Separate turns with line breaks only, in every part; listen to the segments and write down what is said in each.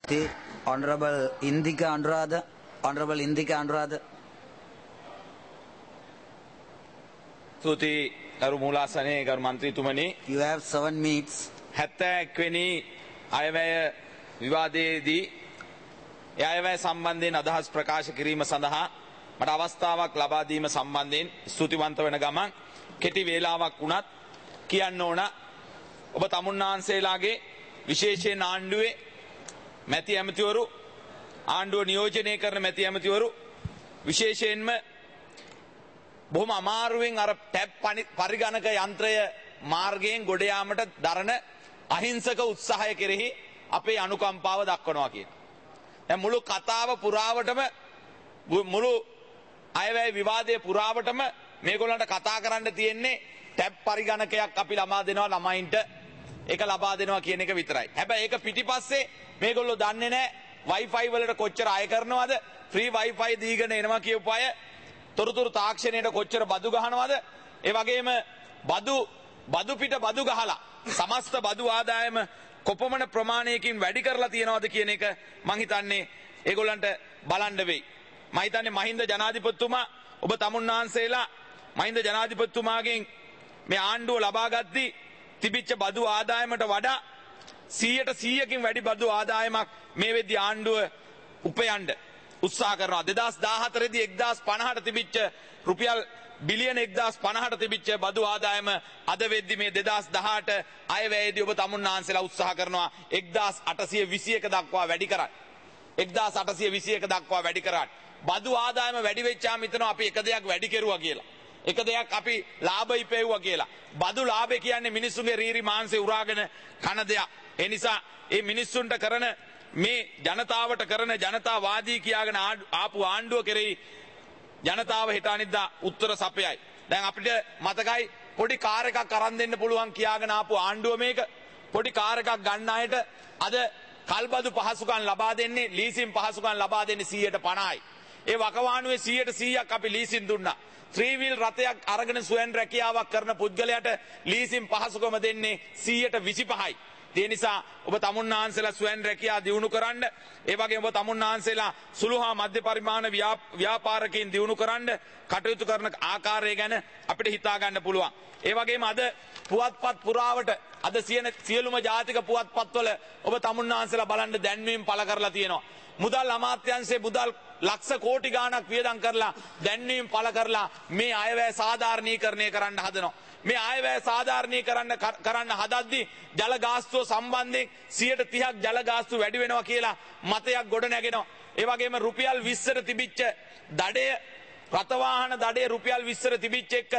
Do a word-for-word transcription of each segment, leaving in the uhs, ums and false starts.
The Honorable Indika Anuradha, Honorable Indika Anuradha.
Tuti Garu Mulasane Garu Mantri Tumani.
You have seven minutes.
Hatta Queni Ayavaya Vivade di Ayavaya Sambandin Adahas Prakash Kirima Sandaha, but Avastava Klabadima Sambandin, Sutivantavanagaman, Keti Vela Kunat, Kianona, Obatamunan Selage, Vishe Nandue, Mati Amaturu, Andu Neogenaker Mati Amaturu, Vishe බොහොම අමාරුවෙන් අර tap පරිගණක යන්ත්‍රය මාර්ගයෙන් ගොඩ යාමට දරන අහිංසක උත්සාහය කෙරෙහි අපේ අනුකම්පාව දක්වනවා කියන. දැන් මුළු කතාව පුරාවටම මුළු අයවැය විවාදයේ පුරාවටම මේගොල්ලන්ට කතා කරන්න තියෙන්නේ ටැප් පරිගණකයක් අපි ළමා දෙනවා ළමයින්ට ඒක ලබා දෙනවා කියන එක විතරයි. හැබැයි ඒක පිටිපස්සේ මේගොල්ලෝ දන්නේ නැහැ Wi-Fi වලට කොච්චර අය කරනවද ෆ්‍රී Wi-Fi දීගෙන එනවා කියපු අය තොරතුරු තාක්ෂණයට කොච්චර බදු ගහනවද ඒ වගේම බදු බදු පිට බදු ගහලා සමස්ත බදු ආදායම කොපමණ ප්‍රමාණයකින් වැඩි කරලා තියනවද කියන එක මං හිතන්නේ ඒගොල්ලන්ට බලන්න වෙයි මං හිතන්නේ මහින්ද ජනාධිපතිතුමා ඔබ තමුන්නාන්සේලා මහින්ද ජනාධිපතිතුමාගෙන් මේ ආණ්ඩුව ලබා ගද්දී තිබිච්ච බදු ආදායමට වඩා සීයට සීයකින් වැඩි බදු ආදායමක් මේ වෙද්දී ආණ්ඩුව උපයන්න උත්සාහ කරනවා දෙදාස් දාහතර දී එක්දාස් පනහට තිබිච්ච රුපියල් බිලියන එක්දාස් පනහට තිබිච්ච බදු ආදායම අද වෙද්දි මේ දෙදාස් දහඅට අයවැයේදී ඔබ තමුන්නාන්සලා උත්සාහ කරනවා එක්දාස් අටසිය විසි එක දක්වා වැඩි කරන්න එක්දාස් අටසිය විසි එක දක්වා වැඩි කරන්න බදු ආදායම වැඩි වෙච්චාම හිතනවා අපි එක දෙයක් වැඩි කෙරුවා කියලා එක දෙයක් අපි ලාභ ඉපෙව්වා කියලා බදු ලාභය කියන්නේ මිනිස්සුන්ගේ රීරි මාංශේ උරාගෙන කන දෙයක් ඒ නිසා මේ මිනිස්සුන්ට කරන මේ ජනතාවට කරන ජනතාවාදී කියාගෙන ආපු ආණ්ඩුව කෙරෙහි ජනතාව හෙට අනිද්දා උත්තර සපයයි. දැන් අපිට මතකයි පොඩි කාර් එකක් අරන් දෙන්න පුළුවන් කියාගෙන ආපු ආණ්ඩුව මේක. පොඩි කාර් එකක් ගන්න අයට අද කල්බදු පහසුකම් ලබා දෙන්නේ ලීසින් පහසුකම් ලබා දෙන්නේ සීයට පනහයි. ඒ වකවානුවේ සීයට සීයක් අපි ලීසින් දුන්නා. ත්‍රී වීල් රථයක් අරගෙන ස්වයං රැකියාවක් කරන පුද්ගලයාට ලීසින් පහසුකම දෙන්නේ සීයට විසිපහයි. ඒ නිසා ඔබ තමුන්නාන්සලා ස්වයං රැකියාව දියුණු කරන්න ඒ වගේම ඔබ තමුන්නාන්සලා සුළු හා මධ්‍ය පරිමාණ ව්‍යාපාරකයන් දියුණු කරන්න කටයුතු කරන ආකාරය ගැන අපිට හිතා ගන්න පුළුවන්. ඒ වගේම අද පුවත්පත් පුරාවට අද සියලුම ජාතික පුවත්පත්වල ඔබ තමුන්නාන්සලා බලන්න දැන්වීම් පළ කරලා තියෙනවා. මුදල් අමාත්‍යාංශයේ මුදල් ලක්ෂ කෝටි ගාණක් වියදම් කරලා දැන්වීම් පළ කරලා මේ අයවැය සාධාරණීකරණය කරන්න හදනවා. මේ අයවැය සාධාරණීකරණ කරන්න හදද්දී ජල ගාස්තුව සම්බන්ධයෙන් සියයට තිහක් ජල ගාස්තු වැඩි වෙනවා කියලා මතයක් ගොඩ නැගෙනවා. ඒ වගේම රුපියල් විස්සට තිබිච්ච දඩය රථවාහන දඩය රුපියල් විස්සට තිබිච්ච එක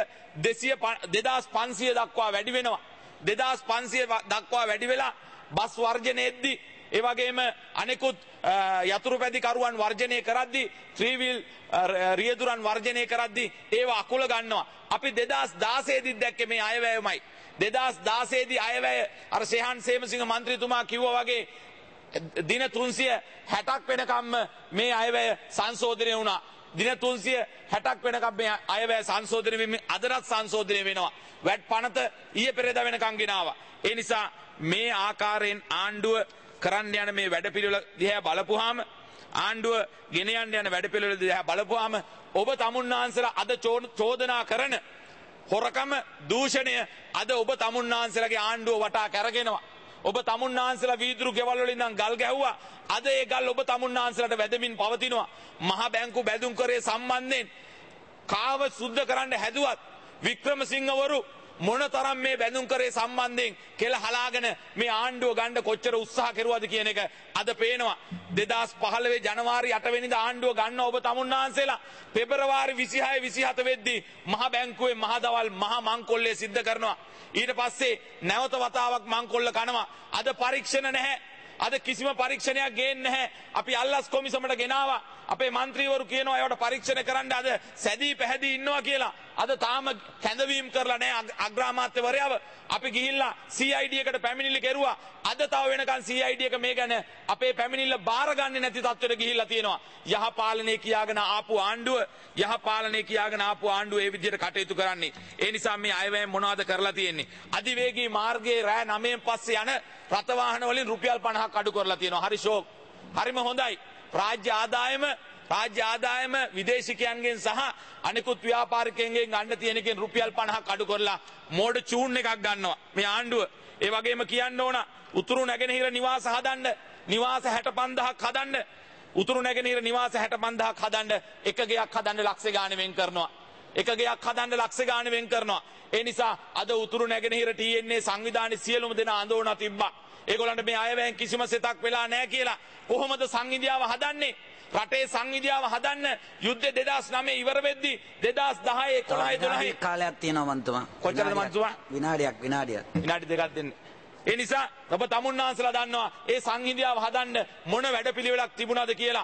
දෙදාස් පන්සිය දක්වා වැඩි වෙනවා. දෙදාස් පන්සිය දක්වා වැඩි වෙලා බස් වර්ජනයේදී ඒ වගේම අනෙකුත් යතුරුපැදි කරුවන් වර්ජනය කරද්දී ත්‍රී වීල් රියදුරන් වර්ජනය කරද්දී ඒවා අකුල ගන්නවා. අපි දෙදාස් දාසය දී දැක්කේ මේ අයවැයමයි. දෙදාස් දාසය දී අයවැය අර සේහන් සේමසිංහ මන්ත්‍රීතුමා කිව්වා වගේ දින තුන්සිය හැටක් වෙනකම්ම මේ අයවැය සංශෝධනය වුණා. දින තුන්සිය හැටක් වෙනකම් මේ අයවැය සංශෝධනය වෙමින් අදටත් සංශෝධනය වෙනවා. වැට් පනත ඊයේ පෙරේදා වෙනකම් ගෙනාවා. ඒ නිසා මේ ආකාරයෙන් ආණ්ඩුව කරන්න යන මේ වැඩපිළිවෙල දිහා බලපුවාම ආණ්ඩුව ගෙන යන්න යන වැඩපිළිවෙල දිහා බලපුවාම ඔබ තමුන්නාන්සලා අද චෝදනා කරන හොරකම දූෂණය අද ඔබ තමුන්නාන්සලාගේ ආණ්ඩුව වටා කරගෙනවා. ඔබ තමුන්නාන්සලා වීදුරු ගෙවල් වලින් ඉඳන් ගල් ගැහුවා. අද ඒ ගල් ඔබ තමුන්නාන්සලාට වැදමින් පවතිනවා. මහා බැංකු බැඳුම් කරේ සම්බන්ධයෙන් කාව සුද්ධ කරන්න හැදුවත් වික්‍රමසිංහවරු මොනතරම් මේ බැඳුම් කරේ සම්බන්ධයෙන් කෙල හලාගෙන මේ ආණ්ඩුව ගන්න කොච්චර උත්සාහ කෙරුවද කියන එක අද පේනවා. දෙදාස් පහළොව ජනවාරි අට වෙනිදා ආණ්ඩුව ගන්න ඔබ තමුන්නාන්සේලා පෙබරවාරි විසිහය විසිහත වෙද්දී මහ බැංකුවේ මහ දවල් මහ මංකොල්ලේ සිද්ධ කරනවා. ඊට පස්සේ නැවත වතාවක් මංකොල්ල කනවා. අද පරීක්ෂණ නැහැ. අද කිසිම පරීක්ෂණයක් ගේන්නේ නැහැ. අපි අල්ලස් කොමිසමට ගෙනාවා. අපේ മന്ത്രിවරු කියනවා ඒවට පරීක්ෂණ කරන්න අද සැදී පැහැදී ඉන්නවා කියලා. අද තාම කැඳවීම් කරලා නැහැ අග්‍රාමාත්‍යවරයව. අපි ගිහිල්ලා සී අයි ඩී එකට පැමිණිලි කෙරුවා. අද තව වෙනකන් සී අයි ඩී එක මේ ගැන අපේ පැමිණිල්ල බාරගන්නේ නැති තත්ත්වයට ගිහිල්ලා තියෙනවා. යහපාලනය කියාගෙන ආපු ආණ්ඩුව යහපාලනය කියාගෙන ආපු ආණ්ඩුව ඒ විදිහට කටයුතු කරන්නේ. ඒ නිසා මේ අයවැය මොනවද කරලා තියෙන්නේ? අධිවේගී මාර්ගයේ රෑ නවයෙන් පස්සේ යන රථ වාහන වලින් රුපියල් පනහක් අඩු කරලා තියෙනවා. හරි ෂෝක්. හරිම හොඳයි. රාජ්‍ය ආදායම රාජ්‍ය ආදායම විදේශිකයන්ගෙන් සහ අනිකුත් ව්‍යාපාරිකයන්ගෙන් ගන්න තියෙනකින් රුපියල් පනහක් අඩු කරලා මෝඩ චූන් එකක් ගන්නවා මේ ආණ්ඩුව. ඒ වගේම කියන්න ඕන උතුරු නැගෙනහිර නිවාස හදන්න නිවාස හැට පන්දහක් හදන්න උතුරු නැගෙනහිර නිවාස හැට පන්දහක් හදන්න එක ගෙයක් හදන්න ලක්ෂ ගාණ වෙන් කරනවා. එක ගෙයක් හදන්න ලක්ෂ ගාණ වෙන් කරනවා. ඒ නිසා අද උතුරු නැගෙනහිර ටී එන් ඒ සංවිධානයේ සියලුම දෙනා අඳෝනා තිබ්බා. ඒගොල්ලන්ට මේ අයවැයෙන් කිසිම සෙතක් වෙලා නැහැ කියලා. කොහොමද සංවිධාව හදන්නේ? රටේ සංවිධාව හදන්න යුද්ධ දෙදාස් නවය ඉවර වෙද්දී දෙදාස් දහය එකොළහ දොළහ
කාලයක් තියෙනවා මන්තුමා.
කොච්චරද මන්තුමා?
විනාඩියක් විනාඩියක්.
විනාඩි දෙකක් දෙන්න. ඒ නිසා ඔබ තමුන්නාන්සලා දන්නවා ඒ සංහිඳියාව හදන්න මොන වැඩපිළිවෙලක් තිබුණාද කියලා.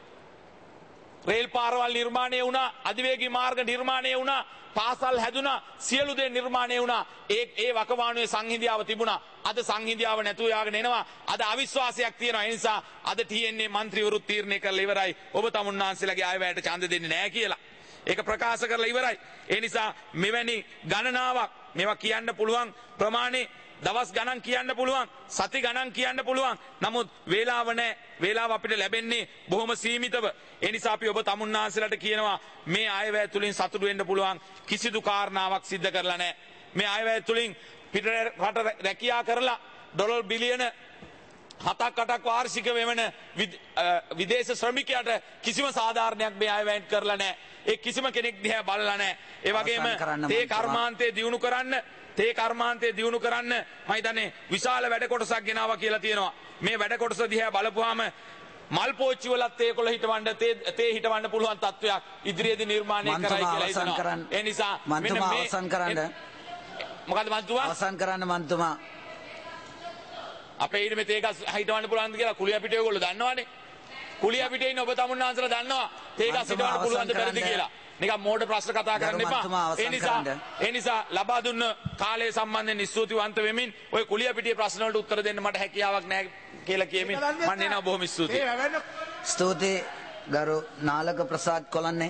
රේල් පාරවල් නිර්මාණය වුණා, අධිවේගී මාර්ග නිර්මාණය වුණා, පාසල් හැදුනා, සියලු දේ නිර්මාණය වුණා. ඒ ඒ වකවානුවේ සංහිඳියාව තිබුණා. අද සංහිඳියාව නැතුව යාගෙන එනවා. අද අවිශ්වාසයක් තියෙනවා. ඒ නිසා අද ටී එන් ඒ മന്ത്രിවරු තීරණය කරලා ඉවරයි ඔබ තමුන්නාන්සලාගේ අයවැයට ඡන්ද දෙන්නේ නැහැ කියලා. ඒක ප්‍රකාශ කරලා ඉවරයි. ඒ නිසා මෙවැනි ගණනාවක් මේවා කියන්න පුළුවන් ප්‍රමාණේ දවස් ගණන් කියන්න පුළුවන්, සති ගණන් කියන්න පුළුවන්. නමුත් වේලාව නැහැ. වේලාව අපිට ලැබෙන්නේ බොහොම සීමිතව. ඒ නිසා අපි ඔබ තමුන්නාන්සලාට කියනවා මේ අයවැය තුලින් සතුටු වෙන්න පුළුවන් කිසිදු කාරණාවක් සිද්ධ කරලා නැහැ. මේ අයවැය තුලින් පිට රට රැකියා කරලා ඩොලර් බිලියන හතක් අටක් වාර්ෂික වෙවන විදේශ ශ්‍රමිකයාට කිසිම සාධාරණයක් මේ අයවැයෙන් කරලා නැහැ. ඒ කිසිම කෙනෙක් දිහා බලලා නැහැ. ඒ වගේම තේ කර්මාන්තය දියුණු කරන්න තේ කර්මාන්තය දියුණු කරන්න මම හිතන්නේ විශාල වැඩ කොටසක් ගෙනාවා කියලා තියෙනවා. මේ වැඩ කොටස දිහා බලපුවාම මල් පෝච්චි වලත් තේකොළ හිටවන්න තේ හිටවන්න පුළුවන් තත්වයක් ඉදිරියේදී නිර්මාණය කරයි කියලා හිතනවා. ඒ නිසා මෙන්න මේ
අවසන් කරන්න
මොකද මන්තුමා
අවසන් කරන්න මන්තුමා
අපේ ඊට මේ තේගස් හිටවන්න පුළුවන්ද කියලා කුලිය පිටේ ඔයගොල්ලෝ දන්නවනේ. කුලිය පිටේ ඉන්න ඔබ තමුන්නාන්සලා දන්නවා තේගස් හිටවන්න පුළුවන්ද බැරිද කියලා. නිකන් මෝඩ ප්‍රශ්න කතා කරන්න එපා. ඒ නිසා ඒ නිසා ලබා දුන්න කාලය සම්බන්ධයෙන් ස්තුතිවන්ත වෙමින් ඔය කුලිය පිටියේ ප්‍රශ්න වලට උත්තර දෙන්න මට හැකියාවක් නැහැ කියලා කියමින් මම එනවා බොහොම ස්තුතියි.
ස්තුතියි ගරු නාලක ප්‍රසාද් කොළන්නේ.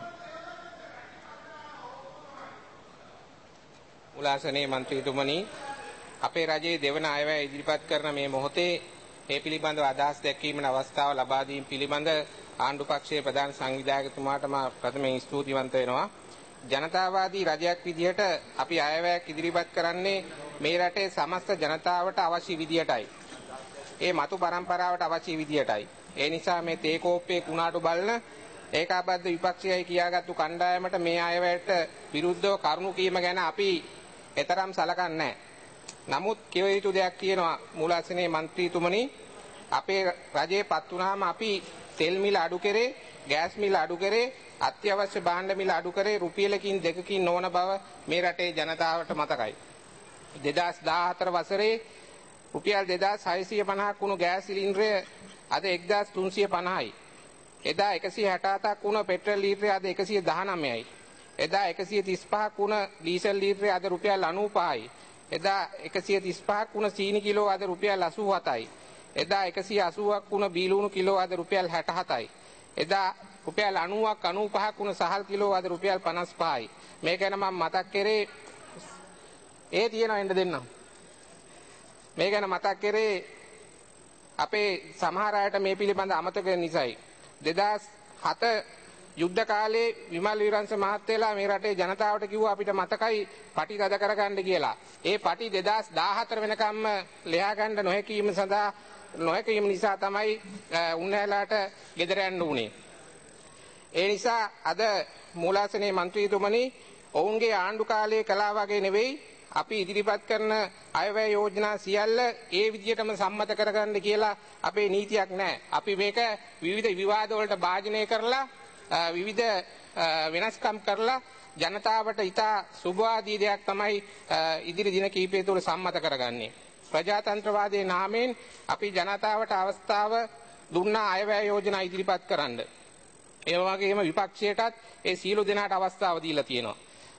මුලාසනේ මන්ත්‍රීතුමනි, අපේ රජයේ දෙවන අයවැය ඉදිරිපත් කරන මේ මොහොතේ ඒ පිළිබඳව අදහස් දැක්වීමේ අවස්ථාව ලබා දීම පිළිබඳ ආණ්ඩු පක්ෂයේ ප්‍රධාන සංවිධායකතුමාට මම ප්‍රථමයෙන් ස්තුතිවන්ත වෙනවා. ජනතාවාදී රජයක් විදිහට අපි අයවැයක් ඉදිරිපත් කරන්නේ මේ රටේ සමස්ත ජනතාවට අවශ්‍ය විදිහටයි. ඒ මතු පරම්පරාවට අවශ්‍ය විදිහටයි. ඒ නිසා මේ තේ කෝප්පේ කුණාටු බලන ඒකාබද්ධ විපක්ෂයයි කියාගත්තු කණ්ඩායමට මේ අයවැයට විරුද්ධව කරුණු කීම ගැන අපි එතරම් සලකන්නේ නැහැ. නමුත් කිව යුතු දෙයක් තියෙනවා මූලාසනේ മന്ത്രിතුමනි, අපේ රජයේ පත් වුණාම අපි තෙල් මිල අඩු කරේ, ගෑස් මිල අඩු කරේ, අත්‍යවශ්‍ය භාණ්ඩ මිල අඩු කරේ රුපියලකින් දෙකකින් නොවන බව මේ රටේ ජනතාවට මතකයි. දෙදාස් දාහතර වසරේ රුපියල් දෙදාස් හයසිය පනහක් වුණු ගෑස් සිලින්ඩරය අද එක්දාස් තුන්සිය පනහයි. එදා එකසිය හැට හතක් වුණ පෙට්‍රල් ලීටරය අද එකසිය දහනවයයි. එදා එකසිය තිස් පහක් වුණ ඩීසල් ලීටරය අද රුපියල් අනූපහයි. එදා එකසිය තිස් පහක් වුණ සීනි කිලෝ අද රුපියල් අසූ හතයි. එදා එකසිය අසූවක් වුණ බීලුණු කිලෝ අද රුපියල් හැට හතයි. එදා රුපියල් අනූවක් අනූපහක් වුණ සහල් කිලෝ අද රුපියල් පනස් පහයි. මේ ගැන මම මතක් කරේ ඒ තියෙනවා එන්න දෙන්නම්. මේ ගැන මතක් කරේ අපේ සමහර අයට මේ පිළිබඳ අමතක නිසායි. දෙදාස් හත යුද්ධ කාලේ විමල් විරංශ මහත්තයලා මේ රටේ ජනතාවට කිව්වා අපිට මතකයි පටි රද කරගන්න කියලා. ඒ පටි දෙදාස් දාහතර වෙනකම්ම ලෙහා ගන්න නොහැකීම සඳහා නොහැකීම නිසා තමයි උන්වහන්සේලාට ගෙදර යන්න උනේ. ඒ නිසා අද මූලාසනේ മന്ത്രിතුමනි, ඔවුන්ගේ ආණ්ඩු කාලයේ කළා වගේ නෙවෙයි අපි ඉදිරිපත් කරන අයවැය යෝජනා සියල්ල ඒ විදිහටම සම්මත කරගන්න කියලා අපේ නීතියක් නැහැ. අපි මේක විවිධ විවාද වලට භාජනය කරලා විවිධ වෙනස්කම් කරලා ජනතාවට ඉතා සුභවාදී දෙයක් තමයි ඉදිරි දින කිහිපය තුළ සම්මත කරගන්නේ. ප්‍රජාතන්ත්‍රවාදයේ නාමයෙන් අපි ජනතාවට අවස්ථාව දුන්නා අයවැය යෝජනා ඉදිරිපත් කරන්න. ඒ වගේම විපක්ෂයටත් ඒ සියලු දෙනාට අවස්ථාව දීලා තියෙනවා.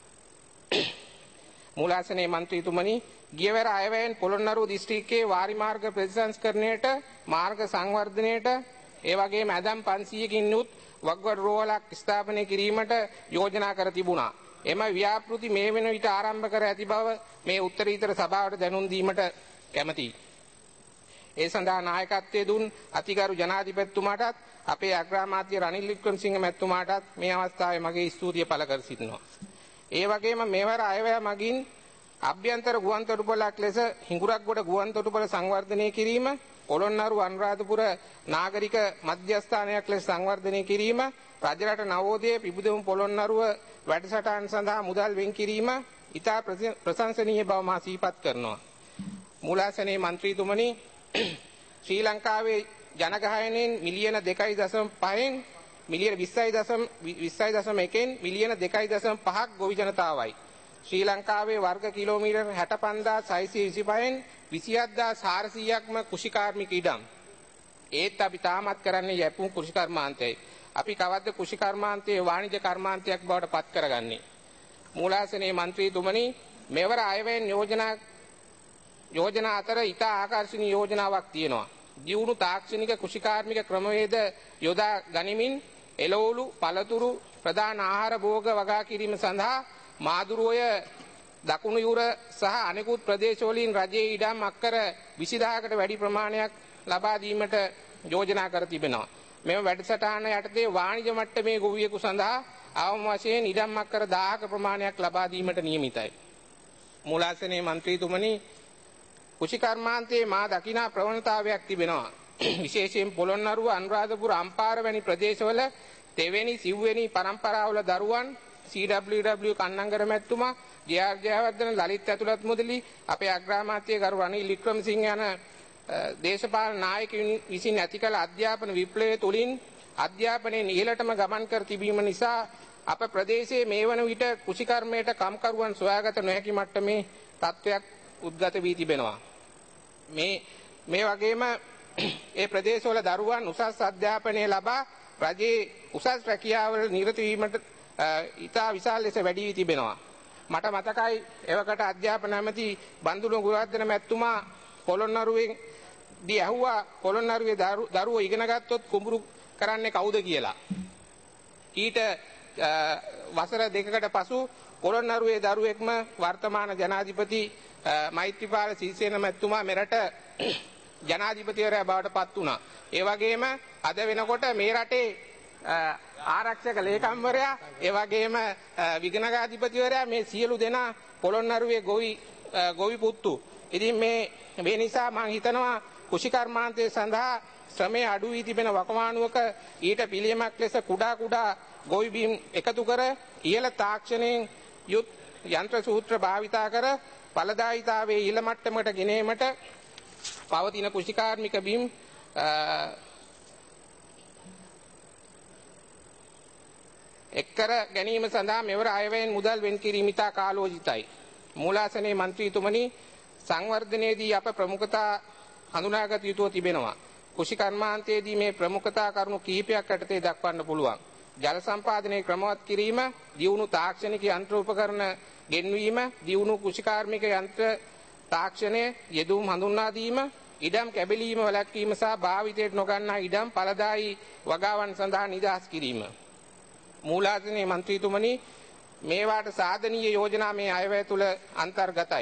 මූලාසනේ മന്ത്രിතුමනි, ගියවර අයවැයෙන් පොළොන්නරුව දිස්ත්‍රික්කයේ වාරි මාර්ග ප්‍රතිසංස්කරණයට, මාර්ග සංවර්ධනයට, ඒ වගේම ඇදම් පන්සීයකින් යුත් වග්වඩ රෝහලක් ස්ථාපනය කිරීමට යෝජනා කර තිබුණා. එම ව්‍යාපෘති මේ වෙන විට ආරම්භ කර ඇති බව මේ උත්තරීතර සභාවට දැනුම් දීමට කැමැතියි. ඒ සඳහා නායකත්වයේ දුන් අතිගරු ජනාධිපතිතුමාටත් අපේ අග්‍රාමාත්‍ය රනිල් වික්‍රමසිංහ මැතිතුමාටත් මේ අවස්ථාවේ මගේ ස්තුතිය පළ කර සිටිනවා. ඒ වගේම මෙවර අයවැය මගින් අභ්‍යන්තර ගුවන් තොටුපළක් ලෙස හිඟුරක්ගොඩ ගුවන් තොටුපළ සංවර්ධනය කිරීම, පොළොන්නරුව අනුරාධපුර නාගරික මධ්‍යස්ථානයක් ලෙස සංවර්ධනය කිරීම, රජරට නවෝදය පිබුදෙමු පොළොන්නරුව වැඩසටහන් සඳහා මුදල් වෙන් කිරීම ඉතා ප්‍රශංසනීය බව මා සිහිපත් කරනවා. මූලාසනයේ මන්ත්‍රීතුමනි, ශ්‍රී ලංකාවේ ජනගහනයෙන් මිලියන දෙකයි දශම පහෙන් මිලියන විස්සයි දශම එකෙන් මිලියන දෙකයි දශම පහක් ගොවි ජනතාවයි. ශ්‍රී ලංකාවේ වර්ග කිලෝමීටර් හැට පන්දාස් හයසිය විසිපහෙන් විසිහත් හදාස් හාරසීයක්ම කෘෂිකාර්මික ඉඩම්. ඒත් අපි තාමත් කරන්නේ යැපුම් කෘෂිකර්මාන්තයයි. අපි කවද්ද කෘෂිකර්මාන්තයේ වාණිජ්‍ය කර්මාන්තයක් බවට පත් කරගන්නේ? මූලාසනයේ මන්ත්‍රීතුමනි, මෙවර අයවැයෙන් යෝජනා යෝජනා අතර ඉතා ආකර්ශනීය යෝජනාවක් තියෙනවා. දියුණු තාක්ෂණික කෘෂිකාර්මික ක්‍රමවේද යොදා ගනිමින් එළවලු, පළතුරු, ප්‍රධාන ආහාර භෝග වගා කිරීම සඳහා මාදුරුවය, දකුණු යුර සහ අනෙකුත් ප්‍රදේශවලින් රජයේ ඉඩම් අක්කර විසිදහකට වැඩි ප්‍රමාණයක් ලබා දීමට යෝජනා කර තිබෙනවා. මෙම වැඩසටහන යටතේ වාණිජ මට්ටමේ ගොවියෙකු සඳහා අවම වශයෙන් ඉඩම් අක්කර දහයක ප්‍රමාණයක් ලබා දීමට නියමිතයි. මූලාසනයේ මන්ත්‍රීතුමනි, කෘෂිකර්මාන්තයේ මා දකිනා ප්‍රවණතාවයක් තිබෙනවා. විශේෂයෙන් පොළොන්නරුව, අනුරාධපුර, අම්පාර වැනි ප්‍රදේශවල තෙවැනි සිව්වෙනි පරම්පරාවල දරුවන් සී ඩබ්ලිව් ඩබ්ලිව් කන්නංගර මැතිතුමා, ජේ ආර් ජයවර්ධන, ලලිත් ඇතුළත් මුදලි, අපේ අග්‍රාමාත්‍ය ගරු රනිල් වික්‍රමසිංහ යන දේශපාලන නායකයන් විසින් ඇති කළ අධ්‍යාපන විප්ලවය තුළින් අධ්‍යාපනයේ ඉහළටම ගමන් කර තිබීම නිසා අප ප්‍රදේශයේ මේ වන විට කෘෂිකර්මයට කම්කරුවන් සොයාගත නොහැකි මට්ටමේ තත්ත්වයක් උද්ගත වී තිබෙනවා. මේ මේ වගේම ඒ ප්‍රදේශවල දරුවන් උසස් අධ්‍යාපනය ලබා රජයේ උසස් රැකියාවල නිරත වීමට ඉතා විශාල ලෙස වැඩි වී තිබෙනවා. මට මතකයි එවකට අධ්‍යාපන ඇමති බන්දුල ගුණවර්ධන මැතිතුමා පොළොන්නරුවෙන් දී ඇහුවා පොළොන්නරුවේ දරුවෝ ඉගෙන ගත්තොත් කුඹුරු කරන්නේ කවුද කියලා. ඊට වසර දෙකකට පසු පොළොන්නරුවේ දරුවෙක්ම වර්තමාන ජනාධිපති මෛත්‍රීපාල සිරිසේන මැතිතුමා මෙරට ජනාධිපතිවරයා බවට පත් වුණා. ඒ වගේම අද වෙනකොට මේ රටේ ආරක්ෂක ලේකම්වරයා, ඒ වගේම විගණකාධිපතිවරයා මේ සියලු දෙනා පොළොන්නරුවේ ගොවි ගොවි පුත්තු. ඉතින් මේ මේ නිසා මම හිතනවා කෘෂිකර්මාන්තය සඳහා ශ්‍රමයේ අඩු වී තිබෙන වකවානුවක ඊට පිළියමක් ලෙස කුඩා කුඩා ගොවි බිම් එකතු කර ඉහළ තාක්ෂණයෙන් යුත් යන්ත්‍ර සූත්‍ර භාවිතා කර ඵලදායීතාවයේ ඉහළ මට්ටමකට ගෙනීමට පවතින කෘෂිකාර්මික බිම් එක්කර ගැනීම සඳහා මෙවර අයවැයෙන් මුදල් වෙන් කිරීම ඉතා කාලෝචිතයි. මූලාසනයේ මන්ත්‍රීතුමනි, සංවර්ධනයේදී අප ප්‍රමුඛතා හඳුනාගත යුතුව තිබෙනවා. කෘෂිකර්මාන්තයේදී මේ ප්‍රමුඛතා කරුණු කිහිපයක් යටතේ දක්වන්න පුළුවන්. ජල සම්පාදනයේ ක්‍රමවත් කිරීම, දියුණු තාක්ෂණික යන්ත්‍ර උපකරණ ගෙන්වීම, දියුණු කෘෂිකාර්මික යන්ත්‍ර තාක්ෂණය යෙදුම් හඳුන්වා දීම, ඉඩම් කැබලීම වැළැක්වීම සහ භාවිතයට නොගන්නා ඉඩම් ඵලදායී වගාවන් සඳහා නිදහස් කිරීම. මූලාසනයේ මන්ත්‍රීතුමනි, මේවාට සාධනීය යෝජනා මේ අයවැය තුළ අන්තර්ගතයි.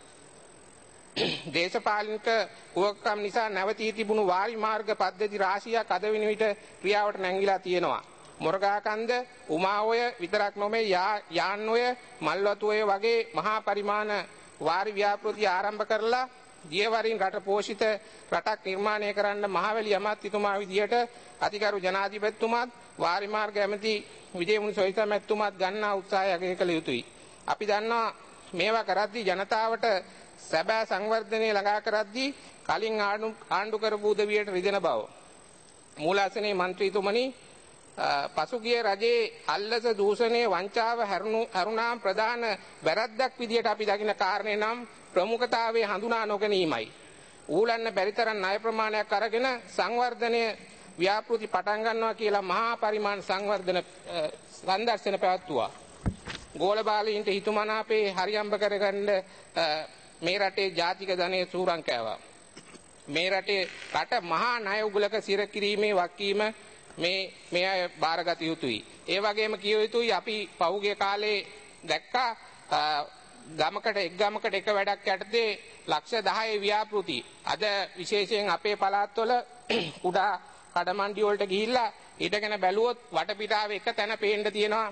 දේශපාලනික උවක්කම් නිසා නැවතී තිබුණු වාරි මාර්ග පද්ධති රාශියක් අද වෙන විට ක්‍රියාවට නැංගිලා තියෙනවා. මොරගාකන්ද, උමාඔය විතරක් නොමේ යාන්නොය, මල්වතුඔය වගේ මහා පරිමාණ වාරි ව්‍යාපෘති ආරම්භ කරලා දියවරින් රට පෝෂිත රටක් නිර්මාණය කරන්න මහවැලි අමාත්‍යතුමා විදියට අතිගරු ජනාධිපතිතුමාත් වාරි මාර්ග ඇමති විජේමුණි සොයිසා මැතිතුමාත් ගන්නා උත්සාහය අගය කළ යුතුයි. අපි දන්නවා මේවා කරද්දී ජනතාවට සැබෑ සංවර්ධනය ළඟා කරද්දී කලින් ආණ්ඩු කරපු උදවියට රිදෙන බව. මූලාසනයේ මන්ත්‍රීතුමනි, පසුගිය රජයේ අල්ලස දූෂණය වංචාව හැරුණාම් ප්‍රධාන වැරද්දක් විදියට අපි දකින කාරණේ නම් ප්‍රමුඛතාවයේ හඳුනා නොගැනීමයි. ඌලන්න බැරිතරම් ණය ප්‍රමාණයක් අරගෙන සංවර්ධනය ව්‍යාපෘති පටන් ගන්නවා කියලා මහා පරිමාණ සංවර්ධන සංදර්ශන පැවැත්වුවා. ගෝලබාලීන්ට හිතුමනාපේ හරියම්බ කරගන්න මේ රටේ ජාතික ධනය සූරං කෑවා. මේ රටේ රට මහා ණය උගලක සිර කිරීමේ වක්කීම මේ මේ අය බාරගත යුතුයි. ඒ වගේම කිය යුතුයි අපි පහුගිය කාලේ දැක්කා ගමකට එක් ගමකට එක වැඩක් යටතේ ලක්ෂ දහයේ ව්‍යාපෘති අද විශේෂයෙන් අපේ පළාත්වල කුඩා කඩමණ්ඩි වලට ගිහිල්ලා ඊටගෙන බැලුවොත් වටපිටාවේ එක තැන පේන්න තියෙනවා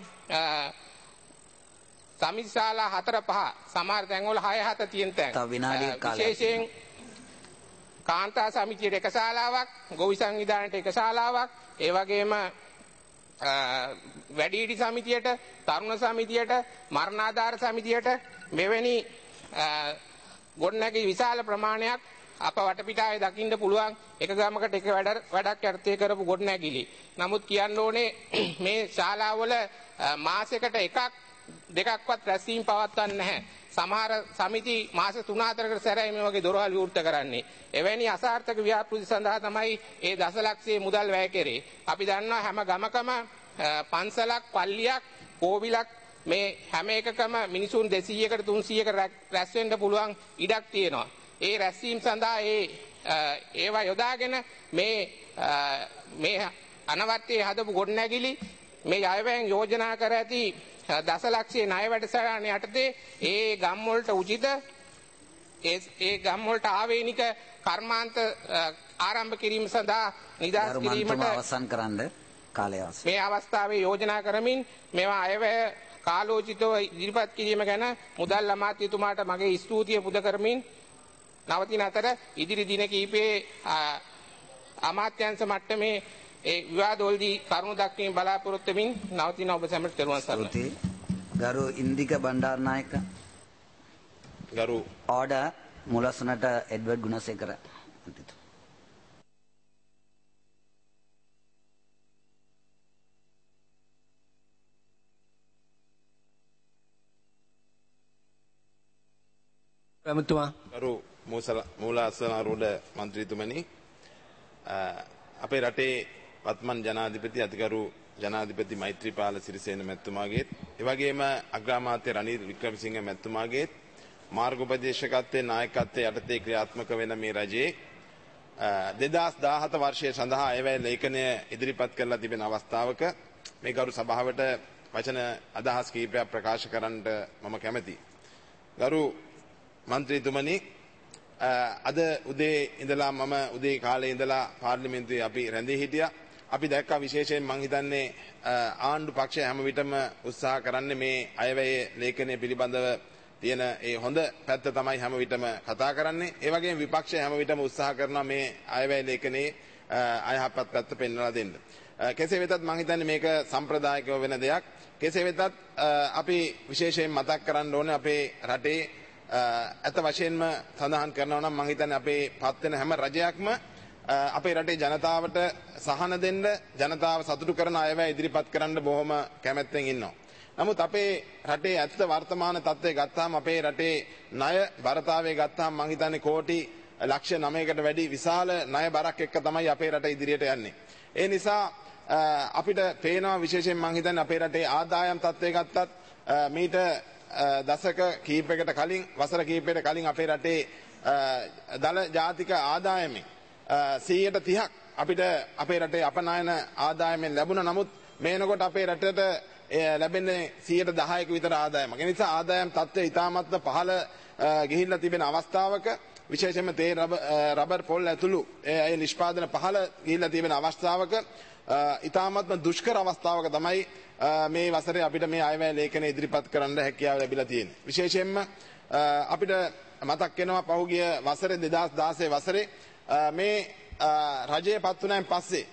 සමිතිශාලා හතර පහ සමහර තැන්වල හය හත තියෙන තැන්. විශේෂයෙන් කාන්තා සමිතියට එක ශාලාවක්, ගොවි සංවිධානයට එක ශාලාවක්, ඒ වගේම වැඩිහිටි සමිතියට, තරුණ සමිතියට, මරණාධාර සමිතියට මෙවැනි ගොඩනැගිලි විශාල ප්‍රමාණයක් අප වටපිටාවේ දකින්න පුළුවන් එක ගමකට එක වැඩ වැඩක් යටතේ කරපු ගොඩනැගිලි. නමුත් කියන්න ඕනේ මේ ශාලාවල මාසයකට එකක් දෙකක්වත් රැස්වීම පවත්වන්නේ නැහැ. සමහර සමිති මාස තුන හතරකට සැරයි මේ වගේ දොරවල් විවෘත කරන්නේ. එවැනි අසාර්ථක ව්‍යාපෘති සඳහා තමයි ඒ දසලක්ෂයේ මුදල් වැය කරේ. අපි දන්නවා හැම ගමකම පන්සලක්, පල්ලියක්, කෝවිලක් මේ හැම එකකම මිනිසුන් දෙසීයකට තුන්සීයකට රැස් වෙන්න පුළුවන් ඉඩක් තියෙනවා. ඒ රැස්වීම සඳහා ඒ ඒවා යොදාගෙන මේ මේ අනවත්යේ හදපු ගොඩනැගිලි මේ අයවැයෙන් යෝජනා කර ඇති දසලක්ෂයේ ණය වැඩසටහන යටතේ ඒ ගම් වලට උචිත ඒ ඒ ගම් වලට ආවේනික කර්මාන්ත ආරම්භ කිරීම සඳහා නිදහස් කිරීමට
අවසන් කරන්න කාලය අවශ්‍යයි. මේ
අවස්ථාවේ යෝජනා කරමින් මේවා අයවැය කාලෝචිතව ඉදිරිපත් කිරීම ගැන මුදල් අමාත්‍යතුමාට මගේ ස්තුතිය පුද කරමින් නවතින අතර ඉදිරි දින කිහිපයේ අමාත්‍යංශ මට්ටමේ ඒ විවාදවලදී කරුණු දක්වීම බලාපොරොත්තු වෙමින් නවතින ඔබ සැමට තෙරුවන් සරණයි.
ගරු ඉන්දික බණ්ඩාරනායක.
ගරු
ඕඩර් මුලසුනට එඩ්වඩ් ගුණසේකර.
ප්‍රමුතුමා ගරු මූලාසනාරූඪ මන්ත්‍රීතුමනි, අපේ රටේ වත්මන් ජනාධිපති අතිගරු ජනාධිපති මෛත්‍රීපාල සිරිසේන මැතිතුමාගේත් එවැගේම අග්‍රාමාත්‍ය රනිල් වික්‍රමසිංහ මැතිතුමාගේත් මාර්ගෝපදේශකත්වයේ නායකත්වයේ යටතේ ක්‍රියාත්මක වෙන මේ රජයේ දෙදහස් දාහත වර්ෂය සඳහා අයවැය ලේඛනය ඉදිරිපත් කරලා තිබෙන අවස්ථාවක මේ ගරු සභාවට වචන අදහස් කිහිපයක් ප්‍රකාශ කරන්නට මම කැමැතියි. ගරු මන්ත්‍රීතුමනි, අද උදේ ඉඳලා මම උදේ කාලේ ඉඳලා පාර්ලිමේන්තුවේ අපි රැඳී හිටියා. අපි දැක්කා විශේෂයෙන් මං හිතන්නේ ආණ්ඩු පක්ෂය හැම විටම උත්සාහ කරන්නේ මේ අයවැය ලේඛනය පිළිබඳව තියෙන ඒ හොඳ පැත්ත තමයි හැම විටම කතා කරන්නේ. ඒ වගේම විපක්ෂය හැම විටම උත්සාහ කරනවා මේ අයවැය ලේඛනයේ අයහපත් පැත්ත පෙන්වලා දෙන්න. කෙසේ වෙතත් මං හිතන්නේ මේක සම්ප්‍රදායිකව වෙන දෙයක්. කෙසේ වෙතත් අපි විශේෂයෙන් මතක් කරන්න ඕනේ අපේ රටේ ඇත්ත වශයෙන්ම සඳහන් කරනවා නම් මං හිතන්නේ අපේ පත් වෙන හැම රජයක්ම අපේ රටේ ජනතාවට සහන දෙන්න, ජනතාව සතුටු කරන අයවැය ඉදිරිපත් කරන්න බොහොම කැමැත්තෙන් ඉන්නවා. නමුත් අපේ රටේ ඇත්ත වර්තමාන තත්ත්වය ගත්තාම අපේ රටේ ණය බරතාවය ගත්තාම මං හිතන්නේ කෝටි ලක්ෂ නවයකට වැඩි විශාල ණය බරක් එක්ක තමයි අපේ රට ඉදිරියට යන්නේ. ඒ නිසා අපිට පේනවා විශේෂයෙන් මං හිතන්නේ අපේ රටේ ආදායම් තත්ත්වය ගත්තත් මීට දශක කීපයකට කලින් වසර කීපයකට කලින් අපේ රටේ දල ජාතික ආදායමෙන් සීයට තිහක් අපිට අපේ රටේ අපනයන ආදායමෙන් ලැබුණා. නමුත් මේනකොට අපේ රටට ලැබෙන්නේ සීයට දහයක විතර ආදායමක්. ඒ නිසා ආදායම් තත්ත්වය ඉතාමත්ම පහළ ගිහිල්ලා තිබෙන අවස්ථාවක විශේෂයෙන්ම තේ රබර් පොල් ඇතුළු ඒ නිෂ්පාදන පහළ ගිහිල්ලා තිබෙන අවස්ථාවක ඉතාමත්ම දුෂ්කර අවස්ථාවක තමයි මේ වසරේ අපිට මේ අයවැය ලේඛනය ඉදිරිපත් කරන්න හැකියාව ලැබිලා තියෙන්නේ. විශේෂයෙන්ම අපිට මතක් වෙනවා පහුගිය වසරේ දෙදහස් දාසය වසරේ මේ රජය පත් වුණාන් පස්සේ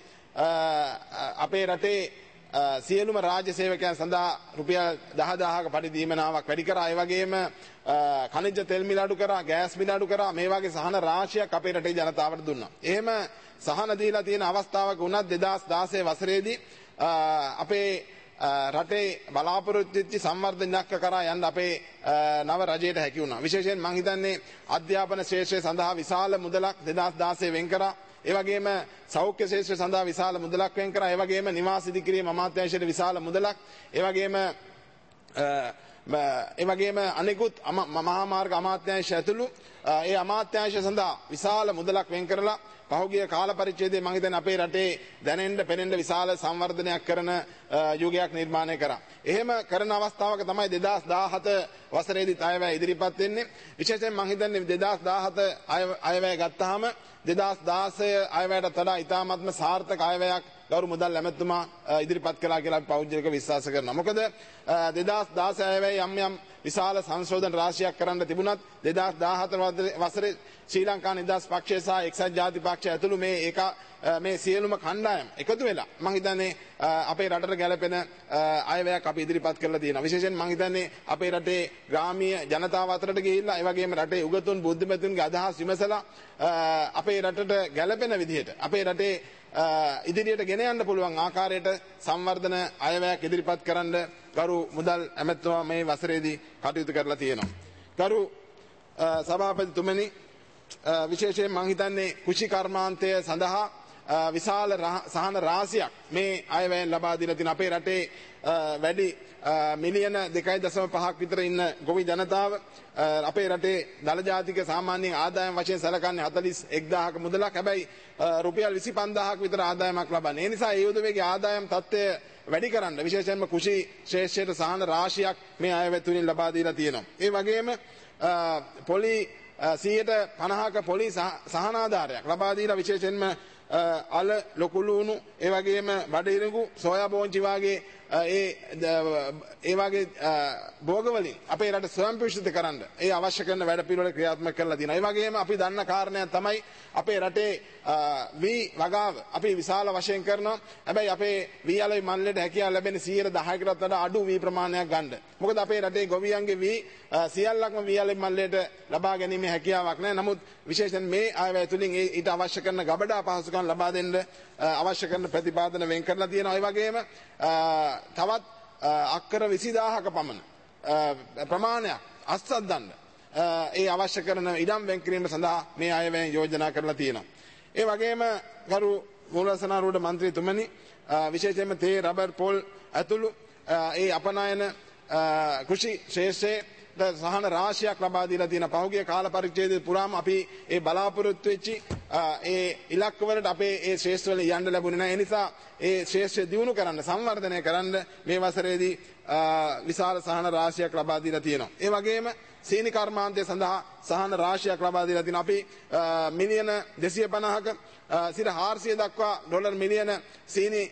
අපේ රටේ සියලුම රාජ්‍ය සේවකයන් සඳහා රුපියල් දහදාහක පඩි දීමනාවක් වැඩි කරා. ඒ වගේම ඛනිජ තෙල් මිල අඩු කරා, ගෑස් මිල අඩු කරා. මේ වගේ සහන රාශියක් අපේ රටේ ජනතාවට දුන්නා. එහෙම සහන දීලා තියෙන අවස්ථාවක වුණත් දෙදහස් දාසය වසරේදී අපේ රටේ බලාපොරොත්තු වෙච්ච සංවර්ධනයක් කරා යන්න අපේ නව රජයට හැකි වුණා. විශේෂයෙන් මම හිතන්නේ අධ්‍යාපන ශාස්ත්‍රය සඳහා විශාල මුදලක් දෙදහස් දාසය වෙන් කරා. ඒ වගේම සෞඛ්‍ය ශාස්ත්‍රය සඳහා විශාල මුදලක් වෙන් කරා. ඒ වගේම නිවාස ඉදිකිරීම අමාත්‍යාංශයට විශාල මුදලක්, ඒ වගේම ඒ වගේම අනෙකුත් මහා මාර්ග අමාත්‍යාංශය ඇතුළු ඒ අමාත්‍යාංශ සඳහා විශාල මුදලක් වෙන් කරලා
පහුගිය කාල පරිච්ඡේදයේ මම හිතන්නේ අපේ රටේ දැනෙන්න පෙනෙන්න විශාල සංවර්ධනයක් කරන යුගයක් නිර්මාණය කරා. එහෙම කරන අවස්ථාවක තමයි දෙදාස් දාහත වසරේදීත් අයවැය ඉදිරිපත් වෙන්නේ. විශේෂයෙන් මම හිතන්නේ දෙදාස් දාහත අයවැය ගත්තාම දෙදාස් දාසය අයවැයට වඩා ඉතාමත්ම සාර්ථක අයවැයක් ගෞරව මුදල් ඇමතුමා ඉදිරිපත් කළා කියලා අපි පෞද්ගලික විශ්වාස කරනවා. මොකද දෙදාස් දාසය අයවැය යම් යම් විශාල සංශෝධන රාශියක් කරන්න තිබුණත් දෙදාස් දාහත වසරේ ශ්‍රී ලංකා නිදහස් පක්ෂය සහ එක්සත් ජාතික පක්ෂය ඇතුළු මේ එක මේ සියලුම කණ්ඩායම් එකතු වෙලා මම හිතන්නේ අපේ රටට ගැලපෙන අයවැයක් අපි ඉදිරිපත් කරලා තියෙනවා. විශේෂයෙන් මම හිතන්නේ අපේ රටේ ග්‍රාමීය ජනතාව අතරට ගිහිල්ලා ඒ වගේම රටේ උගතුන් බුද්ධිමතුන්ගේ අදහස් විමසලා අපේ රටට ගැලපෙන විදිහට අපේ රටේ ඉදිරියට ගෙන යන්න පුළුවන් ආකාරයට සංවර්ධන අයවැයක් ඉදිරිපත් කරන්න ගරු මුදල් ඇමතුමා මේ වසරේදී කටයුතු කරලා තියෙනවා. ගරු සභාපතිතුමනි, විශේෂයෙන් මම හිතන්නේ කෘෂි කර්මාන්තය සඳහා විශාල සහන රාශියක් මේ අයවැයෙන් ලබා දීලා තියෙන අපේ රටේ වැඩි මිලියන දෙකයි දශම පහක් විතර ඉන්න ගොවි ජනතාව අපේ රටේ දළ ජාතික සාමාන්‍ය ආදායම් වශයෙන් සැලකන්නේ හතළිස් එක්දාහක මුදලක්. හැබැයි රුපියල් විසි පන්දාහක් විතර ආදායමක් ලබන්නේ. ඒ නිසා ඒ උදවියගේ ආදායම් තත්ත්වය වැඩි කරන්න විශේෂයෙන්ම කෘෂි ශ්‍රේෂ්ඨයට සහන රාශියක් මේ අයවැය තුලින් ලබා දීලා තියෙනවා. ඒ වගේම පොලි සියයට පනහක පොලි සහනාධාරයක් ලබා දීලා විශේෂයෙන්ම අල ලොකුලුණු ඒ වගේම බඩිරඟු සෝයා බෝංචි වගේ ඒ ඒ වගේ භෝගවලින් අපේ රට ස්වයං පෝෂිත කරන්න ඒ අවශ්‍ය කරන වැඩ පිළිවෙල ක්‍රියාත්මක කරලා තියෙනවා. ඒ වගේම අපි දන්න කාරණයක් තමයි අපේ රටේ වී වගාව අපි විශාල වශයෙන් කරනවා. හැබැයි අපේ වී අලෙවි මණ්ඩලයට හැකියාව ලැබෙන සියයට දහයකටත් වඩා අඩු වී ප්‍රමාණයක් ගන්න. මොකද අපේ රටේ ගොවියන්ගේ වී සියල්ලක්ම වී අලෙවි මණ්ඩලයට ලබා ගැනීම හැකියාවක් නැහැ. නමුත් විශේෂයෙන් මේ අයවැය තුලින් ඊට අවශ්‍ය කරන ගබඩා පහසුකම් ලබා දෙන්න අවශ්‍ය කරන ප්‍රතිපාදන වෙන් කරලා තියෙනවා. ඒ වගේම තවත් අක්කර විසිදාහක පමණ ප්‍රමාණයක් අස්සද්දන්න ඒ අවශ්‍ය කරන ඉඩම් වෙන් කිරීම සඳහා මේ අයවැයෙන් යෝජනා කරලා තියෙනවා. ඒ වගේම ගරු මූලසනාරූඪ මන්ත්‍රීතුමනි, විශේෂයෙන්ම තේ රබර් පොල් ඇතුළු ඒ අපනයන කෘෂි ශේෂ්ත්‍රයේ සහන රාශියක් ලබා දීලා තියෙන පහුගිය කාල පරිච්ඡේදය පුරාම අපි ඒ බලාපොරොත්තු වෙච්චි ඒ ඉලක්ක වලට අපේ ඒ ශ්‍රේෂ්ඨ වල යන්න ලැබුණේ නැහැ. ඒ නිසා ඒ ශ්‍රේෂ්ඨ දියුණු කරන්න සංවර්ධනය කරන්න මේ වසරේදී විශාල සහන රාශියක් ලබා දීලා තියෙනවා. ඒ වගේම සීනි කර්මාන්තය සඳහා සහන රාශියක් ලබා දීලා තියෙනවා. අපි මිලියන දෙසිය පනහක සිට හාරසිය දක්වා ඩොලර් මිලියන සීනි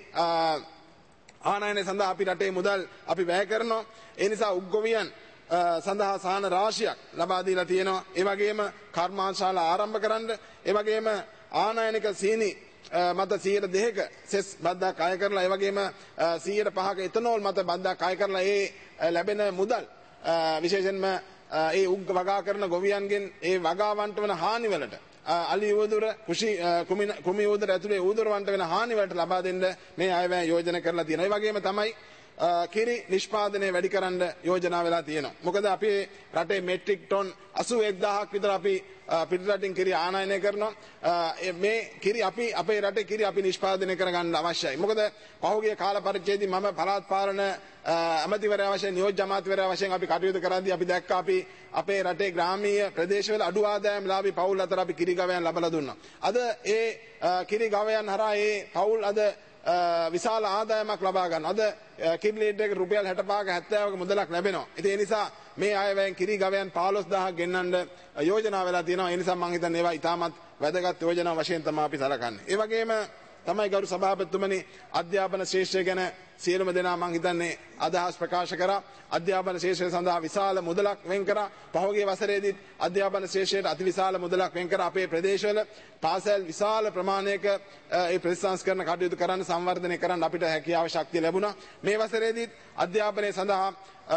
ආනයනය සඳහා අපි රටේ මුදල් අපි වැය කරනවා. ඒ නිසා උග්ගොවියන් සඳහා සහන රාශියක් ලබා දීලා තියෙනවා. ඒ වගේම කර්මාන්තශාලා ආරම්භ කරන්න, ඒ වගේම ආනයනික සීනි මත සියයට දෙකක සෙස් බද්දක් අය කරලා, ඒ වගේම සියයට පහක එතනෝල් මත බද්දක් අය කරලා ඒ ලැබෙන මුදල් විශේෂයෙන්ම ඒ උග්ග වගා කරන ගොවියන්ගෙන් ඒ වගාවන්ට වන හානි වලට අලි උවදුර කුෂි කුමි උවදුර ඇතුලේ උවදුරවන්ට වෙන හානි වලට ලබා දෙන්න මේ අයවැය යෝජනා කරලා තියෙනවා. ඒ වගේම තමයි කිරි නිෂ්පාදනය වැඩි කරන්න යෝජනා වෙලා තියෙනවා. මොකද අපේ රටේ මෙට්‍රික් ටොන් අසූ එක්දාහක් විතර අපි පිටරටින් කිරි ආනයනය කරනවා. මේ කිරි අපි අපේ රටේ කිරි අපි නිෂ්පාදනය කරගන්න අවශ්‍යයි. මොකද පහුගිය කාල පරිච්ඡේදයේ මම පළාත් පාලන අමාත්‍යවරයා වශයෙන් නියෝජ්‍ය අමාත්‍යවරයා වශයෙන් අපි කටයුතු කරද්දී අපි දැක්කා අපි අපේ රටේ ග්‍රාමීය ප්‍රදේශවල අඩු ආදායම් ලාභී පවුල් අතර අපි කිරි ගවයන් ලබලා දුන්නා. අද ඒ කිරි ගවයන් හරහා ඒ පවුල් අද විශාල ආදායමක් ලබා ගන්න. අද කිරි ලීටර් එක රුපියල් හැට පහක හැත්තෑවක මුදලක් ලැබෙනවා. ඉතින් ඒ නිසා මේ අයවැයෙන් කිරි ගවයන් පහළොස් දහසක් ගෙන්නන්න යෝජනා වෙලා තියෙනවා. ඒ නිසා මම හිතන්නේ ඒවා ඉතාමත් වැදගත් යෝජනා වශයෙන් තමයි අපි සලකන්නේ. ඒ වගේම තමයි ගරු සභාපතිතුමනි, අධ්‍යාපන ශිෂ්‍ය ගැන සියලුම දෙනා මම හිතන්නේ අදහස් ප්‍රකාශ කරා. අධ්‍යාපන ශිෂ්‍ය සඳහා විශාල මුදලක් වෙන් කරා. පහුගිය වසරේදී අධ්‍යාපන ශිෂ්‍යයට අතිවිශාල මුදලක් වෙන් කර අපේ ප්‍රදේශවල පාසල් විශාල ප්‍රමාණයක ඒ ප්‍රතිසංස්කරණ කටයුතු කරන්න සංවර්ධනය කරන්න අපිට හැකියාව ශක්තිය ලැබුණා. මේ වසරේදී අධ්‍යාපනය සඳහා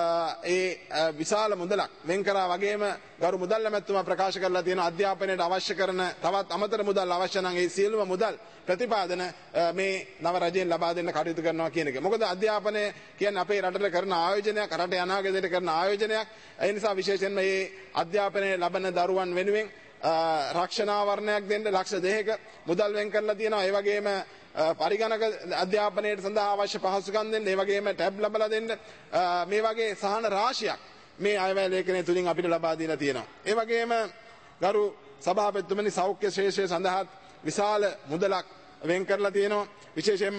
ඒ විශාල මුදලක් වෙන් කරා. වගේම ගරු මුදල් ඇමතුමා ප්‍රකාශ කරලා තියෙන අධ්‍යාපනයට අවශ්‍ය කරන තවත් අමතර මුදල් අවශ්‍ය නම් ඒ සියලුම මුදල් ප්‍රතිපාදන මේ නව රජයෙන් ලබා දෙන්න කටයුතු කරනවා කියන එක. මොකද අධ්‍යාපනය කියන්නේ අපේ රටට කරන ආයෝජනයක්, රටේ අනාගතයට කරන ආයෝජනයක්. ඒ නිසා විශේෂයෙන්ම මේ අධ්‍යාපනය ලබන දරුවන් වෙනුවෙන් රක්ෂණාවරණයක් දෙන්න ලක්ෂ දෙකක මුදල් වෙන් කරලා තියෙනවා. ඒ වගේම පරිගණක අධ්‍යාපනයට සඳහා අවශ්‍ය පහසුකම් දෙන්න, ඒ වගේම ටැබ් ලබා දෙන්න මේ වගේ සහන රාශියක් මේ අයවැය ලේඛනය තුලින් අපිට ලබා දීලා තියෙනවා. ඒ වගේම ගරු සභාපතිතුමනි, සෞඛ්‍ය ශේෂ්ත්‍රය සඳහා විශාල මුදලක් වෙන් කරලා තියෙනවා. විශේෂයෙන්ම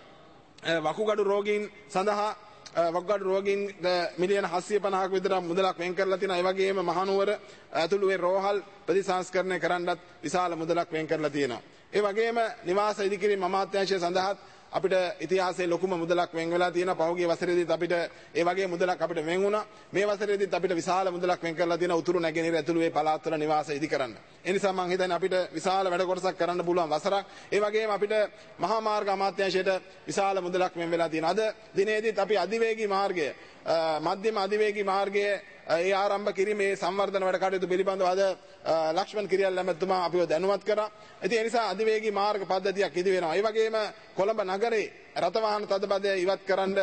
වකුගඩු රෝගීන් සඳහා වකුගඩු රෝගීන් මිලියන හත්සිය පනහක විතර මුදලක් වෙන් කරලා තියෙනවා. ඒ වගේම මහනුවර ඇතුළු ඒ රෝහල් ප්‍රතිසංස්කරණය කරන්නත් විශාල මුදලක් වෙන් කරලා තියෙනවා. ඒ වගේම නිවාස ඉදිකිරීම අමාත්‍යාංශය සඳහා අපිට ඉතිහාසයේ ලොකුම මුදලක් වෙන් වෙලා තියෙනවා. පහුගිය වසරේදීත් අපිට ඒ වගේ මුදලක් අපිට වෙන් වුණා. මේ වසරේදීත් අපිට විශාල මුදලක් වෙන් කරලා තියෙනවා උතුරු නැගෙනහිර ඇතුළු මේ පළාත්වල නිවාස ඉදි කරන්න. ඒ නිසා මම හිතන්නේ අපිට විශාල වැඩ කොටසක් කරන්න පුළුවන් වසරක්. ඒ වගේම අපිට මහා මාර්ග අමාත්‍යාංශයට විශාල මුදලක් වෙන් වෙලා තියෙනවා. අද දිනේදීත් අපි අධිවේගී මාර්ගය මධ්‍යම අධිවේගී මාර්ගයේ ඒ ආරම්භ කිරීමේ සංවර්ධන වැඩ කටයුතු පිළිබඳව අද ලක්ෂ්මන් කිරියල් ඇමතුමා අපිව දැනුවත් කරා. ඉතින් ඒ නිසා අධිවේගී මාර්ග පද්ධතියක් ඉදි වෙනවා. ඒ වගේම කොළඹ නගරේ රථවාහන තදබදය ඉවත් කරන්න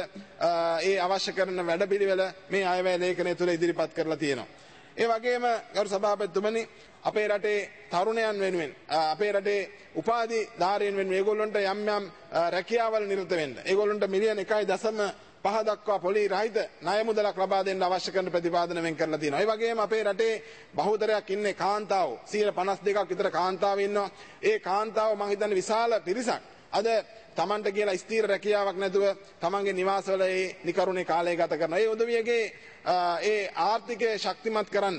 ඒ අවශ්‍ය කරන වැඩපිළිවෙල මේ අයවැය ලේඛනය තුළ ඉදිරිපත් කරලා තියෙනවා. ඒ වගේම ගරු සභාපතිතුමනි අපේ රටේ තරුණයන් වෙනුවෙන් අපේ රටේ උපාධි ධාරීන් වෙනුවෙන් ඒගොල්ලන්ට යම් යම් රැකියාවල නිරත වෙන්න ඒගොල්ලන්ට මිලියන එකයි දශම පහ දක්වා පොලි රහිත ණය මුදලක් ලබා දෙන්න අවශ්‍ය කරන ප්‍රතිපාදන වෙන් කරලා තියෙනවා. ඒ වගේම අපේ රටේ බහුතරයක් ඉන්නේ කාන්තාවෝ. සියයට පනස් දෙකක් විතර කාන්තාවෝ ඉන්නවා. ඒ කාන්තාවෝ මම හිතන්නේ විශාල පිරිසක් අද තමන්ට කියලා ස්ථීර රැකියාවක් නැතුව තමන්ගේ නිවාසවල ඒ නිකරුණේ කාලය ගත කරනවා. ඒ උදවියගේ ඒ ආර්ථිකය ශක්තිමත් කරන්න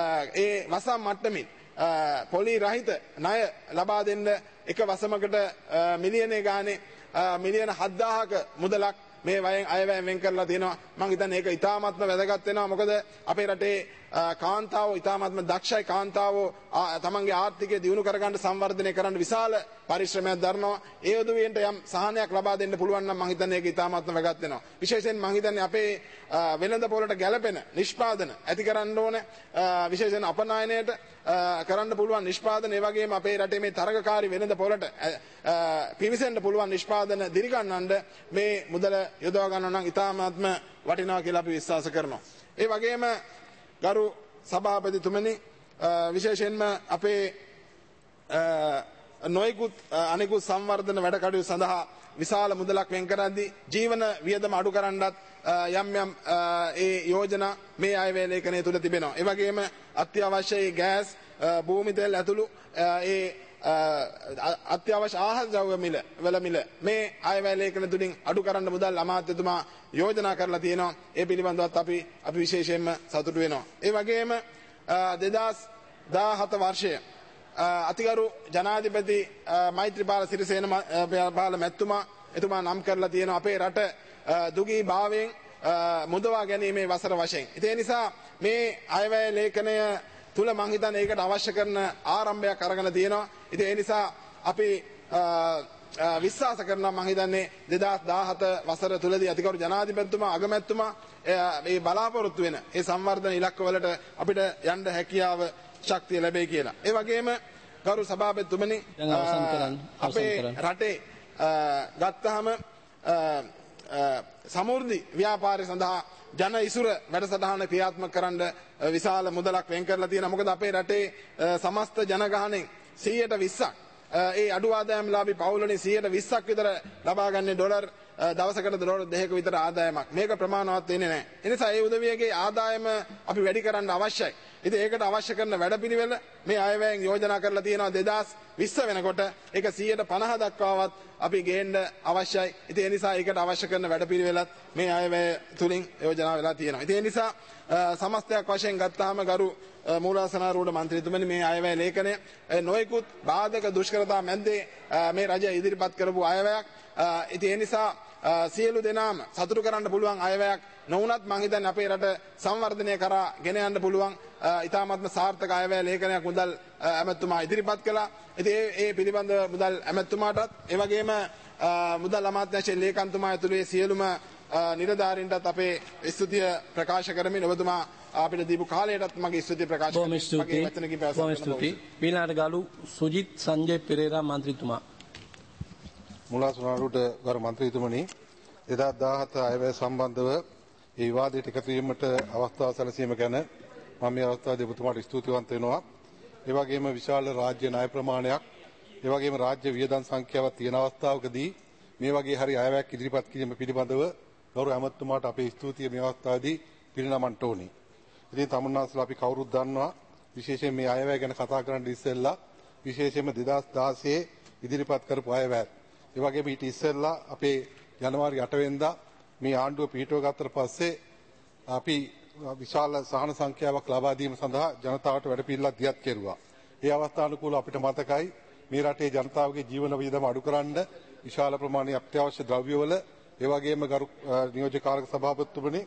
ඒ වසම් මට්ටමින් පොලි රහිත ණය ලබා දෙන්න එක වසමකට මිලියන ගානේ මිලියන හත්දාහක මුදලක් මේ වයෙන් අයවැයෙන් වෙන් කරලා තියෙනවා. මම හිතන්නේ ඒක ඉතාමත්ම වැදගත් වෙනවා. මොකද අපේ රටේ කාන්තාවෝ ඉතාමත්ම දක්ෂයි. කාන්තාවෝ තමන්ගේ ආර්ථිකය දියුණු කරගන්න සංවර්ධනය කරන්න විශාල පරිශ්‍රමයක් දරනවා. ඒ උදවියන්ට යම් සහනයක් ලබා දෙන්න පුළුවන් නම් මම හිතන්නේ ඒක ඉතාමත්ම වැදගත් වෙනවා. විශේෂයෙන් මම හිතන්නේ අපේ වෙළඳ පොළට ගැළපෙන නිෂ්පාදන ඇති කරන්න ඕනේ. විශේෂයෙන් අපනයනයට කරන්න පුළුවන් නිෂ්පාදන ඒ වගේම අපේ රටේ මේ තරගකාරී වෙළඳ පොළට පිවිසෙන්න පුළුවන් නිෂ්පාදන දිරිගන්නන්න මේ මුදල යොදවා ගන්න නම් ඉතාමත්ම වටිනවා කියලා අපි විශ්වාස කරනවා. ඒ වගේම ගරු සභාපතිතුමනි විශේෂයෙන්ම අපේ නොයෙකුත් අනෙකුත් සංවර්ධන වැඩ කටයුතු සඳහා විශාල මුදලක් වෙන් කරද්දී ජීවන වියදම අඩු කරන්නත් යම් යම් ඒ යෝජනා මේ අයවැය ලේඛනය තුල තිබෙනවා. ඒ වගේම අත්‍යවශ්‍ය ගෑස් භූමි තෙල් ඇතුළු ඒ අත්‍යවශ්‍ය ආහාර ද්‍රව්‍ය මිල වල මිල මේ අයවැය ලේඛන තුලින් අඩු කරන්න මුදල් අමාත්‍යතුමා යෝජනා කරලා තියෙනවා. ඒ පිළිබඳවත් අපි අපි විශේෂයෙන්ම සතුටු වෙනවා. ඒ වගේම දෙදාස් දාහත වර්ෂය අතිගරු ජනාධිපති මෛත්‍රීපාල සිරිසේන පාල මැතිතුමා එතුමා නම් කරලා තියෙනවා අපේ රට දුගී භාවයෙන් මුදවා ගැනීමේ වසර වශයෙන්. ඒ නිසා මේ අයවැය ලේඛනය තුල මම හිතන්නේ ඒකට අවශ්‍ය කරන ආරම්භයක් අරගෙන තියෙනවා. ඉතින් ඒ නිසා අපි විශ්වාස කරනවා මම හිතන්නේ දෙදාස් දාහත වසර තුලදී අතිගරු ජනාධිපතිතුමා අගමැතිතුමා මේ බලාපොරොත්තු වෙන ඒ සංවර්ධන ඉලක්කවලට අපිට යන්න හැකියාව ශක්තිය ලැබෙයි කියලා. ඒ වගේම ගරු සභාපතිතුමනි අපේ රටේ ගත්තාම සමෘද්ධි ව්‍යාපාරය සඳහා ජන ඉසුර වැඩසටහන ක්‍රියාත්මක කරන්න විශාල මුදලක් වෙන් කරලා තියෙනවා. මොකද අපේ රටේ සමස්ත ජනගහණයෙන් සීයට විස්සක් ඒ අඩු ආදායම්ලාභී පවුල්වලින් සීයට විස්සක් විතර ලබා ගන්නේ ඩොලර් දවසකට ඩොලර් දෙකක විතර ආදායමක්. මේක ප්‍රමාණවත් වෙන්නේ නැහැ. ඒ නිසා ඒ උදවියගේ ආදායම අපි වැඩි කරන්න අවශ්‍යයි. ඉතින් ඒකට අවශ්‍ය කරන වැඩපිළිවෙල මේ අයවැයෙන් යෝජනා කරලා තියෙනවා දෙදාස් විස්ස වෙනකොට ඒක සීයට පනහ දක්වාවත් අපි ගේන්න අවශ්‍යයි. ඉතින් ඒ නිසා ඒකට අවශ්‍ය කරන වැඩපිළිවෙලත් මේ අයවැය තුලින් යෝජනා වෙලා තියෙනවා. ඉතින් ඒ නිසා සමස්තයක් වශයෙන් ගත්තාම ගරු මූලාසනාරූඪ මන්ත්‍රීතුමනි මේ අයවැය ලේඛනය නොයෙකුත් බාධක දුෂ්කරතා මැද්දේ මේ රජය ඉදිරිපත් කරපු අයවැයක්. ඉතින් ඒ නිසා සියලු දෙනාම සතුටු කරන්න පුළුවන් අයවැයක් නොවුනත් මම හිතන්නේ අපේ රට සංවර්ධනය කරා ගෙන යන්න පුළුවන් ඉතාමත්ම සාර්ථක අයවැය ලේඛනයක් මුදල් ඇමතුමා ඉදිරිපත් කළා. ඉතින් ඒ ඒ පිළිබඳව මුදල් ඇමතුමාටත් ඒ වගේම මුදල් අමාත්‍යාංශයේ ලේකම්තුමා ඇතුළු සියලුම නිලධාරීන්ටත් අපේ ස්තුතිය ප්‍රකාශ කරමින් ඔබතුමා අපිට දීපු කාලයටත් මගේ ස්තුතිය ප්‍රකාශ කරනවා. මගේ වචනකින් පැවසුම්
පීලාට ගාලු සුජිත් සංජය පෙරේරා මන්ත්‍රීතුමා.
මුලාසනාරූඪ ගරු මන්ත්‍රීතුමනි දෙදාස් දාහත අයවැය සම්බන්ධව ඒ විවාදයට එකතු වීමට අවස්ථාව සැලසීම ගැන මම මේ අවස්ථාවේදී ඔබතුමාට ස්තුතිවන්ත වෙනවා. ඒ වගේම විශාල රාජ්‍ය ණය ප්‍රමාණයක් ඒ වගේම රාජ්‍ය වියදම් සංඛ්‍යාවක් තියෙන අවස්ථාවකදී මේ වගේ හරි අයවැයක් ඉදිරිපත් කිරීම පිළිබඳව ගෞරව ඇමතුමාට අපේ ස්තුතිය මේ අවස්ථාවේදී පිරිනමන්න ඕනි. ඉතින් තමුන්නාන්සලා අපි කවුරුත් දන්නවා විශේෂයෙන් මේ අයවැය ගැන කතා කරන්න ඉස්සෙල්ලා විශේෂයෙන්ම දෙදාස් දාසයේ ඉදිරිපත් කරපු අයවැය. ඒ වගේම ඊට ඉස්සෙල්ලා අපේ ජනවාරි අට වෙනිදා මේ ආණ්ඩුව පිහිටුව ගත්තට පස්සේ අපි විශාල සහන සංඛ්‍යාවක් ලබා දීම සඳහා ජනතාවට වැඩපිළිවෙලක් දියත් කෙරුවා. ඒ අවස්ථානුකූලව අපිට මතකයි මේ රටේ ජනතාවගේ ජීවන වියදම අඩු කරන්න විශාල ප්‍රමාණයක් අත්‍යවශ්‍ය ද්‍රව්‍යවල ඒ වගේම ගරු නියෝජ්‍ය කාරක සභාපතිතුමනි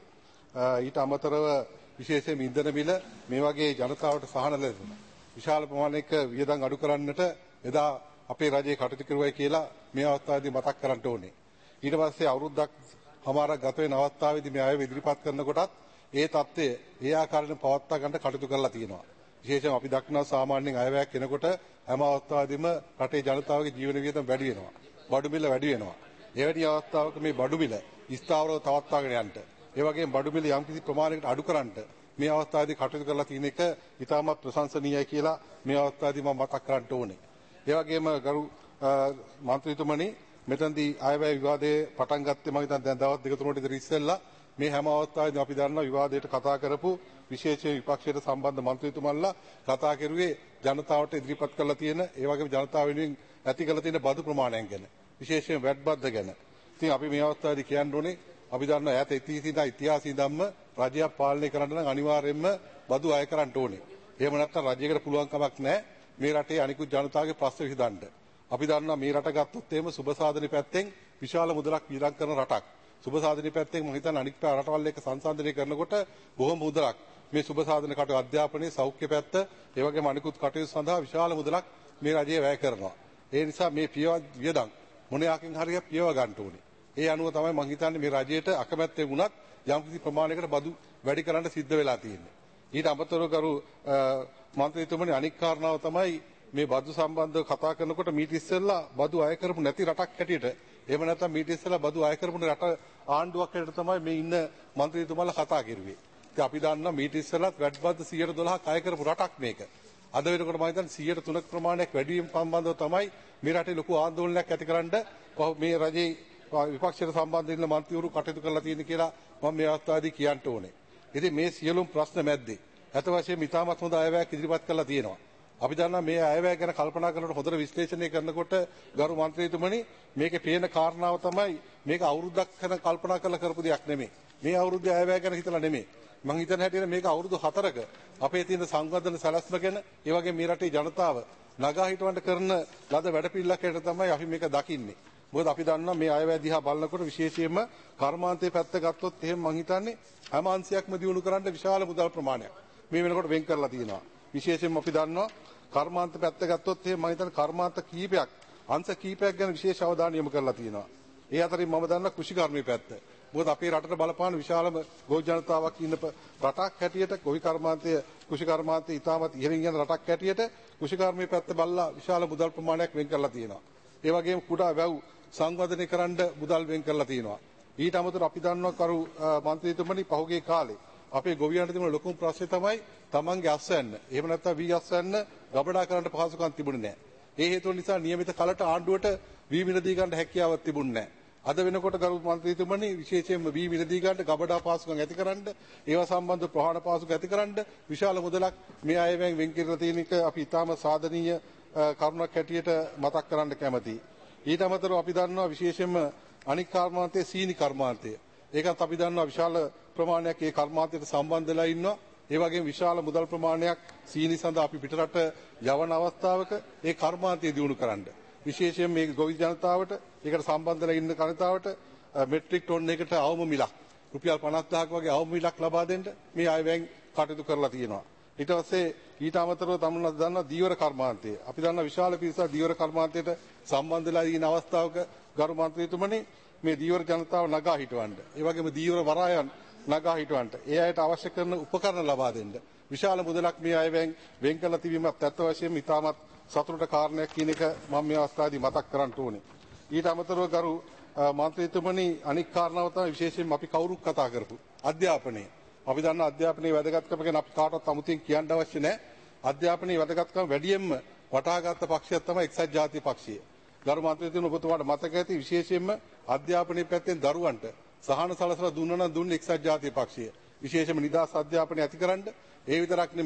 ඊට අමතරව විශේෂයෙන් ඉන්ධන මිල මේ වගේ ජනතාවට සහන ලැබුණා. විශාල ප්‍රමාණයක වියදම් අඩු කරන්නට එදා අපේ රජයේ කටයුතු කරුවයි කියලා මේ අවස්ථාවේදී මතක් කරන්න ඕනේ. ඊට පස්සේ අවුරුද්දක් හමාරක් ගත වෙන අවස්ථාවේදී මේ අයව ඉදිරිපත් කරනකොටත් ඒ தත්ත්වය ඒ ආකාරයෙන් පවත්වා ගන්න කටයුතු කරලා තියෙනවා. විශේෂයෙන් අපි දක්නා සාමාන්‍යයෙන් අයවැයක් කෙනකොට හැම අවස්ථාවෙදිම රටේ ජනතාවගේ ජීවන වියදම වැඩි වෙනවා. බඩු මිල වැඩි වෙනවා. එවැනි අවස්ථාවක මේ බඩු මිල ස්ථාවරව තවත්වාගෙන යන්න, ඒ වගේම බඩු මිල යම්කිසි ප්‍රමාණයකට අඩු කරන්න මේ අවස්ථාවේදී කටයුතු කරලා තියෙන එක ඉතාමත් ප්‍රශංසනීයයි කියලා මේ අවස්ථාවේදී මම මතක් කරන්න ඕනේ. ඒ වගේම ගරු මන්ත්‍රීතුමනි මෙතනදී අයවැය විවාදයේ පටන් ගත්තේ මම හිතන්නේ දැන් දවස් දෙක තුනකට ඉතින් ඉස්සෙල්ලා මේ හැම අවස්ථාවෙදී අපි දන්නවා විවාදයට කතා කරපු විශේෂයෙන් විපක්ෂයට සම්බන්ධ මන්ත්‍රීතුමන්ලා කතා කරුවේ ජනතාවට ඉදිරිපත් කරලා තියෙන ඒ වගේම ජනතාව වෙනුවෙන් ඇති කරලා තියෙන බදු ප්‍රමාණයන් ගැන විශේෂයෙන් වැට් බද්ද ගැන. ඉතින් අපි මේ අවස්ථාවේදී කියන්න ඕනේ අපි දන්නවා ඈත ඉතිහාසින්දා ඉතිහාසින්දම්ම රජයක් පාලනය කරන්න නම් අනිවාර්යයෙන්ම බදු අය කරන්න ඕනේ. එහෙම නැත්නම් රජයකට පුළුවන් කමක් නැහැ මේ රටේ අනිකුත් ජනතාවගේ ප්‍රශ්න විසඳන්න. අපි දන්නවා මේ රට ගත්තොත් එහෙම සුබ සාධනී පැත්තෙන් විශාල මුදලක් වියදම් කරන රටක්. සුබ සාධනී පැත්තෙන් මම හිතන්නේ අනිත් රටවල් එක්ක සංසන්දනය කරනකොට බොහොම මුදලක් මේ සුබ සාධන කටයුතු අධ්‍යාපනයේ සෞඛ්‍ය පැත්ත ඒ වගේම අනිකුත් කටයුතු සඳහා විශාල මුදලක් මේ රජය වැය කරනවා. ඒ නිසා මේ පියව වියදම් මොන යාකින් හරියක් පියව ගන්න ඕනේ. ඒ අනුව තමයි මම හිතන්නේ මේ රජයට අකමැත්තෙන් වුණත් යම්කිසි ප්‍රමාණයකට බදු වැඩි කරන්න සිද්ධ වෙලා තියෙන්නේ. ඊට අමතරව කරු මන්ත්‍රීතුමනි අනික් කාරණාව තමයි මේ බදු සම්බන්ධව කතා කරනකොට මීට ඉස්සෙල්ලා බදු අය කරපු නැති රටක් හැටියට එහෙම නැත්නම් මීට ඉස්සෙල්ලා බදු අය කරපු රට ආණ්ඩුවක් හැටියට තමයි මේ ඉන්න මන්ත්‍රීතුමාලා කතා කරුවේ. ඉතින් අපි දන්නවා මීට ඉස්සෙල්ලත් වැට් බද්ද සියයට දොළහක් අය කරපු රටක් මේක. අද වෙනකොට මම හිතන්නේ සියයට තුනක ප්‍රමාණයක් වැඩි වීම සම්බන්ධව තමයි මේ රටේ ලොකු ආందోලනයක් ඇතිකරන්න මේ රජයේ විපක්ෂයට සම්බන්ධ වෙන මන්ත්‍රීවරු කටයුතු කරලා තියෙන කියලා මම මේ අවස්ථාවේදී කියන්න ඕනේ. ඉතින් මේ සියලුම ප්‍රශ්න මැද්දේ අත වශයෙන් ඉතාමත් හොඳ අයවැයක් ඉදිරිපත් කරලා තියෙනවා. අපි දන්නා මේ අයවැය ගැන කල්පනා කරනකොට හොඳට විශ්ලේෂණය කරනකොට ගරු මන්ත්‍රීතුමනි මේකේ පේන කාරණාව තමයි මේක අවුරුද්දක් කරන කල්පනා කරලා කරපු දෙයක් නෙමෙයි. මේ අවුරුද්දේ අයවැය ගැන හිතලා නෙමෙයි. මම හිතන හැටියට මේක අවුරුදු හතරක අපේ තියෙන සංවර්ධන සැලැස්ම ගැන ඒ වගේ මේ රටේ ජනතාව නගා හිටවන්න කරන ලද වැඩපිළිවෙලක් හැටියට තමයි අපි මේක දකින්නේ. මොකද අපි දන්නවා මේ අයවැය දිහා බලනකොට විශේෂයෙන්ම කර්මාන්තයේ පැත්ත ගත්තොත් එහෙම මම හිතන්නේ හැම අංශයක්ම දියුණු කරන්න විශාල මුදල් ප්‍රමාණයක් මේ වෙනකොට වෙන් කරලා තියෙනවා. විශේෂයෙන්ම අපි දන්නවා කර්මාන්ත පැත්ත ගත්තොත් එහෙම මම හිතන්නේ කර්මාන්ත කීපයක් අංශ කීපයක් ගැන විශේෂ අවධානය යොමු කරලා තියෙනවා. ඒ අතරින් මම දන්නවා කෘෂිකර්මී පැත්ත. මොකද අපේ රටට බලපාන විශාලම ගොවි ජනතාවක් ඉන්න රටක් හැටියට ගොවි කර්මාන්තය කෘෂිකර්මාන්තය ඉතාමත් ඉහළින් යන රටක් හැටියට කෘෂිකර්මී පැත්ත බලලා විශාල මුදල් ප්‍රමාණයක් වෙන් කරලා තියෙනවා. ඒ වගේම කුඩා වැව් සංවර්ධනය කරන්න මුදල් වෙන් කරලා තියෙනවා. ඊට අමතරව අපි දන්නවා කරු මන්ත්‍රීතුමනි පහුගිය කාලේ අපේ ගොවියන්ට තිබුණ ලොකුම ප්‍රශ්නේ තමයි තමන්ගේ අස්වැන්න. එහෙම නැත්නම් වී අස්වැන්න ගබඩා කරන්න පහසුකම් තිබුණේ නැහැ. ඒ හේතුව නිසා નિયમિત කලට ආණ්ඩුවට වී මිලදී ගන්න හැකියාවක් තිබුණේ නැහැ. අද වෙනකොට ගරු මන්ත්‍රීතුමනි විශේෂයෙන්ම වී මිලදී ගන්න ගබඩා පහසුකම් ඇතිකරන්න ඒවා සම්බන්ධ ප්‍රහාණ පහසුකම් ඇතිකරන්න විශාල මුදලක් මේ අයවැයෙන් වෙන් කරලා තියෙන එක අපි ඉතාම සාධනීය කරුණක් හැටියට මතක් කරන්න කැමතියි. ඊට අමතරව අපි දන්නවා විශේෂයෙන්ම අනික් කර්මාන්තයේ සීනි කර්මාන්තය. ඒකත් අපි දන්නවා විශාල ප්‍රමාණයක් ඒ කර්මාන්තයට සම්බන්ධ වෙලා ඉන්නවා. ඒ වගේම විශාල මුදල් ප්‍රමාණයක් සීනි සඳහා අපි පිටරට යවන අවස්ථාවක ඒ කර්මාන්තය දියුණු කරන්න. විශේෂයෙන් මේ ගොවි ජනතාවට ඒකට සම්බන්ධ වෙලා ඉන්න ජනතාවට මෙට්‍රික් ටොන් එකකට අවම මිලක් රුපියල් පනස් දහසක් වගේ අවම මිලක් ලබා දෙන්න මේ අයවැයෙන් කටයුතු කරලා තියෙනවා. ඊට පස්සේ ඊට අමතරව තමයි දන්නා දීවර කර්මාන්තය. අපි දන්නා විශාල පිරිසක් දීවර කර්මාන්තයට සම්බන්ධ වෙලා ඉන්න අවස්ථාවක ගරු මන්ත්‍රීතුමනි මේ දීවර ජනතාව නගා හිටවන්න. ඒ වගේම දීවර වරායන් නගා හිටවන්න. ඒ අයට අවශ්‍ය කරන උපකරණ ලබා දෙන්න. විශාල මුදලක් මේ අයවැයෙන් වෙන් කරලා තිබීමත් ඇත්ත වශයෙන්ම ඉතාමත් සතුටට කාරණයක් කියන එක මම මේ අවස්ථාවේදී මතක් කරන්න ඕනේ. ඊට අමතරව ගරු මන්ත්‍රීතුමනි අනික් කාරණාව තමයි විශේෂයෙන්ම අපි කවුරුත් කතා කරපු අධ්‍යාපනය. අපි දන්නා අධ්‍යාපනයේ වැදගත්කම ගැන අපි කාටවත් අමුතින් කියන්න අවශ්‍ය නැහැ. අධ්‍යාපනයේ වැදගත්කම වැඩියෙන්ම වටහාගත් පක්ෂයක් තමයි එක්සත් ජාතික පක්ෂය. ගරු මන්ත්‍රීතුමනි ඔබතුමාට මතක ඇති විශේෂයෙන්ම අධ්‍යාපනයේ පැත්තෙන් දරුවන්ට සහන සලසලා දුන්නා නම් දුන්නේ එක්සත් ජාතික පක්ෂය. විශේෂයෙන්ම නිදහස් අධ්‍යාපනය ඇතිකරන්න ඒ විතරක් නෙමෙයි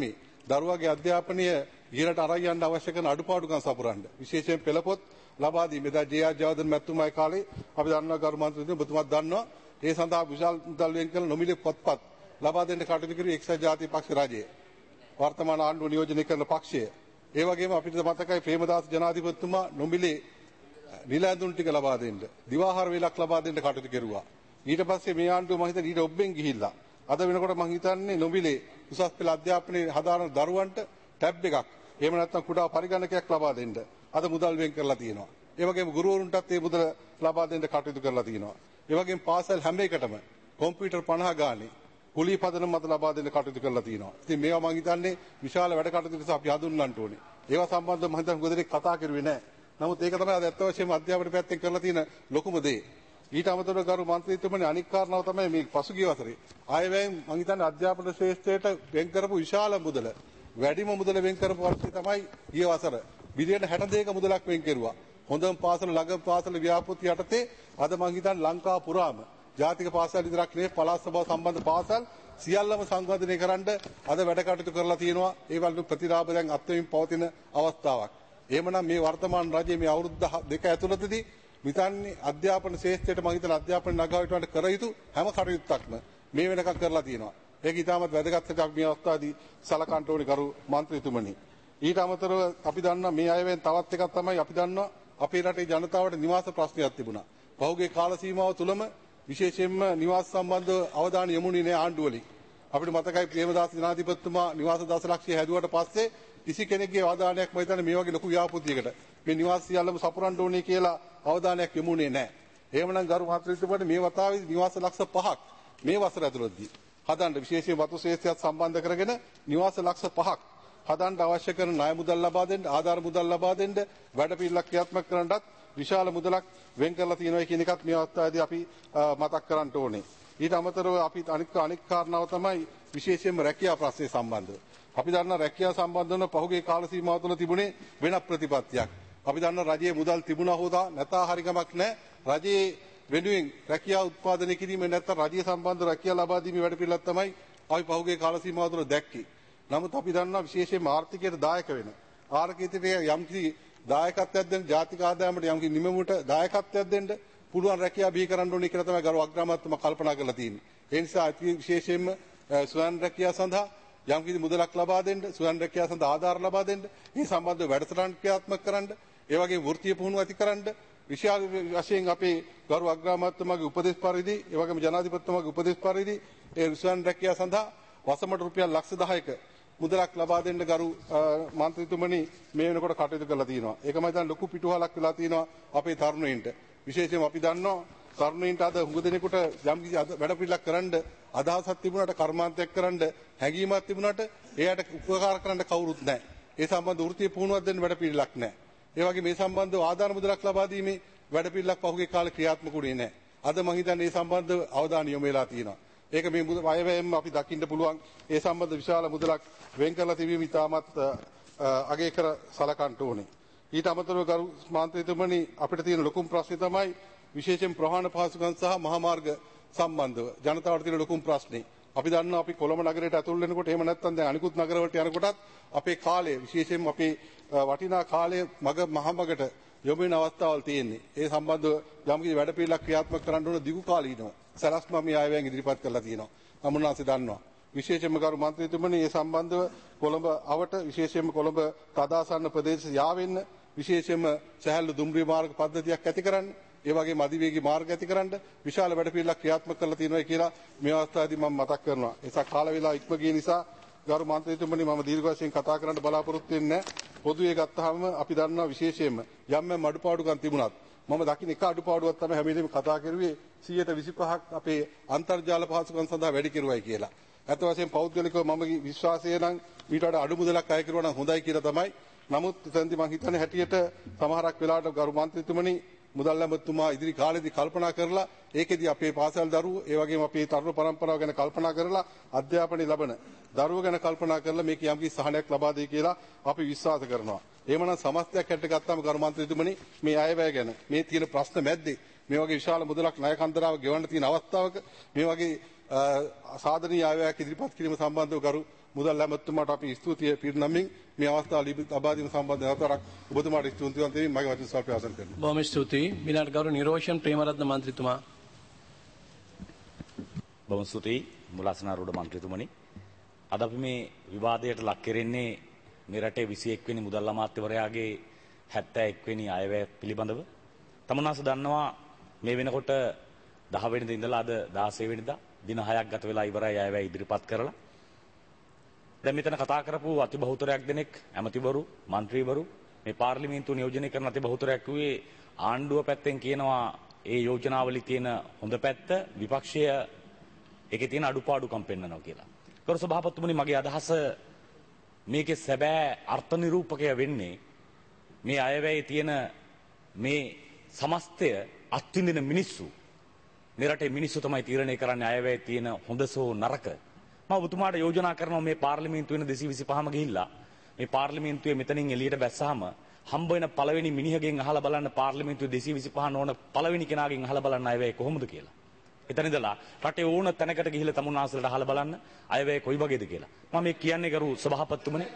දරුවාගේ අධ්‍යාපනය ඉහළට අරන් යන්න අවශ්‍ය කරන අඩුපාඩුකම් සපුරන්න. විශේෂයෙන් පෙළපොත් ලබා දීම. එදා ජේ ආර් ජයවර්ධන මැතිතුමායි කාලේ අපි දන්නවා ගරු මන්ත්‍රීතුමා ඔබතුමාත් දන්නවා ඒ සඳහා විශාල මුදල් වෙන් කළ නොමිලේ පොත්පත් ලබා දෙන්න කටයුතු කරු එක්සත් ජාතික පක්ෂ රජය. වර්තමාන ආණ්ඩුව නියෝජනය කරන පක්ෂය. ඒ වගේම අපිට මතකයි ප්‍රේමදාස ජනාධිපතිතුමා නොමිලේ නිල ඇඳුම් ටික ලබා දෙන්න, දිවාහාර වේලක් ලබා දෙන්න කටයුතු කෙරුවා. ඊට පස්සේ මේ ආණ්ඩුව මම හිතන්නේ ඊට ඔබෙන් ගිහිල්ලා අද වෙනකොට මම හිතන්නේ නොමිලේ උසස් පෙළ අධ්‍යාපනයේ හදාරන දරුවන්ට ටැබ් එකක් එහෙම නැත්නම් කුඩා පරිගණකයක් ලබා දෙන්න අද මුදල් වෙන් කරලා තියෙනවා. ඒ වගේම ගුරුවරුන්ටත් මේ මුදල ලබා දෙන්න කටයුතු කරලා තියෙනවා. ඒ වගේම පාසල් හැම එකටම කොම්පියුටර් පනහ ගානේ කුලී පදනම මත ලබා දෙන්න කටයුතු කරලා තියෙනවා. ඉතින් මේවා මම හිතන්නේ විශාල වැඩ කටයුතු නිසා අපි හඳුන්වන්න ඕනේ. ඒවා සම්බන්ධව මම හිතන්නේ ගොඩනෙක් කතා කරුවේ නැහැ. නමුත් ඒක තමයි අද ඇත්ත වශයෙන්ම අධ්‍යාපන පැත්තෙන් කරලා තියෙන ලොකුම දේ. ඊට අමතරව ගරු මන්ත්‍රීතුමනි අනික් කාරණාව තමයි මේ පසුගිය වසරේ ආයවැයෙන් මම හිතන්නේ අධ්‍යාපන ශ්‍රේෂ්ඨයට වෙන් කරපු විශාල මුදල වැඩිම මුදල වෙන් කරපු වර්ෂය තමයි ඊය වසර. බිලියන හැට දෙකක මුදලක් වෙන් කෙරුවා. හොඳම පාසල ළඟම පාසල ව්‍යාපෘති යටතේ අද මම හිතන්නේ ලංකාව පුරාම ජාතික පාසල් විතරක් නෙවෙයි පළාත් සභාව සම්බන්ධ පාසල් සියල්ලම සංවර්ධනය කරන්න අද වැඩ කටයුතු කරලා තියෙනවා. ඒ වගේ ප්‍රතිලාභ දැන් අත්වෙමින් පවතින අවස්ථාවක්. එහෙමනම් මේ වර්තමාන රජයේ මේ අවුරුදු දෙක ඇතුළතදී මිතන්නේ අධ්‍යාපන ශාස්ත්‍රයට මම හිතන අධ්‍යාපන නගාවිට කර යුතු හැම කටයුත්තක්ම මේ වෙනකම් කරලා තියෙනවා. ඒක ඉතාමත් වැදගත් එකක් මේ අවස්ථාවේදී සලකන්න ඕනේ ගරු මන්ත්‍රීතුමනි. ඊට අමතරව අපි දන්නා මේ අයවෙන් තවත් එකක් තමයි අපි දන්නවා අපේ රටේ ජනතාවට නිවාස ප්‍රශ්නයක් තිබුණා. පහුගිය කාල සීමාව තුළම විශේෂයෙන්ම නිවාස සම්බන්ධව අවධානය යොමුුනේ නැහැ ආණ්ඩුව වලින්. අපිට මතකයි ප්‍රේමදාස ජනාධිපතිතුමා නිවාස දසලක්ෂය හැදුවට පස්සේ කිසි කෙනෙක්ගේ අවධානයක් මම හිතන්නේ මේ වගේ ලොකු ව්‍යාපෘතියකට මේ නිවාස සියල්ලම සපුරන්න ඕනේ කියලා අවධානයක් යොමුුනේ නැහැ. එහෙමනම් ගරු මන්ත්‍රීතුමාට මේ වතාවේ නිවාස ලක්ෂ පහක් මේ වසර ඇතුළතදී හදන්න විශේෂයෙන් වතු ශේෂ්ත්‍රයත් සම්බන්ධ කරගෙන නිවාස ලක්ෂ පහක් හදන්න අවශ්‍ය කරන ණය මුදල් ලබා දෙන්න, ආධාර මුදල් ලබා දෙන්න, වැඩ පිළිවෙලක් ක්‍රියාත්මක කරන්නත් විශාල මුදලක් වෙන් කරලා තියෙනවා කියන එකත් මේ අවස්ථාවේදී අපි මතක් කරන්න ඕනේ. ඊට අමතරව අපි අනික් අනික් කාරණාව තමයි විශේෂයෙන්ම රැකියාව ප්‍රශ්නය සම්බන්ධව. අපි දන්නා රැකියාව සම්බන්ධව පහුගිය කාල සීමාව තුළ තිබුණේ වෙනත් ප්‍රතිපත්තියක්. අපි දන්නා රජයේ මුදල් තිබුණා හොදා නැතා හරි ගමක් නැහැ. රජයේ වෙනුවෙන් රැකියාව උත්පාදනය කිරීමේ නැත්නම් රජය සම්බන්ධ රැකියාව ලබා දීමේ වැඩ පිළිවෙලක් තමයි අපි පහුගිය කාල සීමාව තුළ දැක්කේ. නමුත් අපි දන්නා විශේෂයෙන්ම ආර්ථිකයට දායක වෙන ආර්ථිකයේ යම්කිසි දායකත්වයක් දෙන්න ජාතික ආදායමට යම්කිසි නිමමුවට දායකත්වයක් දෙන්න පුළුවන් රැකියාව බිහි කරන්න ඕනේ කියලා තමයි ගරු අග්‍රාමාත්‍යතුමා කල්පනා කරලා තියෙන්නේ. ඒ නිසා විශේෂයෙන්ම ස්වයං රැකියාව සඳහා යම්කිසි මුදලක් ලබා දෙන්න, ස්වයං රැකියාව සඳහා ආධාර ලබා දෙන්න, මේ සම්බන්ධව වැඩසටහන් ක්‍රියාත්මක කරන්න, ඒ වගේම වෘත්තීය පුහුණුව ඇති කරන්න විශාල වශයෙන් අපේ ගරු අග්‍රාමාත්‍යතුමාගේ උපදෙස් පරිදි, ඒ වගේම ජනාධිපතිතුමාගේ උපදෙස් පරිදි ඒ ස්වයං රැකියාව සඳහා වසමට රුපියල් ලක්ෂ දහයක මුදලක් ලබා දෙන්න ගරු මන්ත්‍රීතුමනි මේ වෙනකොට කටයුතු කරලා තියෙනවා. ඒකම දැන් ලොකු පිටුවහලක් වෙලා තියෙනවා අපේ තරුණයින්ට. විශේෂයෙන්ම අපි දන්නවා තරුණයින්ට අද හුඟ දෙනෙකුට යම් කිසි වැඩ පිළිලක් කරන්න අදහසක් තිබුණාට කර්මාන්තයක් කරන්න හැඟීමක් තිබුණාට එයාට උපකාර කරන්න කවුරුත් නැහැ. ඒ සම්බන්ධ වෘත්තීය පුහුණුවක් දෙන්න වැඩ පිළිලක් නැහැ. ඒ වගේ මේ සම්බන්ධව ආධාර මුදලක් ලබා දීමේ වැඩ පිළිලක් පහුගිය කාලේ ක්‍රියාත්මක වුණේ නැහැ. අද මම හිතන්නේ මේ සම්බන්ධව අවධානය යොමු වෙලා තියෙනවා. ඒක මේ අයවැයෙන් අපි දකින්න පුළුවන් ඒ සම්බන්ධ විශාල මුදලක් වෙන් කරලා තිබීම ඉතාමත් අගය කර සලකන්න ඕනේ. ඊට අමතරව ගරු මන්ත්‍රීතුමනි අපිට තියෙන ලොකුම ප්‍රශ්නේ තමයි විශේෂයෙන් ප්‍රවාහන පහසුකම් සහ මහා මාර්ග සම්බන්ධව ජනතාවට තියෙන ලොකුම ප්‍රශ්නේ. අපි දන්නවා අපි කොළඹ නගරයට ඇතුල් වෙනකොට එහෙම නැත්නම් දැන් අනිකුත් නගරවලට යනකොටත් අපේ කාලය විශේෂයෙන්ම අපේ වටිනා කාලය මග මහමගට යොමු වෙන අවස්ථාවල් තියෙන්නේ. ඒ සම්බන්ධව යම් කිසි වැඩ පිළිවෙලක් ක්‍රියාත්මක කරන්න ඕන දිගු කාලීනව සලස්ම මේ අයවැයෙන් ඉදිරිපත් කරලා තියෙනවා. අමුණාසේ දන්නවා. විශේෂයෙන්ම ගරු මන්ත්‍රීතුමනි මේ සම්බන්ධව කොළඹ අවට විශේෂයෙන්ම කොළඹ තදාසන්න ප්‍රදේශ යාවෙන්න විශේෂයෙන්ම සහැල්ලු දුම්රිය මාර්ග පද්ධතියක් ඇති කරන්න, ඒ වගේම අධිවේගී මාර්ග ඇති කරන්න විශාල වැඩ පිළිවෙලක් ක්‍රියාත්මක කරලා තියෙනවා කියලා මේ අවස්ථාවේදී මම මතක් කරනවා. ඒසක් කාල වේලා ඉක්ම ගිය නිසා ගරු මන්ත්‍රීතුමනි මම දීර්ඝ වශයෙන් කතා කරන්න බලාපොරොත්තු වෙන්නේ නැහැ. පොදුවේ ගත්තාම අපි දන්නවා විශේෂයෙන්ම යම් යම් අඩුපාඩුකම් තිබුණත් මම දකින්න එක අඩුපාඩුවක් තමයි හැමදේම කතා කරුවේ සියයට විසිපහක් අපේ අන්තර්ජාල පහසුකම් සඳහා වැඩි කෙරුවයි කියලා. අත වශයෙන් පෞද්ගලිකව මම විශ්වාසය නම් ඊට වඩා අඩු මුදලක් අය කරුවා නම් හොඳයි කියලා තමයි. නමුත් එතනදී මම හිතන්නේ හැටියට සමහරක් වෙලාවට ගරු මන්ත්‍රීතුමනි මුදල් ඇමතුමා ඉදිරි කාලෙදී කල්පනා කරලා ඒකෙදී අපේ පාසල් දරුවෝ ඒ වගේම අපේ තරුණ පරම්පරාව ගැන කල්පනා කරලා අධ්‍යාපනය ලබන දරුවෝ ගැන කල්පනා කරලා මේක යම් කිසි සහනයක් ලබා දෙයි කියලා අපි විශ්වාස කරනවා. එහෙමනම් සමස්තයක් හැට ගත්තාම ගරු මන්ත්‍රීතුමනි මේ අයවැය ගැන මේ තියෙන ප්‍රශ්න මැද්දේ මේ වගේ විශාල මුදලක් ණය කන්දරාව ගෙවන්න තියෙන අවස්ථාවක මේ වගේ සාධනීය අයවැයක් ඉදිරිපත් කිරීම සම්බන්ධව ගරු මුදල් ඇමතුමාට අපි ස්තුතිය පිරිනමින් මේ අවස්ථාව ලබා දීම සම්බන්ධව නැවතත් ඔබතුමාට ස්තුතිවන්ත වෙමින් මගේ වචන ස්වල්පය අවසන් කරනවා.
බොහොම ස්තුතියි. මිනාඩ් ගෞරව නිරෝෂන් ප්‍රේමරත්න මන්ත්‍රීතුමා.
බොහොම ස්තුතියි මුලාසනාරූඪ මන්ත්‍රීතුමනි. අද අපි මේ විවාදයට ලක් කෙරෙන්නේ මේ රටේ විසි එක් වෙනි මුදල් අමාත්‍යවරයාගේ හැත්තෑ එක් වෙනි අයවැය පිළිබඳව. තමුන්නාස දන්නවා මේ වෙනකොට දහ වෙනිදා ඉඳලා අද දාසය වෙනිදා දින හයක් ගත වෙලා ඉවරයි අයවැය ඉදිරිපත් කරලා. දැන් මෙතන කතා කරපු අති බහුතරයක් දෙනෙක් ඇමතිවරු, മന്ത്രിවරු මේ පාර්ලිමේන්තුව නියෝජනය කරන අති බහුතරයක් කිව්වේ ආණ්ඩුව පැත්තෙන් කියනවා ඒ යෝජනාවලි තියෙන හොඳ පැත්ත විපක්ෂය ඒකේ තියෙන අඩුපාඩුකම් පෙන්වනවා කියලා. ගරු සභාපතිතුමනි මගේ අදහස මේකේ සැබෑ අර්ථ නිරූපකය වෙන්නේ මේ අයවැයේ තියෙන මේ සමස්තය අත්විඳින මිනිස්සු මේ රටේ මිනිස්සු තමයි තීරණය කරන්නේ අයවැයේ තියෙන හොඳ සෝ නරක. මම ඔබතුමාට යෝජනා කරනවා මේ පාර්ලිමේන්තුව වෙන දෙසිය විසිපහම ගිහිල්ලා මේ පාර්ලිමේන්තුවේ මෙතනින් එළියට බැස්සාම හම්බ වෙන පළවෙනි මිනිහගෙන් අහලා බලන්න පාර්ලිමේන්තුවේ දෙසිය විසිපහ නොවන පළවෙනි කෙනාගෙන් අහලා බලන්න අයවැය කොහොමද කියලා. එතන ඉඳලා රටේ ඕන තැනකට ගිහිල්ලා තමුන් ආසලට අහලා බලන්න අයවැය කොයි වගේද කියලා. මම මේ කියන්නේ කරු සභාපතිතුමනි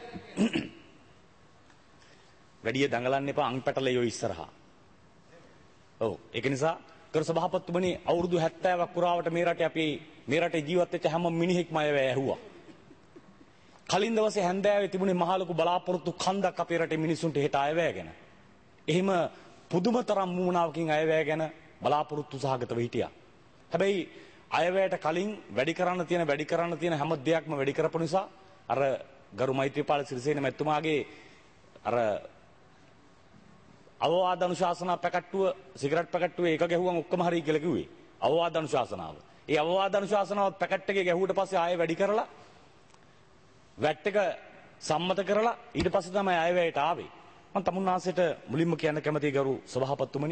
වැඩි දඟලන්න එපා අං පැටලෙයෝ ඉස්සරහා. ඔව් ඒක නිසා කරු සභාපතිතුමනි අවුරුදු හැත්තෑවක් පුරාවට මේ රටේ අපි මේ රටේ ජීවත් වෙච්ච හැම මිනිහෙක්ම අයවැය ඇහුවා. කලින් දවසේ හැන්දෑවේ තිබුණේ මහ ලොකු බලාපොරොත්තු කන්දක් අපේ රටේ මිනිස්සුන්ට හෙට අයවැය ගැන. එහෙම පුදුමතරම් මූණාවකින් අයවැය ගැන බලාපොරොත්තු සහගතව හිටියා. හැබැයි අයවැයට කලින් වැඩි කරන්න තියෙන වැඩි කරන්න තියෙන හැම දෙයක්ම වැඩි කරපු නිසා අර ගරු මෛත්‍රීපාල සිරිසේන මැතිතුමාගේ අර අවවාද අනුශාසනා පැකට්ටුව සිගරට් පැකට්ටුව ඒක ගැහුවම ඔක්කොම හරි කියලා කිව්වේ. අවවාද අනුශාසනාව. ඒ අවවාද අනුශාසනාව පැකට් එකේ ගැහුවට පස්සේ ආයෙ වැඩි කරලා වැට් එක සම්මත කරලා ඊට පස්සේ තමයි අයවැයට ආවේ. මම තමුන්නාසයට මුලින්ම කියන්න කැමතියි ගරු සභාපතිතුමනි.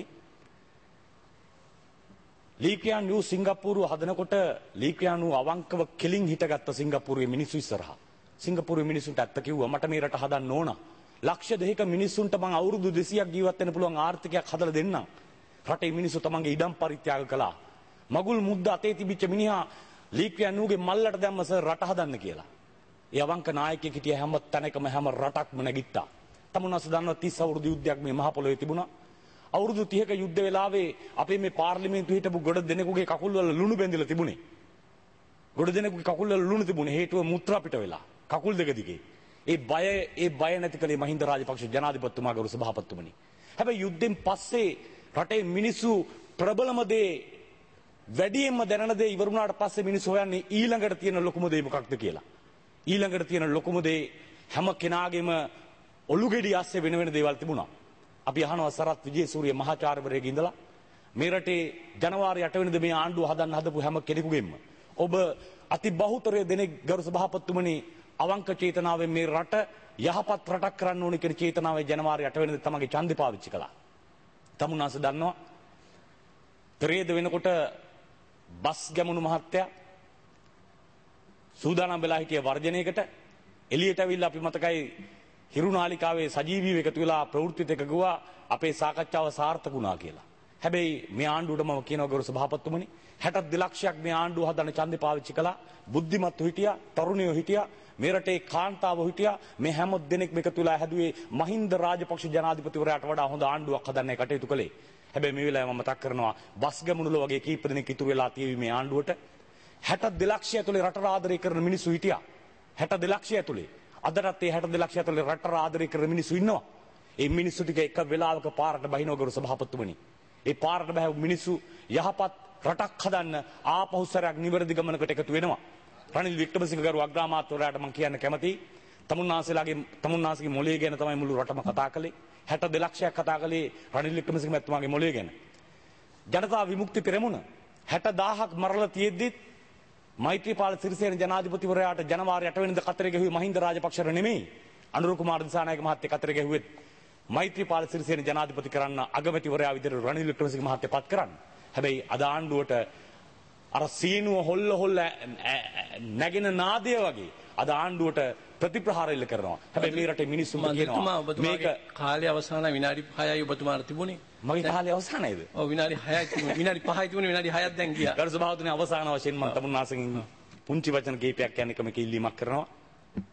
ලීක්‍යානු සිංගප්පූරුව හදනකොට ලීක්‍යානු අවංකව කෙලින් හිටගත්ත සිංගප්පූරුවේ මිනිස්සු ඉස්සරහා. සිංගප්පූරුවේ මිනිස්සුන්ට ඇත්ත කිව්වා මට මේ රට හදන්න ඕන. ලක්ෂ දෙකක මිනිස්සුන්ට මං අවුරුදු දෙසීයක් ජීවත් වෙන්න පුළුවන් ආර්ථිකයක් හදලා දෙන්නම්. රටේ මිනිස්සු තමන්ගේ ඉඩම් පරිත්‍යාග කළා. මගුල් මුද්ද අතේ තිබිච්ච මිනිහා ලීක්‍යානුගේ මල්ලට දැම්ම සර් රට හදන්න කියලා. ඒ අවංක නායකයෙක් හිටිය හැම තැනකම හැම රටක්ම නැගිට්ටා. තමුන්වන්ස දන්නවා තිස් අවුරුදු යුද්ධයක් මේ මහ පොළොවේ තිබුණා. අවුරුදු තිහක යුද්ධ වෙලාවේ අපේ මේ පාර්ලිමේන්තුවේ හිටපු ගොඩ දෙනෙකුගේ කකුල් වල ලුණු බැඳිලා තිබුණේ. ගොඩ දෙනෙකුගේ කකුල් වල ලුණු තිබුණේ හේතුව මුත්‍රා පිට වෙලා. කකුල් දෙක දිගේ. ඒ බය ඒ බය නැති කලේ මහින්ද රාජපක්ෂ ජනාධිපතිතුමා ගරු සභාපතිතුමනි. හැබැයි යුද්ධෙන් පස්සේ රටේ මිනිස්සු ප්‍රබලම දේ වැඩියෙන්ම දැනන දේ ඉවර වුණාට පස්සේ මිනිස්සු හොයන්නේ ඊළඟට තියෙන ලොකුම දේ මොකක්ද කියලා. ඊළඟට තියෙන ලොකුම දේ හැම කෙනාගේම ඔලු ගෙඩි ඇස්සේ වෙන වෙන දේවල් තිබුණා. අපි අහනවා සරත් විජේසූරිය මහාචාර්යවරයෙක් ඉඳලා මේ රටේ ජනවාරි අට වෙනිදා මේ ආණ්ඩුව හදන්න හදපු හැම කෙනෙකුගෙන්ම ඔබ අති බහුතරය දෙනෙක් ගරු සභාපතිතුමනි අවංක චේතනාවෙන් මේ රට යහපත් රටක් කරන්න ඕනේ කියන චේතනාවේ ජනවාරි අට වෙනිදා තමගේ ඡන්දය පාවිච්චි කළා. තමුන්නාස දන්නවා පෙරේද වෙනකොට බස් ගැමුණු මහත්තයා සූදානම් වෙලා හිටිය වර්ජනයකට එළියට ඇවිල්ලා අපි මතකයි හිරුනාලිකාවේ සජීවීව එකතු වෙලා ප්‍රවෘත්තිත් එක ගුවා අපේ සාකච්ඡාව සාර්ථක වුණා කියලා. හැබැයි මේ ආණ්ඩුවට මම කියනවා ගරු සභාපතිතුමනි හැටක් දෙලක්ෂයක් මේ ආණ්ඩුව හදන ඡන්දේ පාවිච්චි කළා. බුද්ධිමත්තු හිටියා, තරුණයෝ හිටියා, මේ රටේ කාන්තාවෝ හිටියා. මේ හැම දෙනෙක්ම එකතු වෙලා හැදුවේ මහින්ද රාජපක්ෂ ජනාධිපතිවරයාට වඩා හොඳ ආණ්ඩුවක් හදන්නයි කටයුතු කළේ. හැබැයි මේ වෙලාවේ මම මතක් කරනවා බස් ගැමුණුල වගේ කීප දෙනෙක් ඉතුරු වෙලා තියෙවි මේ ආණ්ඩුවට. හැටක් දෙලක්ෂය ඇතුලේ රට ආදරය කරන මිනිස්සු හිටියා. හැටක් දෙලක්ෂය ඇතුලේ අදටත් ඒ හැටක් දෙලක්ෂය ඇතුලේ රට ආදරය කරන මිනිස්සු ඉන්නවා. ඒ මිනිස්සු ටික එක වෙලාවක පාරට බහිනවා ගරු සභාපතිතුමනි. ඒ පාරට බහව මිනිස්සු යහපත් රටක් හදන්න ආපහු සැරයක් නිවැරදි ගමනකට එකතු වෙනවා. රනිල් වික්‍රමසිංහ ගරු අග්‍රාමාත්‍යවරයාට මම කියන්න කැමතියි. තමුන්නාසලාගේ තමුන්නාසගේ මොළේ ගැන තමයි මුළු රටම කතා කළේ. හැටක් දෙලක්ෂයක් කතා කළේ රනිල් වික්‍රමසිංහ මැතිතුමාගේ මොළේ ගැන. ජනතා විමුක්ති පෙරමුණ හැට දාහක් මරලා තියෙද්දිත් මෛත්‍රීපාල සිරිසේන ජනාධිපතිවරයාට ජනවාරි අට වෙනිදා කතරේ ගැහුවේ මහින්ද රාජපක්ෂර නෙමෙයි. අනුර කුමාර දිසානායක මහත්තයා කතරේ ගැහුවේ මෛත්‍රීපාල සිරිසේන ජනාධිපති කරන්න අගමැතිවරයා විදිහට රනිල් වික්‍රමසිංහ මහත්තයා පත් කරන්න. හැබැයි අද ආණ්ඩුවට අර සීනුව හොල්ල හොල්ල නැගෙන නාදය වගේ අද ආණ්ඩුවට ප්‍රතිප්‍රහාර එල්ල කරනවා. හැබැයි මේ රටේ මිනිස්සුම කියනවා මේක
කාලේ අවසාන විනාඩි හයයි ඔබතුමාට තිබුණේ.
මගේ කාලේ අවසානයිද?
ඔව් විනාඩි හයයි තිබුණේ. විනාඩි පහයි තිබුණේ විනාඩි හයක් දැන් ගියා.
ගරු සභාවතුනේ අවසාන වශයෙන් මම තමුන්නාසෙන් පුංචි වචන කීපයක් කියන්න කම කිල්ලීමක් කරනවා.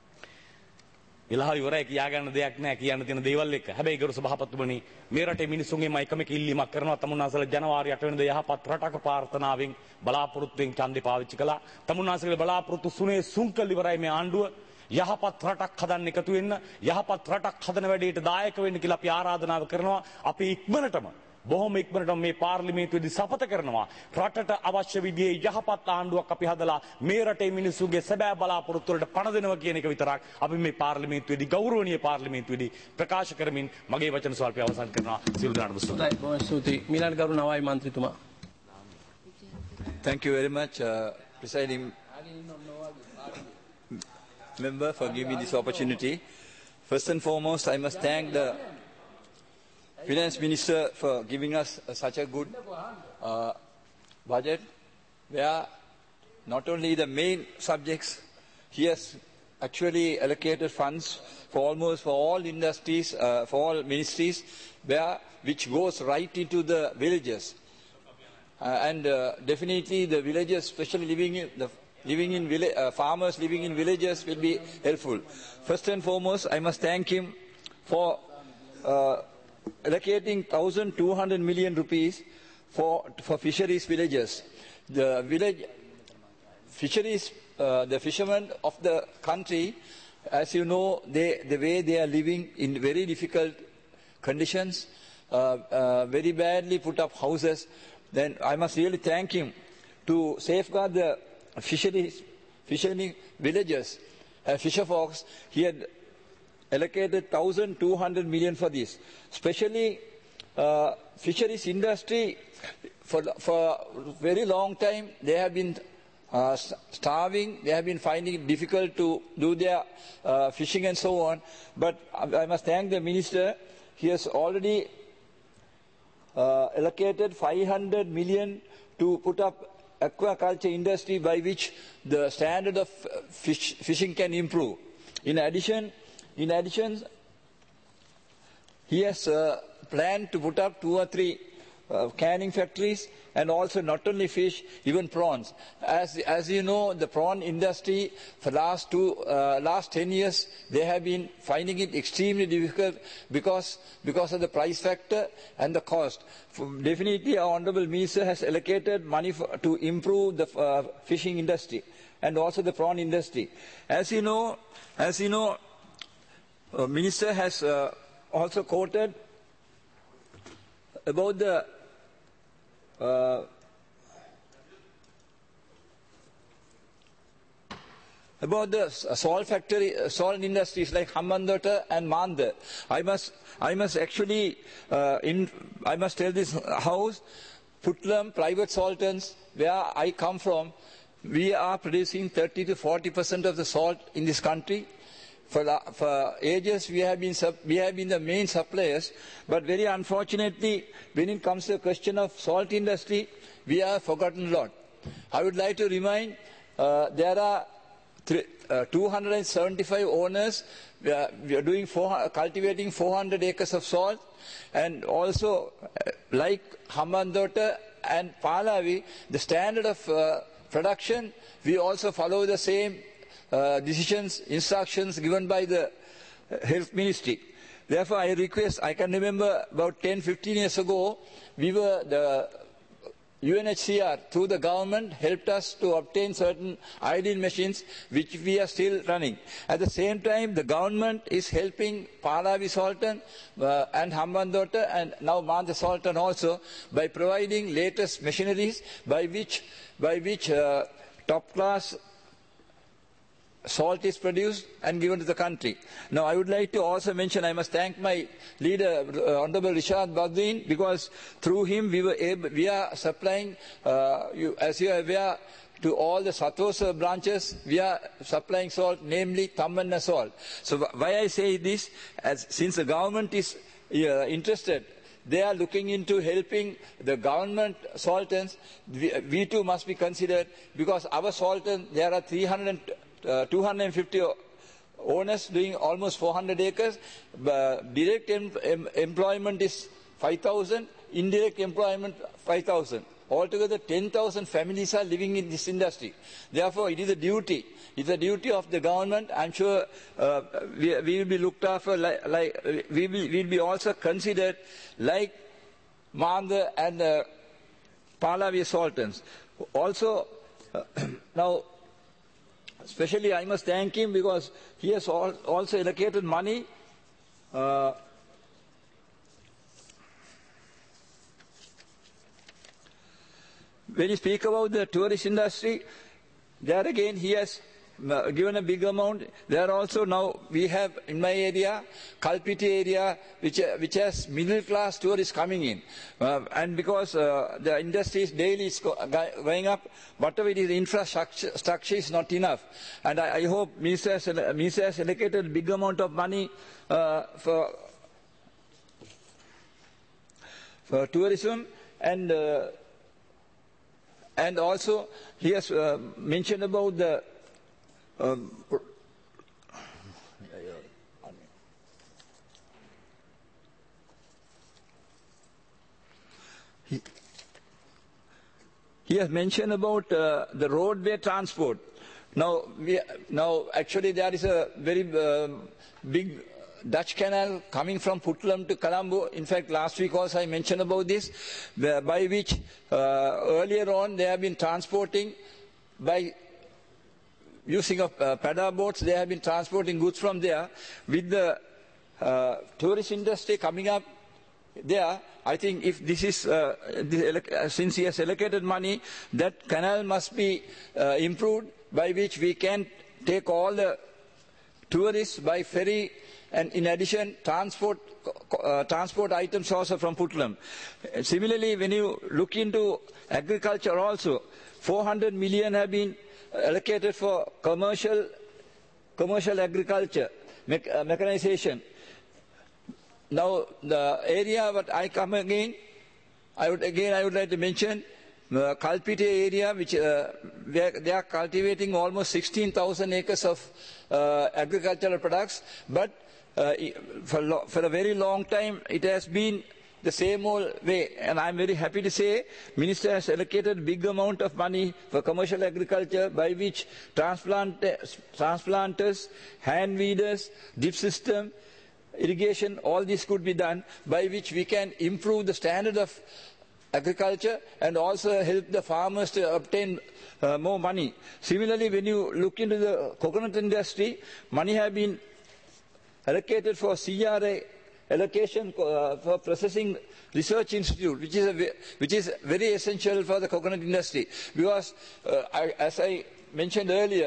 වෙලා ඉවරයි කියා ගන්න දෙයක් නැහැ කියන්න තියෙන දේවල් එක්ක. හැබැයි ගරු සභාපතිතුමනි මේ රටේ මිනිසුන්ගේම එකම එක ඉල්ලීමක් කරනවා තමුන්නාසල ජනවාරි අට වෙනිදා යහපත් රටක ප්‍රාර්ථනාවෙන් බලාපොරොත්තුෙන් ඡන්දේ පාවිච්චි කළා. තමුන්නාසලගේ බලාපොරොත්තු සුනේ සුන්කල් ඉවරයි මේ ආණ්ඩුව. යහපත් රටක් හදන්න එකතු වෙන්න යහපත් රටක් හදන වැඩේට දායක වෙන්න කියලා අපි ආරාධනාව කරනවා. අපි ඉක්මනටම බොහොම ඉක්මනටම මේ පාර්ලිමේන්තුවේදී සපත කරනවා රටට අවශ්‍ය විදිහේ යහපත් ආණ්ඩුවක් අපි හදලා මේ රටේ මිනිස්සුන්ගේ සැබෑ බලාපොරොත්තු වලට පණ දෙනවා කියන එක විතරක් අපි මේ පාර්ලිමේන්තුවේදී ගෞරවනීය පාර්ලිමේන්තුවේදී ප්‍රකාශ කරමින් මගේ වචන ස්වල්පය අවසන් කරනවා. සියලු දෙනාටම ස්තුතියි.
බොහොම ස්තුතියි. මීළඟ ගරු නවයි මන්ත්‍රීතුමා.
Thank you very much, uh, Presiding Member, for giving me this opportunity. First and foremost, I must thank the Finance Minister for giving us uh, such a good uh, budget, where not only the main subjects, he has actually allocated funds for almost for all industries, uh, for all ministries, where which goes right into the villages. Uh, and uh, definitely the villages, especially living in the living in village, uh, farmers living in villages will be helpful. First and foremost, I must thank him for uh, allocating one thousand two hundred million rupees for, for fisheries villages. The village fisheries, uh, the fishermen of the country, as you know, they, the way they are living in very difficult conditions, uh, uh, very badly put up houses, then I must really thank him to safeguard the fisheries, fishery villages, uh, fisher folks. He had allocated one thousand two hundred million for this. Especially uh, fisheries industry, for, for a very long time, they have been uh, starving, they have been finding it difficult to do their uh, fishing and so on. But I must thank the Minister. He has already uh, allocated five hundred million to put up aquaculture industry, by which the standard of fish, fishing can improve. In addition, in addition, he has uh, planned to put up two or three uh, canning factories, and also not only fish, even prawns. As, as you know, the prawn industry for last two, uh, last ten years, they have been finding it extremely difficult because, because of the price factor and the cost. For definitely, our Honourable Minister has allocated money for, to improve the uh, fishing industry and also the prawn industry. As you know, as you know, uh, Minister has uh, also quoted about the uh, about the salt factory, uh, salt industries like Hambantota and Manda. I must, I must actually, uh, in, I must tell this house, Putlam Private Saltons, where I come from, we are producing thirty to forty percent of the salt in this country. For, for ages, we have, been sub, we have been the main suppliers, but very unfortunately, when it comes to the question of salt industry, we have forgotten a lot. I would like to remind, uh, there are three, uh, two hundred seventy-five owners. We are, we are doing four, cultivating four hundred acres of salt, and also, uh, like Hambantota and Pahlavi, the standard of uh, production, we also follow the same Uh, decisions, instructions given by the uh, Health Ministry. Therefore, I request, I can remember about ten to fifteen years ago, we were, the U N H C R, through the government, helped us to obtain certain iodine machines, which we are still running. At the same time, the government is helping Pahlavi Salton uh, and Hambantota and now Manda Salton also, by providing latest machineries by which, by which uh, top-class salt is produced and given to the country. Now, I would like to also mention, I must thank my leader, uh, Honorable Rishad Badruddin, because through him we were able, we are supplying, uh, you, as you are aware, to all the Satosa branches, we are supplying salt, namely Tammanna salt. So, why I say this, as since the government is uh, interested, they are looking into helping the government saltons, we, we too must be considered, because our saltons, there are three hundred Uh, two hundred fifty owners doing almost four hundred acres. Uh, direct em em employment is five thousand, indirect employment five thousand. altogether ten thousand families are living in this industry. Therefore, it is a duty. It's a duty of the government. I'm sure uh, we, we will be looked after, like, like we will we'll be also considered like Manda and uh, Pahlavi Sultans. Also, uh, now, especially I must thank him because he has al also allocated money uh, when you speak about the tourist industry, there again he has uh, given a big amount. There also now we have in my area, Kalpiti area, which, uh, which has middle class tourists coming in. Uh, and because uh, the industry is daily is go going up, whatever it is, infrastructure structure is not enough. And I, I hope Minister has, Minister has allocated a big amount of money uh, for, for tourism. And uh, And also, he has uh, mentioned about the um, he, he has mentioned about uh, the roadway transport. Now, we, now actually there is a very uh, big Dutch canal coming from Puttlam to Colombo. In fact, last week also I mentioned about this, by which uh, earlier on they have been transporting by using of uh, Pada boats, they have been transporting goods from there. With the uh, tourist industry coming up there, I think if this is, uh, this, since he has allocated money, that canal must be uh, improved, by which we can take all the tourists by ferry, and in addition, transport, uh, transport items also from Puttlam. Similarly, when you look into agriculture also, four hundred million have been allocated for commercial, commercial agriculture, me uh, mechanization. Now, the area that I come again, I would again I would like to mention the Kalpite area, which uh, they, are, they are cultivating almost sixteen thousand acres of uh, agricultural products, but Uh, for, for a very long time, it has been the same old way. And I'm very happy to say, Minister has allocated a big amount of money for commercial agriculture, by which transplant, transplanters, hand weeders, drip system, irrigation, all this could be done, by which we can improve the standard of agriculture and also help the farmers to obtain uh, more money. Similarly, when you look into the coconut industry, money has been allocated for C R A allocation uh, for Processing Research Institute, which is, a, which is very essential for the coconut industry. Because, uh, I, as I mentioned earlier,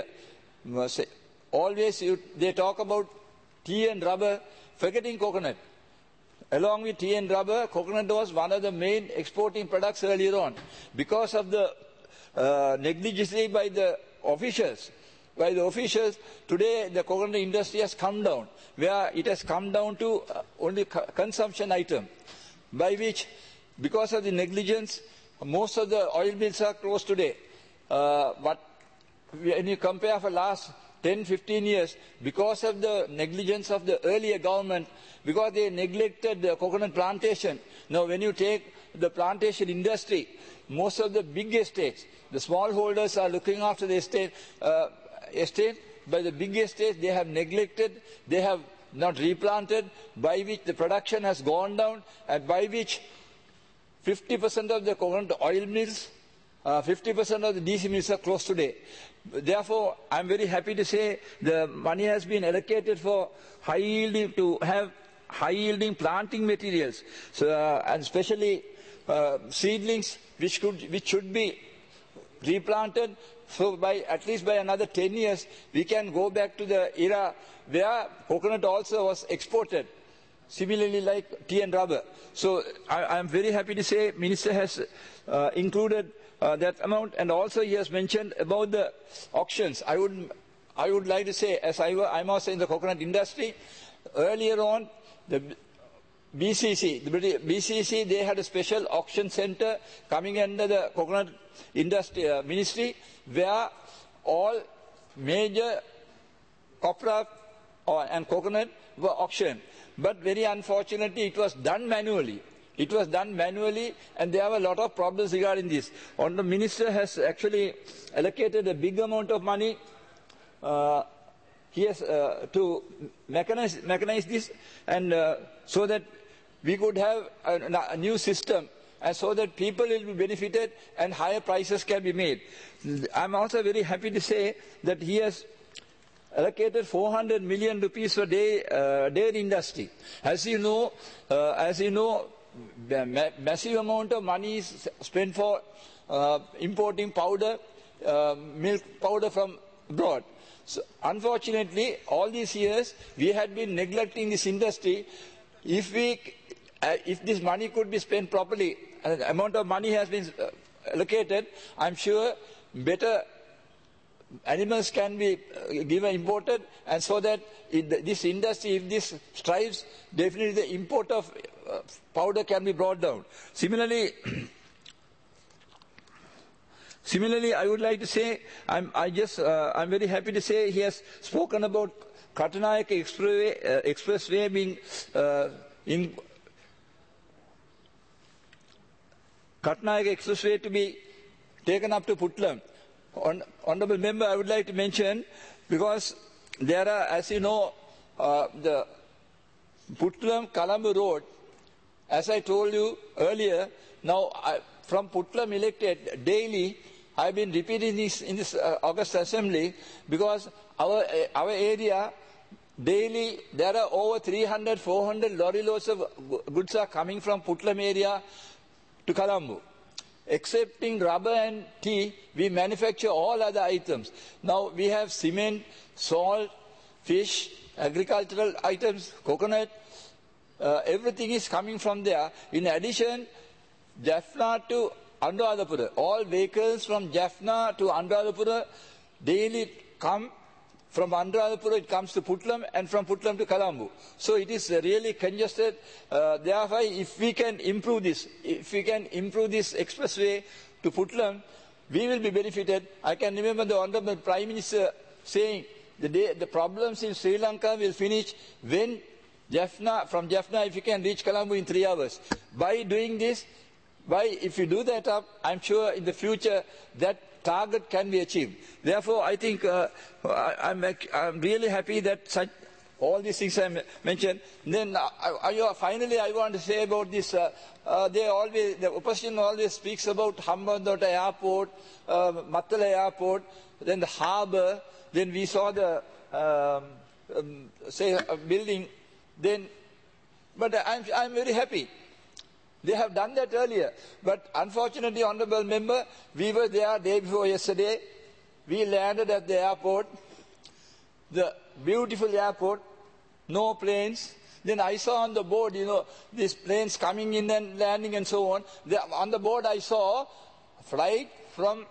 always you, they talk about tea and rubber, forgetting coconut. Along with tea and rubber, coconut was one of the main exporting products earlier on. Because of the uh, negligence by the officials, by the officials, today the coconut industry has come down, where it has come down to uh, only co consumption item, by which, because of the negligence, most of the oil mills are closed today. Uh, but when you compare for last ten, fifteen years, because of the negligence of the earlier government, because they neglected the coconut plantation. Now when you take the plantation industry, most of the big estates, the smallholders are looking after the estate, uh, estate, but the big estates they have neglected, they have not replanted, by which the production has gone down, and by which fifty percent of the coconut oil mills, uh, fifty percent of the D C mills are closed today. Therefore, I am very happy to say the money has been allocated for high yielding, to have high yielding planting materials, so, uh, and especially uh, seedlings which, could, which should be replanted. So by at least by another ten years, we can go back to the era where coconut also was exported, similarly like tea and rubber. So I am very happy to say Minister has uh, included uh, that amount, and also he has mentioned about the auctions. I would, I would like to say, as I am also in the coconut industry, earlier on the B C C, the B C C, they had a special auction center coming under the coconut industry uh, ministry, where all major copra or, and coconut were auctioned. But very unfortunately, it was done manually. It was done manually, and there were a lot of problems regarding this. And the minister has actually allocated a big amount of money uh, he has, uh, to mechanize, mechanize this, and uh, so that we could have a, a new system, and so that people will be benefited and higher prices can be made. I'm also very happy to say that he has allocated four hundred million rupees for day, uh, dairy industry. As you know, uh, as you know, ma massive amount of money is spent for uh, importing powder, uh, milk powder from abroad. So, unfortunately, all these years we had been neglecting this industry. If we, uh, if this money could be spent properly, an amount of money has been uh, allocated, I'm sure better animals can be uh, given imported, and so that it, this industry, if this strives, definitely the import of uh, powder can be brought down. Similarly, similarly, I would like to say, I'm, I just, uh, I'm very happy to say he has spoken about Katunayake Expressway, uh, Expressway being uh, in Katunayake Expressway to be taken up to Puttlam. On, honorable member, I would like to mention, because there are, as you know, uh, the Puttlam Colombo Road, as I told you earlier, now I, from Puttlam elected daily, I have been repeating this in this uh, August Assembly, because our, uh, our area, daily, there are over three hundred, four hundred lorry loads of goods are coming from Puttlam area to Colombo. Excepting rubber and tea, we manufacture all other items. Now we have cement, salt, fish, agricultural items, coconut, uh, everything is coming from there. In addition, Jaffna to Anuradhapura, all vehicles from Jaffna to Anuradhapura daily come. From Anuradhapura it comes to Puttlam, and from Puttlam to Colombo. So it is uh, really congested. Uh, therefore, if we can improve this, if we can improve this expressway to Puttlam, we will be benefited. I can remember the Honourable Prime Minister saying the, day, the problems in Sri Lanka will finish when Jaffna, from Jaffna, if you can reach Colombo in three hours. By doing this, by if you do that up, I'm sure in the future that target can be achieved. Therefore, I think uh, I, I'm, I'm really happy that such, all these things I mentioned. Then, uh, I, finally, I want to say about this. Uh, uh, they always, the opposition always speaks about Hambantota Airport, uh, Mattala Airport, then the harbour. Then we saw the um, um, say a building. Then, but I'm I'm very happy. They have done that earlier. But unfortunately, Honourable Member, we were there day before yesterday. We landed at the airport, the beautiful airport, no planes. Then I saw on the board, you know, these planes coming in and landing and so on. The, on the board I saw flight from,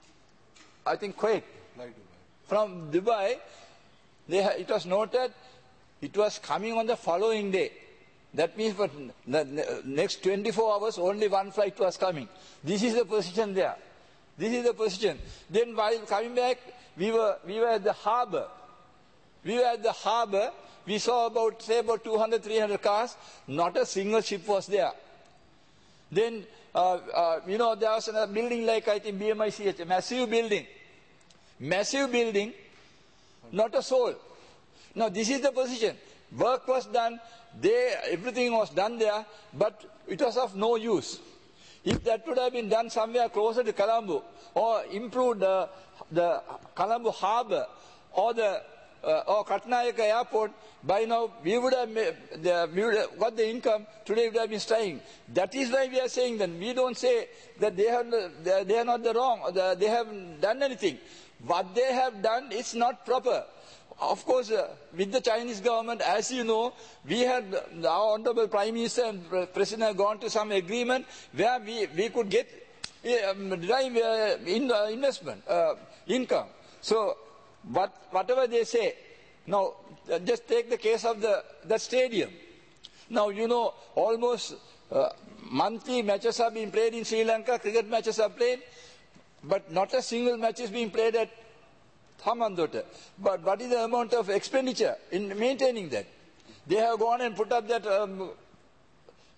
I think, Kuwait. From Dubai. They, it was noted, it was coming on the following day. That means for the next twenty-four hours, only one flight was coming. This is the position there. This is the position. Then while coming back, we were, we were at the harbour. We were at the harbour. We saw about, say, about two hundred, three hundred cars. Not a single ship was there. Then, uh, uh, you know, there was a building like, I think, B M I C H, a massive building. Massive building, not a soul. Now, this is the position. Work was done. They, everything was done there, but it was of no use. If that would have been done somewhere closer to Colombo, or improved uh, the Colombo harbour, or the uh, or Katunayake airport, by now we would have made the, we would have got the income. Today we would have been staying. That is why we are saying that we don't say that they have they are not the wrong, or the, they haven't done anything. What they have done is not proper. Of course, uh, with the Chinese government, as you know, we had, uh, our Honourable Prime Minister and President have gone to some agreement where we, we could get uh, um, derive uh, in, uh, investment, uh, income. So, what, whatever they say, now, uh, just take the case of the, the stadium. Now, you know, almost uh, monthly matches are being played in Sri Lanka, cricket matches are played, but not a single match is being played at Hambantota. But what is the amount of expenditure in maintaining that? They have gone and put up that um,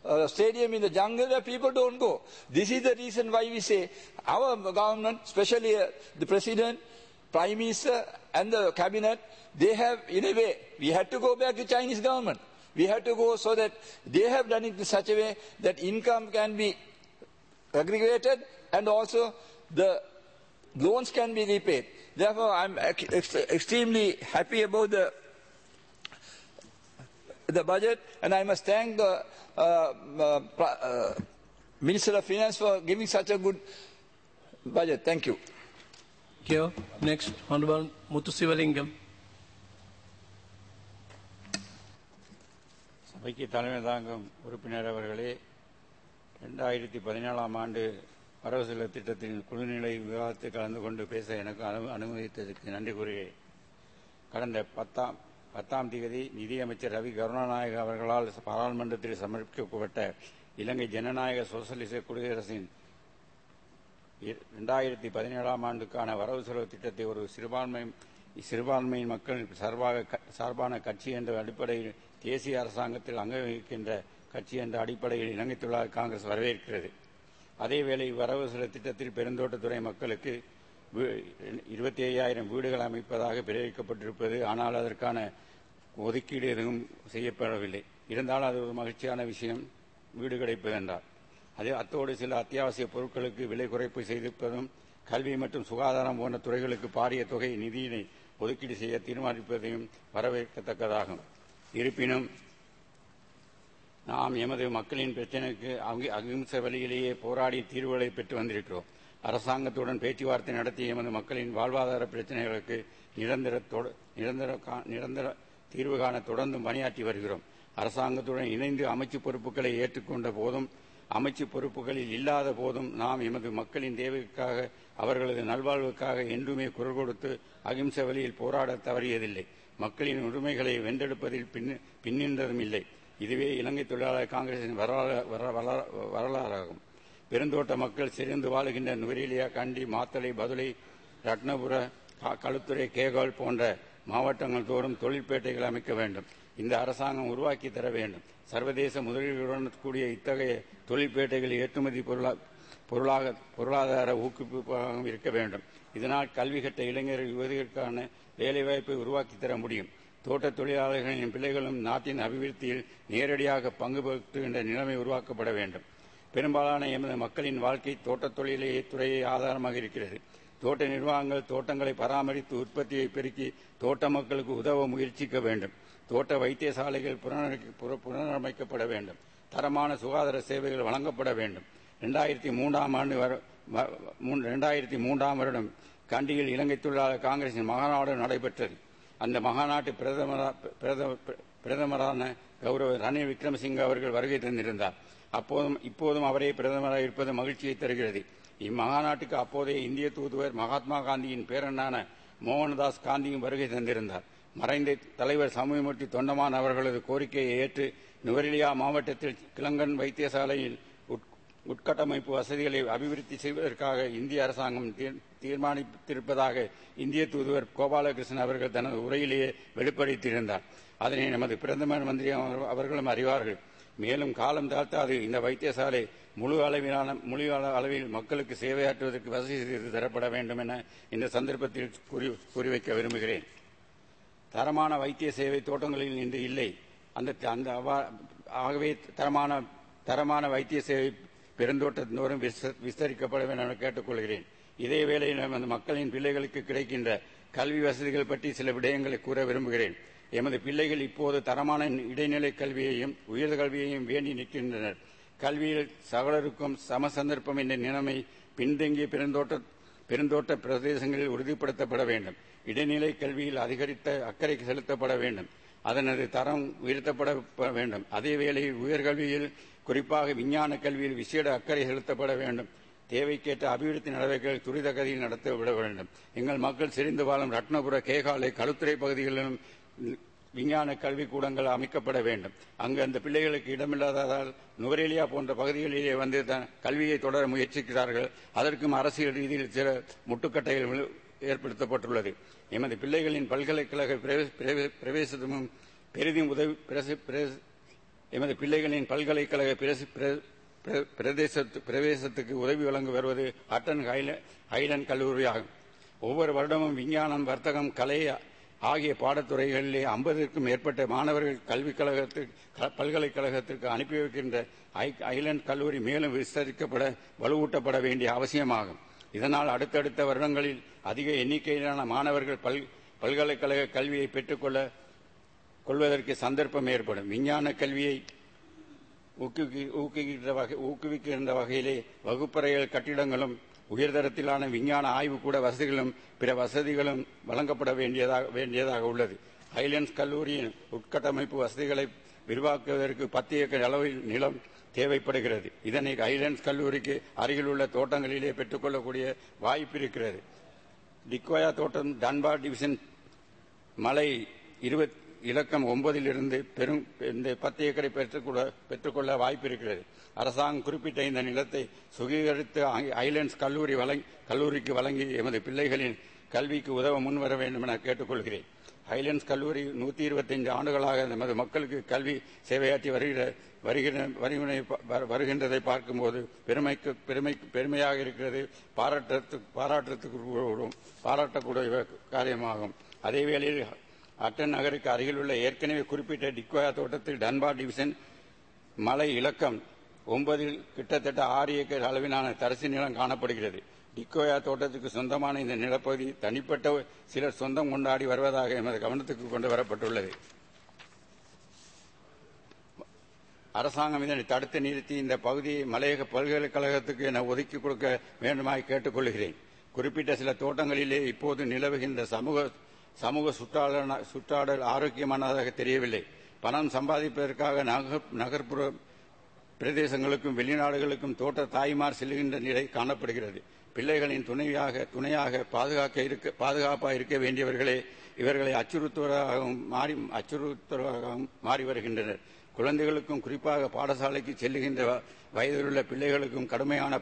uh, stadium in the jungle where people don't go. This is the reason why we say our government, especially uh, the President, Prime Minister and the Cabinet, they have, in a way, we had to go back to Chinese government. We had to go so that they have done it in such a way that income can be aggregated and also the loans can be repaid. Therefore, I'm ex extremely happy about the the budget, and I must thank the uh, uh, uh, Minister of Finance for giving such a good budget. Thank you.
Thank you. Next, Honorable Muthusivalingam.
சபைக்கு தலைமை தாங்கும் உறுப்பினர் அவர்களே, இரண்டாயிரத்தி பதினேழாம் ஆண்டு வரவு செலவு திட்டத்தின் குழுநிலை விவாதத்தில் கலந்து கொண்டு பேச எனக்கு அனு அனுமதித்ததற்கு நன்றி கூறுகிறேன். கடந்த பத்தாம் பத்தாம் தேதி நிதியமைச்சர் ரவி கருணாநாயக அவர்களால் பாராளுமன்றத்தில் சமர்ப்பிக்கப்பட்ட இலங்கை ஜனநாயக சோசலிச குடியரசின் இரண்டாயிரத்தி பதினேழாம் ஆண்டுக்கான வரவு செலவு திட்டத்தை ஒரு சிறுபான்மை சிறுபான்மையின் மக்கள் சார்பாக சார்பான கட்சி என்ற அடிப்படையில் தேசிய அரசாங்கத்தில் அங்க வகிக்கின்ற கட்சி என்ற அடிப்படையில் இலங்கை தொழிலாளர் காங்கிரஸ் வரவேற்கிறது. அதேவேளை வரவு செலவு திட்டத்தில் பெருந்தோட்டத்துறை மக்களுக்கு இருபத்தி ஐயாயிரம் வீடுகள் அமைப்பதாக பிரேரிக்கப்பட்டிருப்பது, ஆனால் அதற்கான ஒதுக்கீடு எதுவும் செய்யப்படவில்லை. இருந்தாலும் அது ஒரு மகிழ்ச்சியான விஷயம், வீடு கிடைப்பது என்றார். அதே அத்தோடு சில அத்தியாவசிய பொருட்களுக்கு விலை குறைப்பு செய்திருப்பதும், கல்வி மற்றும் சுகாதாரம் போன்ற துறைகளுக்கு பாரிய தொகை நிதியினை ஒதுக்கீடு செய்ய தீர்மானிப்பதையும் வரவேற்கத்தக்கதாகும். இருப்பினும் நாம் எமது மக்களின் பிரச்சினைக்கு அகிம்சை வழியிலேயே போராடி தீர்வுகளை பெற்று வந்திருக்கிறோம். அரசாங்கத்துடன் பேச்சுவார்த்தை நடத்தி எமது மக்களின் வாழ்வாதார பிரச்சினைகளுக்கு நிரந்தர நிரந்தர நிரந்தர தீர்வு காண தொடர்ந்து பணியாற்றி வருகிறோம். அரசாங்கத்துடன் இணைந்து அமைச்சு பொறுப்புகளை ஏற்றுக்கொண்ட போதும் அமைச்சு பொறுப்புகளில் இல்லாத போதும் நாம் எமது மக்களின் தேவைக்காக அவர்களது நல்வாழ்வுக்காக என்றுமே குரல் கொடுத்து அகிம்சை வழியில் போராட தவறியதில்லை. மக்களின் உரிமைகளை வென்றெடுப்பதில் பின்னின்றதும் இல்லை. இதுவே இலங்கை தொழிலாளர் காங்கிரசின் வரலாறாகும். பெருந்தோட்ட மக்கள் சிறந்து வாழுகின்ற நுவரெலியா, கண்டி, மாத்தளை, பதுளை, ரத்னபுர, களுத்துறை, கேகால் போன்ற மாவட்டங்கள் தோறும் தொழிற்பேட்டைகள் அமைக்க வேண்டும். இந்த அரசாங்கம் உருவாக்கி தர வேண்டும். சர்வதேச முதலீடுடன் கூடிய இத்தகைய தொழிற்பேட்டைகள் ஏற்றுமதி பொருளாக பொருளாதார ஊக்குவிப்பாகவும் இருக்க வேண்டும். இதனால் கல்வி கற்ற இளைஞர் யுவதிகளுக்கான வேலைவாய்ப்பை உருவாக்கி தர முடியும். தோட்ட தொழிலாளர்களின் பிள்ளைகளும் நாட்டின் அபிவிருத்தியில் நேரடியாக பங்கு பெற்றுகின்ற நிலைமை உருவாக்கப்பட வேண்டும். பெரும்பாலான எமது மக்களின் வாழ்க்கை தோட்டத் தொழிலே துறையை ஆதாரமாக இருக்கிறது. தோட்ட நிர்வாகங்கள் தோட்டங்களை பராமரித்து உற்பத்தியை பெருக்கி தோட்ட மக்களுக்கு உதவ முயற்சிக்க வேண்டும். தோட்ட வைத்தியசாலைகள் புனரமைக்கப்பட வேண்டும். தரமான சுகாதார சேவைகள் வழங்கப்பட வேண்டும். இரண்டாயிரத்தி மூன்றாம் ஆண்டு இரண்டாயிரத்தி மூன்றாம் வருடம் கண்டியில் இலங்கை தொழிலாளர் காங்கிரசின் மகாநாடு நடைபெற்றது. அந்த மகாநாட்டு பிரதமரான கௌரவ ரணில் விக்ரமசிங்க அவர்கள் வருகை தந்திருந்தார். அப்போதும் இப்போதும் அவரே பிரதமராக இருப்பது மகிழ்ச்சியை தருகிறது. இம்மகாநாட்டுக்கு அப்போதைய இந்திய தூதுவர் மகாத்மா காந்தியின் பேரனான மோகனதாஸ் காந்தியும் வருகை தந்திருந்தார். மறைந்த தலைவர் சமூகமூர்த்தி தொண்டமான் அவர்களது கோரிக்கையை ஏற்று நுவரெலியா மாவட்டத்தில் கிளங்கன் வைத்தியசாலையில் உட்கட்டமைப்பு வசதிகளை அபிவிருத்தி செய்வதற்காக இந்திய அரசாங்கம் தீர்மானித்திருப்பதாக இந்திய தூதுவர் கோபாலகிருஷ்ணன் அவர்கள் தனது உரையிலேயே வெளிப்படுத்தியிருந்தார். அதனை நமது பிரதமர் மந்திரி அவர்களும் அறிவார்கள். மேலும் காலம் தாழ்த்தாது இந்த வைத்தியசாலை முழு அளவிலான முழு அளவில் மக்களுக்கு சேவையாற்றுவதற்கு வசதி செய்து தரப்பட வேண்டும் என இந்த சந்தர்ப்பத்தில் கூறி வைக்க விரும்புகிறேன். தரமான வைத்திய சேவை தோட்டங்களில் இன்று இல்லை. அந்த அந்த ஆகவே தரமான தரமான வைத்திய சேவை பெருந்தோட்டத்தோறும் விஸ்தரிக்கப்பட வேண்டும் என கேட்டுக்கொள்கிறேன். இதே வேளையில் நமது மக்களின் பிள்ளைகளுக்கு கிடைக்கின்ற கல்வி வசதிகள் பற்றி சில விடயங்களை கூற விரும்புகிறேன். எமது பிள்ளைகள் இப்போது தரமான இடைநிலை கல்வியையும் உயர் கல்வியையும் வேண்டி நிற்கின்றனர். கல்வியில் சகலருக்கும் சம சந்தர்ப்பம் என்ற நிலைமை பின்தங்கிய பெருந்தோட்ட பெருந்தோட்ட பிரதேசங்களில் உறுதிப்படுத்தப்பட வேண்டும். இடைநிலை கல்வியில் அதிகரித்த அக்கறை செலுத்தப்பட வேண்டும். அதனது தரம் உயர்த்தப்பட வேண்டும். அதேவேளையில் உயர்கல்வியில் குறிப்பாக விஞ்ஞான கல்வியில் விசேட அக்கறை செலுத்தப்பட வேண்டும். தேவைக்கேற்ற அபிவிருத்தி நடவடிக்கைகள் துரித கதியில் நடத்தப்பட வேண்டும். எங்கள் மக்கள் செறிந்து வாழும் ரத்னபுர, கேகாலை, களுத்துறை பகுதிகளிலும் விஞ்ஞான கல்விக்கூடங்கள் அமைக்கப்பட வேண்டும். அங்கு அந்த பிள்ளைகளுக்கு இடமில்லாததால் நுவரெலியா போன்ற பகுதிகளிலே வந்து கல்வியை தொடர முயற்சிக்கிறார்கள். அதற்கும் அரசியல் ரீதியில் சில முட்டுக்கட்டைகள் ஏற்படுத்தப்பட்டுள்ளது. எமது பிள்ளைகளின் பல்கலைக்கழக பிரவேசமும் பெரிதும் உதவி எமது பிள்ளைகளின் பல்கலைக்கழக பிரசி- பிர- பிர- பிரதேசத்து- பிரவேசத்துக்கு உதவி வழங்கி வருவது அட்டன் ஹைல- ஹைலண்ட் கல்லூரியாகும். ஒவ்வொரு வருடமும் விஞ்ஞானம், வர்த்தகம், கலை ஆகிய பாடத்துறைகளிலே ஐம்பதுக்கும் மேற்பட்ட மாணவர்கள் கல்விக் கழகத்திற்கு பல்கலைக்கழகத்திற்கு அனுப்பி வைக்கின்ற ஐலண்ட் கல்லூரி மேலும் விஸ்தரிக்கப்பட வலுவூட்டப்பட வேண்டிய அவசியமாகும். இதனால் அடுத்தடுத்த வருடங்களில் அதிக எண்ணிக்கையிலான மாணவர்கள் பல் பல்கலைக்கழக கல்வியை பெற்றுக்கொள்ள கொள்வதற்கு சந்தர்ப்பம் ஏற்படும். விஞ்ஞான கல்வியை ஊக்குவிக்கின்ற வகை ஊக்குவிக்கின்ற வகையிலே வகுப்பறைகள், கட்டிடங்களும், உயர்தரத்திலான விஞ்ஞான ஆய்வுக்கூட வசதிகளும் பிற வசதிகளும் வழங்கப்பட வேண்டியதாக வேண்டியதாக உள்ளது. ஹைலண்ட்ஸ் கல்லூரியின் உட்கட்டமைப்பு வசதிகளை விரிவாக்குவதற்கு பத்து ஏக்கர் அளவில் நிலம் தேவைப்படுகிறது. இதனை ஹைலண்ட்ஸ் கல்லூரிக்கு அருகில் உள்ள தோட்டங்களிலே பெற்றுக்கொள்ளக்கூடிய வாய்ப்பு இருக்கிறது. டிக்கோயா தோட்டம் டன்பார் டிவிஷன் மலை இருபத் இலக்கம் ஒன்பதிலிருந்து பெரும் இந்த பத்து ஏக்கரை பெற்றுக்கொள்ள பெற்றுக்கொள்ள வாய்ப்பு இருக்கிறது. அரசாங்கம் குறிப்பிட்ட இந்த நிலத்தை சுகீகரித்து ஐலண்ட்ஸ் கல்லூரி வழங்கி கல்லூரிக்கு வழங்கி எமது பிள்ளைகளின் கல்விக்கு உதவ முன்வர வேண்டும் என கேட்டுக்கொள்கிறேன். ஹைலண்ட்ஸ் கல்லூரி நூற்றி இருபத்தைந்து ஆண்டுகளாக நமது மக்களுக்கு கல்வி சேவையாற்றி வருகிற வருகிற வருகின்றதை பார்க்கும்போது பெருமைக்கு பெருமைக்கு பெருமையாக இருக்கிறது. பாராட்டத்து பாராட்டத்துக்கு பாராட்டக்கூடிய காரியமாகும். அதேவேளையில் அட்டன் நகருக்கு அருகில் உள்ள ஏற்கனவே குறிப்பிட்ட டிக்கோயா தோட்டத்தில் டன்பார் டிவிஷன் மலை இலக்கம் ஒன்பதில் கிட்டத்தட்ட ஆறு ஏக்கர் அளவிலான தரிசு நிலம் காணப்படுகிறது. டிக்கோயா தோட்டத்துக்கு சொந்தமான இந்த நிலப்பகுதி தனிப்பட்ட சிலர் சொந்தம் கொண்டாடி வருவதாக எமது கவனத்துக்கு கொண்டு வரப்பட்டுள்ளது. அரசாங்கம் இதனை தடுத்து நிறுத்தி இந்த பகுதியை மலையக பல்கலைக்கழகத்துக்கு என ஒதுக்கி கொடுக்க வேண்டுமாய் கேட்டுக்கொள்கிறேன். குறிப்பிட்ட சில தோட்டங்களிலே இப்போது நிலவுகின்ற சமூக சமூக சுற்றாடல் சுற்றாடல் ஆரோக்கியமானதாக தெரியவில்லை. பணம் சம்பாதிப்பதற்காக நகர்ப்புற பிரதேசங்களுக்கும் வெளிநாடுகளுக்கும் தோட்ட தாய்மார் செல்கின்ற நிலை காணப்படுகிறது. பிள்ளைகளின் துணையாக துணையாக பாதுகாக்க இருக்க பாதுகாப்பாக இருக்க வேண்டியவர்களே இவர்களை அச்சுறுத்துவதாகவும் மாறி அச்சுறுத்துவதாகவும் மாறி வருகின்றனர். குழந்தைகளுக்கும் குறிப்பாக பாடசாலைக்கு செல்லுகின்ற வயதிலுள்ள பிள்ளைகளுக்கும் கடுமையான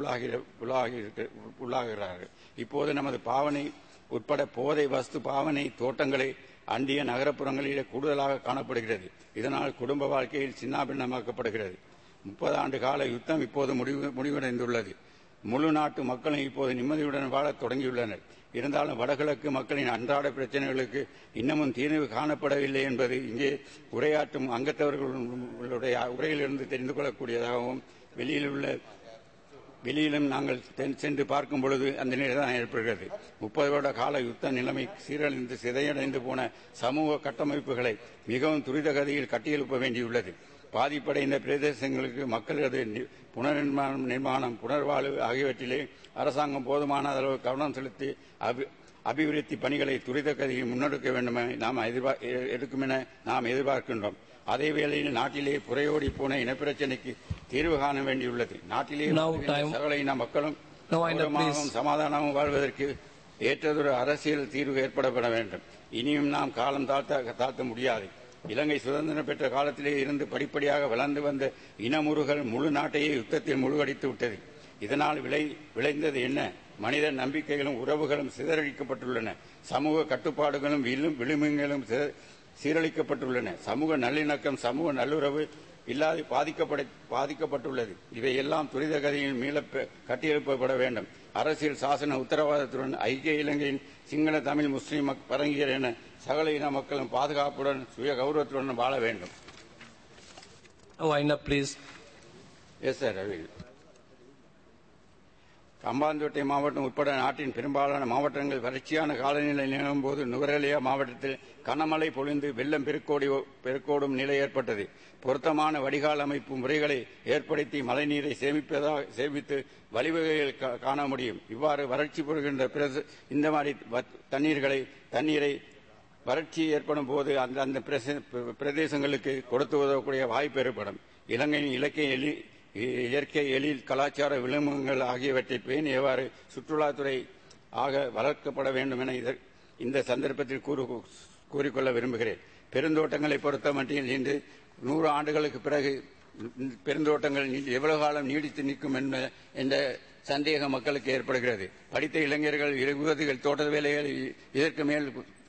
பாதிப்புள்ளாகிறார்கள். இப்போது நமது பாவனை உட்பட போதை வஸ்து பாவனை தோட்டங்களை அண்டிய நகரப்புறங்களிலே கூடுதலாக காணப்படுகிறது. இதனால் குடும்ப வாழ்க்கையில் சின்னாபின்னமாக்கப்படுகிறது. முப்பது ஆண்டு கால யுத்தம் இப்போது முடிவு முடிவடைந்துள்ளது. முழு நாட்டு மக்களும் இப்போது நிம்மதியுடன் வாழ தொடங்கியுள்ளனர். இருந்தாலும் வடகிழக்கு மக்களின் அன்றாட பிரச்சனைகளுக்கு இன்னமும் தீர்வு காணப்படவில்லை என்பது இங்கே உரையாற்றும் அங்கத்தவர்களுடைய உரையிலிருந்து தெரிந்து கொள்ளக்கூடியதாகவும் வெளியில் உள்ள வெளியிலும் நாங்கள் சென்று பார்க்கும் பொழுது அந்த நிலை தான் ஏற்படுகிறது. முப்பது வருட கால யுத்த நிலைமை சீரழிந்து சிதையடைந்து போன சமூக கட்டமைப்புகளை மிகவும் துரித கதியில் கட்டியெழுப்ப வேண்டியுள்ளது. பாதிப்படைந்த பிரதேசங்களுக்கு மக்களது புனர்நிர்மாணம் நிர்மாணம் புனர்வாழ்வு ஆகியவற்றிலே அரசாங்கம் போதுமான அளவு கவனம் செலுத்தி அபிவிருத்தி பணிகளை துரித கதியில் முன்னெடுக்க வேண்டும் நாம் எடுக்கும் என நாம் எதிர்பார்க்கின்றோம். அதே வேளையில் நாட்டிலே புறையோடி போன இனப்பிரச்சனைக்கு தீர்வு காண வேண்டியுள்ளது. நாட்டிலே சகல இன மக்களும் சமாதானமும் வாழ்வதற்கு ஏற்றதொரு அரசியல் தீர்வு ஏற்படப்பட வேண்டும். இனியும் நாம் காலம் தாழ்த்த தாழ்த்த முடியாது. இலங்கை சுதந்திரம் பெற்ற காலத்திலே இருந்து படிப்படியாக வளர்ந்து வந்த இனமுறுகள் முழு நாட்டையே யுத்தத்தில் முழுகடித்து விட்டது. இதனால் விளை விளைந்தது என்ன? மனித நம்பிக்கைகளும் உறவுகளும் சிதறடிக்கப்பட்டுள்ளன. சமூக கட்டுப்பாடுகளும் விழும் விளிம்புகளும் சீரழிக்கப்பட்டுள்ளன. சமூக நல்லிணக்கம், சமூக நல்லுறவு இல்லாது பாதிக்கப்பட பாதிக்கப்பட்டுள்ளது. இவையெல்லாம் துரித கதியில் மீள கட்டியெழுப்பப்பட வேண்டும். அரசியல் சாசன உத்தரவாதத்துடன் ஐக்கிய இலங்கையின் சிங்கள, தமிழ், முஸ்லீம், பரங்கியர் என சகல இன மக்களும் பாதுகாப்புடன் சுய கௌரவத்துடன் வாழ வேண்டும். Yes sir. கம்பாந்தோட்டை மாவட்டம் உட்பட நாட்டின் பெரும்பாலான மாவட்டங்கள் வறட்சியான காலநிலை நிலவும் போது நுவரெலியா மாவட்டத்தில் கனமழை பொழிந்து வெள்ளம் பெருக்கோடி பெருக்கோடும் நிலை ஏற்பட்டது. பொருத்தமான வடிகால் அமைப்பு முறைகளை ஏற்படுத்தி மழைநீரை சேமிப்பதாக சேமித்து வழிவகைகள் காண முடியும். இவ்வாறு வறட்சி பொறுகின்ற இந்த மாதிரி தண்ணீர்களை தண்ணீரை வறட்சி ஏற்படும் போது அந்த அந்த பிரதேசங்களுக்கு கொடுத்து உதவக்கூடிய வாய்ப்பு ஏற்படும். இலங்கையின் இலக்கிய எலி இயற்கை எழில் கலாச்சார விளிம்புகள் ஆகியவற்றை பேணி எவ்வாறு சுற்றுலாத்துறை ஆக வளர்க்கப்பட வேண்டும் என இந்த சந்தர்ப்பத்தில் கூறிக்கொள்ள விரும்புகிறேன். பெருந்தோட்டங்களை பொறுத்த மட்டில் இன்று நூறு ஆண்டுகளுக்கு பிறகு பெருந்தோட்டங்கள் எவ்வளவு காலம் நீடித்து நிற்கும் என்ற சந்தேகம் மக்களுக்கு ஏற்படுகிறது. படித்த இளைஞர்கள் யுவதிகள் தோட்ட வேலைகள் இதற்கு மேல்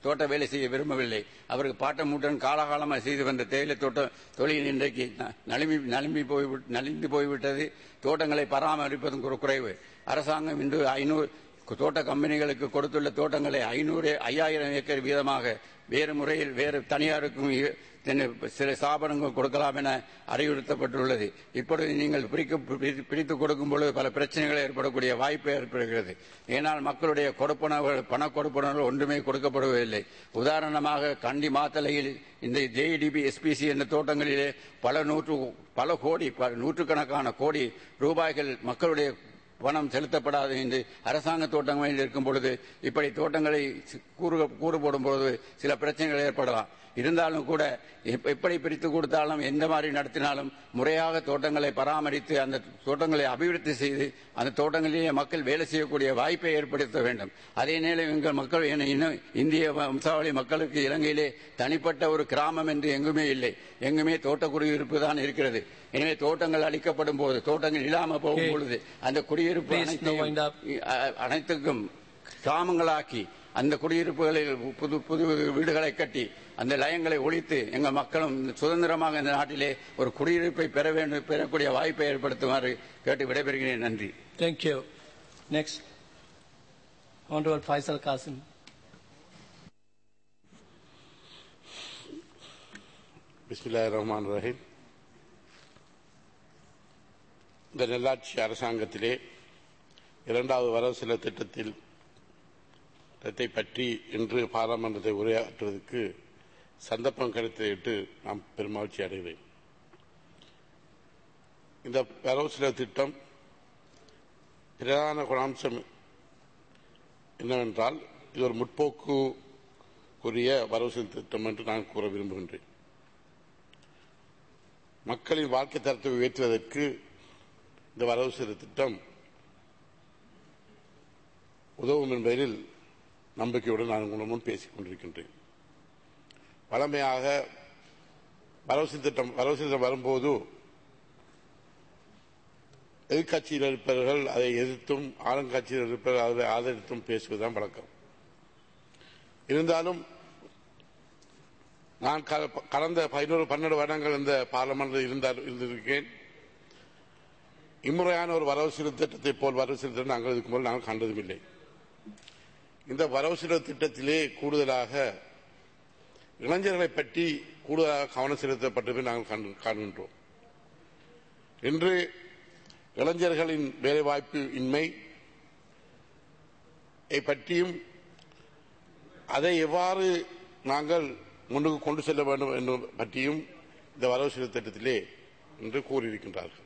தோட்ட வேலை செய்ய விரும்பவில்லை. அவருக்கு பாட்டமூட்டன் காலகாலமாக செய்து வந்த தேயிலை தோட்ட தொழில் இன்றைக்கு நலிம்பி நலிம்பி போய் நலிந்து போய்விட்டது. தோட்டங்களை பராமரிப்பதும் ஒரு குறைவு. அரசாங்கம் இன்று ஐநூறு தோட்ட கம்பெனிகளுக்கு கொடுத்துள்ள தோட்டங்களை ஐநூறு ஐயாயிரம் ஏக்கர் வீதமாக வேறு முறையில் வேறு தனியாருக்கும் சில ஸ்தாபனங்கள் கொடுக்கலாம் என அறிவுறுத்தப்பட்டுள்ளது. இப்பொழுது நீங்கள் பிரித்து கொடுக்கும் பொழுது பல பிரச்சனைகள் ஏற்படக்கூடிய வாய்ப்பு ஏற்படுகிறது. ஏனால் மக்களுடைய கொடுப்பனர்கள் பண கொடுப்பனர்கள் ஒன்றுமே கொடுக்கப்படுவதில்லை. உதாரணமாக கண்டி மாத்தலையில் இந்த ஜேஇடிபி எஸ்பிசி என்ற தோட்டங்களிலே பல நூற்று பல கோடி நூற்றுக்கணக்கான கோடி ரூபாய்கள் மக்களுடைய பணம் செலுத்தப்படாது என்று அரசாங்க தோட்டங்களில் இருக்கும் பொழுது இப்படி தோட்டங்களை கூறு போடும் பொழுது சில பிரச்சனைகள் ஏற்படலாம். இருந்தாலும் கூட எப்படி பிரித்து கொடுத்தாலும் எந்த மாதிரி நடத்தினாலும் முறையாக தோட்டங்களை பராமரித்து அந்த தோட்டங்களை அபிவிருத்தி செய்து அந்த தோட்டங்களிலேயே மக்கள் வேலை செய்யக்கூடிய வாய்ப்பை ஏற்படுத்த வேண்டும். அதே நேரம் எங்கள் மக்கள் இந்திய வம்சாவளி மக்களுக்கு இலங்கையிலே தனிப்பட்ட ஒரு கிராமம் என்று எங்குமே இல்லை. எங்குமே தோட்ட குடியிருப்பு தான் இருக்கிறது. எனவே தோட்டங்கள் அளிக்கப்படும் போது தோட்டங்கள் இல்லாமல் போகும் பொழுது அந்த குடியிருப்பு அனைத்துக்கும் கிராமங்களாக்கி அந்த குடியிருப்புகளில் புது புது வீடுகளை கட்டி அந்த லயங்களை ஒழித்து எங்கள் மக்களும் சுதந்திரமாக இந்த நாட்டிலே ஒரு குடியிருப்பை பெற வேண்டும் பெறக்கூடிய வாய்ப்பை ஏற்படுத்துமாறு கேட்டு விடைபெறுகிறேன். நன்றி.
Thank you. Next, Honorable Faisal Qasim.
பிஸ்மில்லாஹிர்ரஹ்மானிர்ரஹீம். இந்த நல்லாட்சி அரசாங்கத்திலே இரண்டாவது வரவு செலவு திட்டத்தில் திட்டத்தை பற்றி இன்று பாராளுமன்றத்தை உரையாற்றுவதற்கு சந்தர்ப்பம் கிடைத்ததையிட்டு நாம் பெருமகிழ்ச்சி அடைகிறேன். இந்த வரவு செலவு திட்டம் பிரதான குணாம்சம் என்னவென்றால் இது ஒரு முற்போக்குரிய வரவு செலவு திட்டம் என்று நான் கூற விரும்புகின்றேன். மக்களின் வாழ்க்கை தரத்தை உயர்த்துவதற்கு இந்த வரவு செலவு திட்டம் உதவும் என்பதில் நம்பிக்கையுடன் நான் உங்கள் முன் பேசிக் கொண்டிருக்கின்றேன். வழமையாக வரவு திட்டம் வரவு திட்டம் வரும்போது எதிர்கட்சியில் இருப்பவர்கள் அதை எதிர்த்தும் ஆளுங்கட்சியில் இருப்பவர்கள் அதை ஆதரித்தும் பேசுவதுதான் வழக்கம். இருந்தாலும் நான் கடந்த பதினோரு பன்னெண்டு வருடங்கள் இந்த பார்லமெண்டில் இருந்திருக்கேன். இம்முறையான ஒரு வரவு செலவு திட்டத்தை போல் வரவு செலவு திட்டம் நாங்கள் இதுக்கு போல் நாங்கள் கண்டதும் இல்லை. இந்த வரவு செலவு திட்டத்திலே கூடுதலாக இளைஞர்களை பற்றி கூடுதலாக கவனம் செலுத்தப்பட்டதை நாங்கள் காண்கின்றோம். இன்று இளைஞர்களின் வேலைவாய்ப்பு இன்மை பற்றியும் அதை எவ்வாறு நாங்கள் முன்னுக்கு கொண்டு செல்ல வேண்டும் என்பது பற்றியும் இந்த வரவு செலவு திட்டத்திலே இன்று கூறியிருக்கின்றார்கள்.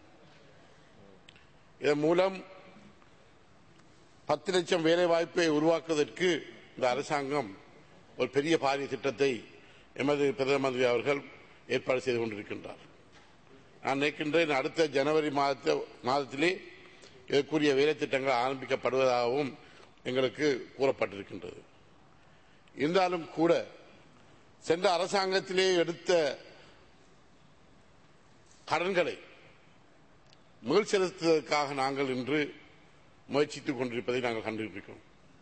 இதன் மூலம் பத்து லட்சம் வேலை வாய்ப்பை உருவாக்குவதற்கு இந்த அரசாங்கம் ஒரு பெரிய பாரிய திட்டத்தை எமது பிரதம மந்திரி அவர்கள் ஏற்பாடு செய்து கொண்டிருக்கின்றார். நான் நினைக்கின்றேன் அடுத்த ஜனவரி மாதத்திலே இதற்குரிய வேலை திட்டங்கள் ஆரம்பிக்கப்படுவதாகவும் எங்களுக்கு கூறப்பட்டிருக்கின்றது. இருந்தாலும் கூட சென்ற அரசாங்கத்திலே எடுத்த கடன்களை மீள் செலுத்துவதற்காக நாங்கள் இன்று முயற்சித்துக் கொண்டிருப்பதை நாங்கள் கண்டிருக்கிறோம்.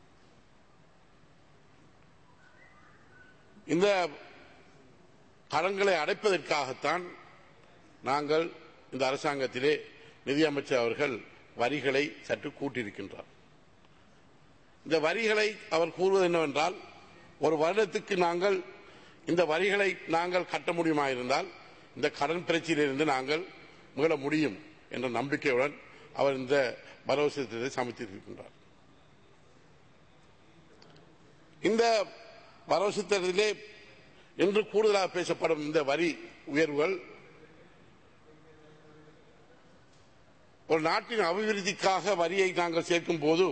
இந்த கடன்களை அடைப்பதற்காகத்தான் நாங்கள் இந்த அரசாங்கத்திலே நிதியமைச்சர் அவர்கள் வரிகளை சற்று கூட்டியிருக்கின்றார். இந்த வரிகளை அவர் கூறுவது என்னவென்றால் ஒரு வருடத்துக்கு நாங்கள் இந்த வரிகளை நாங்கள் கட்ட முடியுமா இருந்தால் இந்த கடன் பிரச்சனையிலிருந்து நாங்கள் மீள முடியும் என்ற நம்பிக்கையுடன் அவர் இந்த வரவு செலவு திட்டத்தை சமர்ப்பித்திருக்கின்றார். இந்த வரவு செலவு திட்டத்திலே இன்று கூடுதலாக பேசப்படும் இந்த வரி உயர்வுகள் ஒரு நாட்டின் அபிவிருத்திக்காக வரியை நாங்கள் சேர்க்கும் போது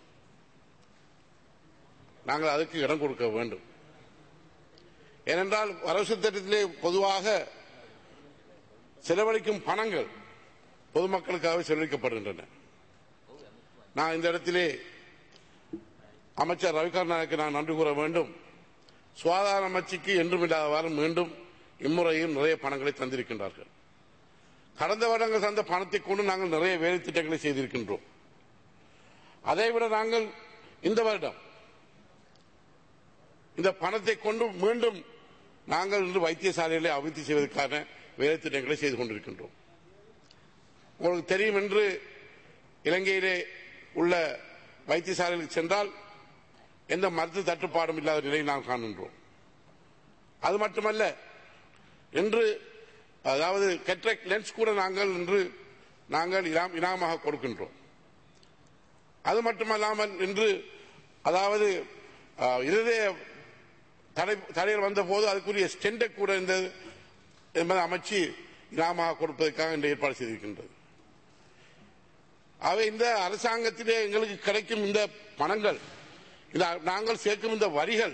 நாங்கள் அதற்கு இடம் கொடுக்க வேண்டும். ஏனென்றால் வரவு செலவு திட்டத்திலே பொதுவாக செலவழிக்கும் பணங்கள் பொதுமக்களுக்காக செலவழிக்கப்படுகின்றன. நான் இந்த இடத்திலே அமைச்சர் ரவிகர்நாயக்கு நான் நன்றி கூற வேண்டும். சுகாதார அமைச்சுக்கு என்றும் இல்லாதவாறு மீண்டும் இம்முறையும் நிறைய பணங்களை தந்திருக்கின்றார்கள். கடந்த வருடங்கள் தந்த பணத்தை கொண்டு நாங்கள் நிறைய வேலை திட்டங்களை செய்திருக்கின்றோம். அதைவிட நாங்கள் இந்த வருடம் இந்த பணத்தை கொண்டு மீண்டும் நாங்கள் இன்று வைத்தியசாலைகளை அபிவிருத்தி செய்வதற்கான வேலை திட்டங்களை செய்து கொண்டிருக்கின்றோம். உங்களுக்கு தெரியும், என்று இலங்கையிலே உள்ள வைத்தியசாலைகளுக்கு சென்றால் எந்த மருத்துவ தட்டுப்பாடும் இல்லாத நிலையை நாம் காண்கின்றோம். அது மட்டுமல்ல, இன்று அதாவது கேட்ராக்ட் லென்ஸ் கூட நாங்கள் இன்று நாங்கள் இனாமாக கொடுக்கின்றோம். அது மட்டுமல்லாமல் இன்று அதாவது இருதய தடைகள் வந்த போது அதுக்குரிய ஸ்டெண்டை கூட இருந்தது என்பதை அமைச்சு இனாமாக கொடுப்பதற்காக இந்த ஏற்பாடு செய்திருக்கின்றது. அவை இந்த அரசாங்கத்திலே எங்களுக்கு கிடைக்கும் இந்த பணங்கள், நாங்கள் சேர்க்கும் இந்த வரிகள்,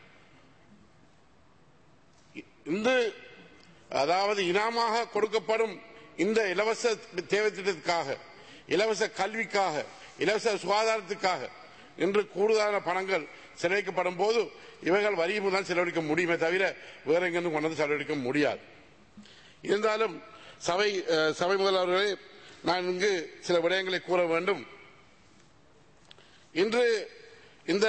இந்த அதாவது இனாமாக கொடுக்கப்படும் இந்த இலவச தேவை திட்டத்திற்காக, இலவச கல்விக்காக, இலவச சுகாதாரத்துக்காக இன்று கூடுதலான பணங்கள் செலவழிக்கப்படும் போது இவைகள் வரி மூலம் செலவழிக்க முடியுமே தவிர வேற எங்கிருந்து கொண்டு செலவழிக்க முடியாது. இருந்தாலும் சபை சபை முதல்வர்களே, நான் இங்கு சில விடயங்களை கூற வேண்டும். இன்று இந்த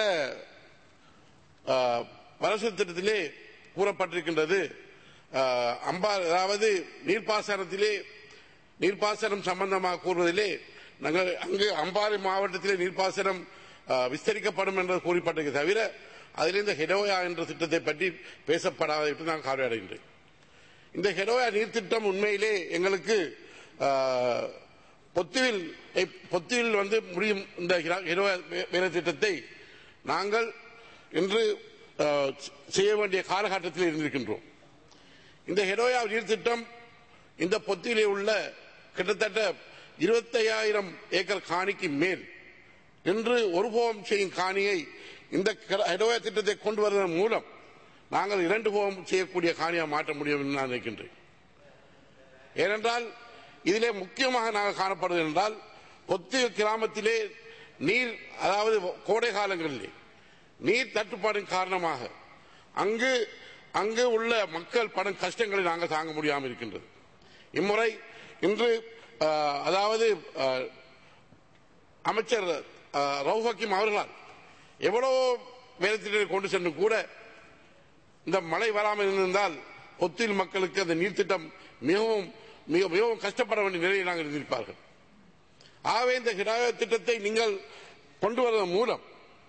வரவு திட்டத்திலே கூறப்பட்டிருக்கின்றது, அதாவது நீர்ப்பாசனத்திலே நீர்ப்பாசனம் சம்பந்தமாக கூறுவதிலே நாங்கள் அங்கு அம்பாறை மாவட்டத்திலே நீர்ப்பாசனம் விஸ்தரிக்கப்படும் என்று கூறப்பட்டிருக்க தவிர அதில் இந்த ஹெடோயா என்ற திட்டத்தை பற்றி பேசப்படாத என்று நான் கவலை அடைகின்றேன். இந்த ஹெடோயா நீர்த்திட்டம் உண்மையிலே எங்களுக்கு பொத்துவில் பொத்துவில் வந்து முடியும். இந்த ஹெடோயா வேலை திட்டத்தை நாங்கள் இன்று செய்ய வேண்டிய காலகட்டத்தில் இருந்திருக்கின்றோம். இந்த ஹெடோயா நீர்த்திட்டம் இந்த பொத்திலே உள்ள கிட்டத்தட்ட இருபத்தி ஐயாயிரம் ஏக்கர் காணிக்கு மேல் இன்று ஒருபோகம் செய்யும் காணியை இந்த ஹெடோயா திட்டத்தை கொண்டு வருவதன் மூலம் நாங்கள் இரண்டு போகம் செய்யக்கூடிய காணியாக மாற்ற முடியும் என்று நான் நினைக்கின்றேன். ஏனென்றால் இதிலே முக்கியமாக நாங்கள் காணப்படுவது என்றால், பொத்தி கிராமத்திலே நீர் அதாவது கோடை காலங்களிலே நீர் தட்டுப்பாடின் காரணமாக அங்கு அங்கு உள்ள மக்கள் படும் கஷ்டங்களை நாங்கள் தாங்க முடியாமல் இருக்கின்றது. இம்முறை இன்று அதாவது அமைச்சர் ரவுப் ஹக்கீம் அவர்களால் எவ்வளவு வேலைத்திட்டத்தை கொண்டு சென்று கூட இந்த மழை வராமல் இருந்திருந்தால் பொத்தில் மக்களுக்கு அந்த நீர்த்திட்டம் மிகவும் மிகவும் கஷ்டப்பட வேண்டிய நிலையில் நாங்கள் இருந்திருப்பார்கள். ஆகவே இந்த ஹெடோயா திட்டத்தை நீங்கள் கொண்டு வருவதன் மூலம்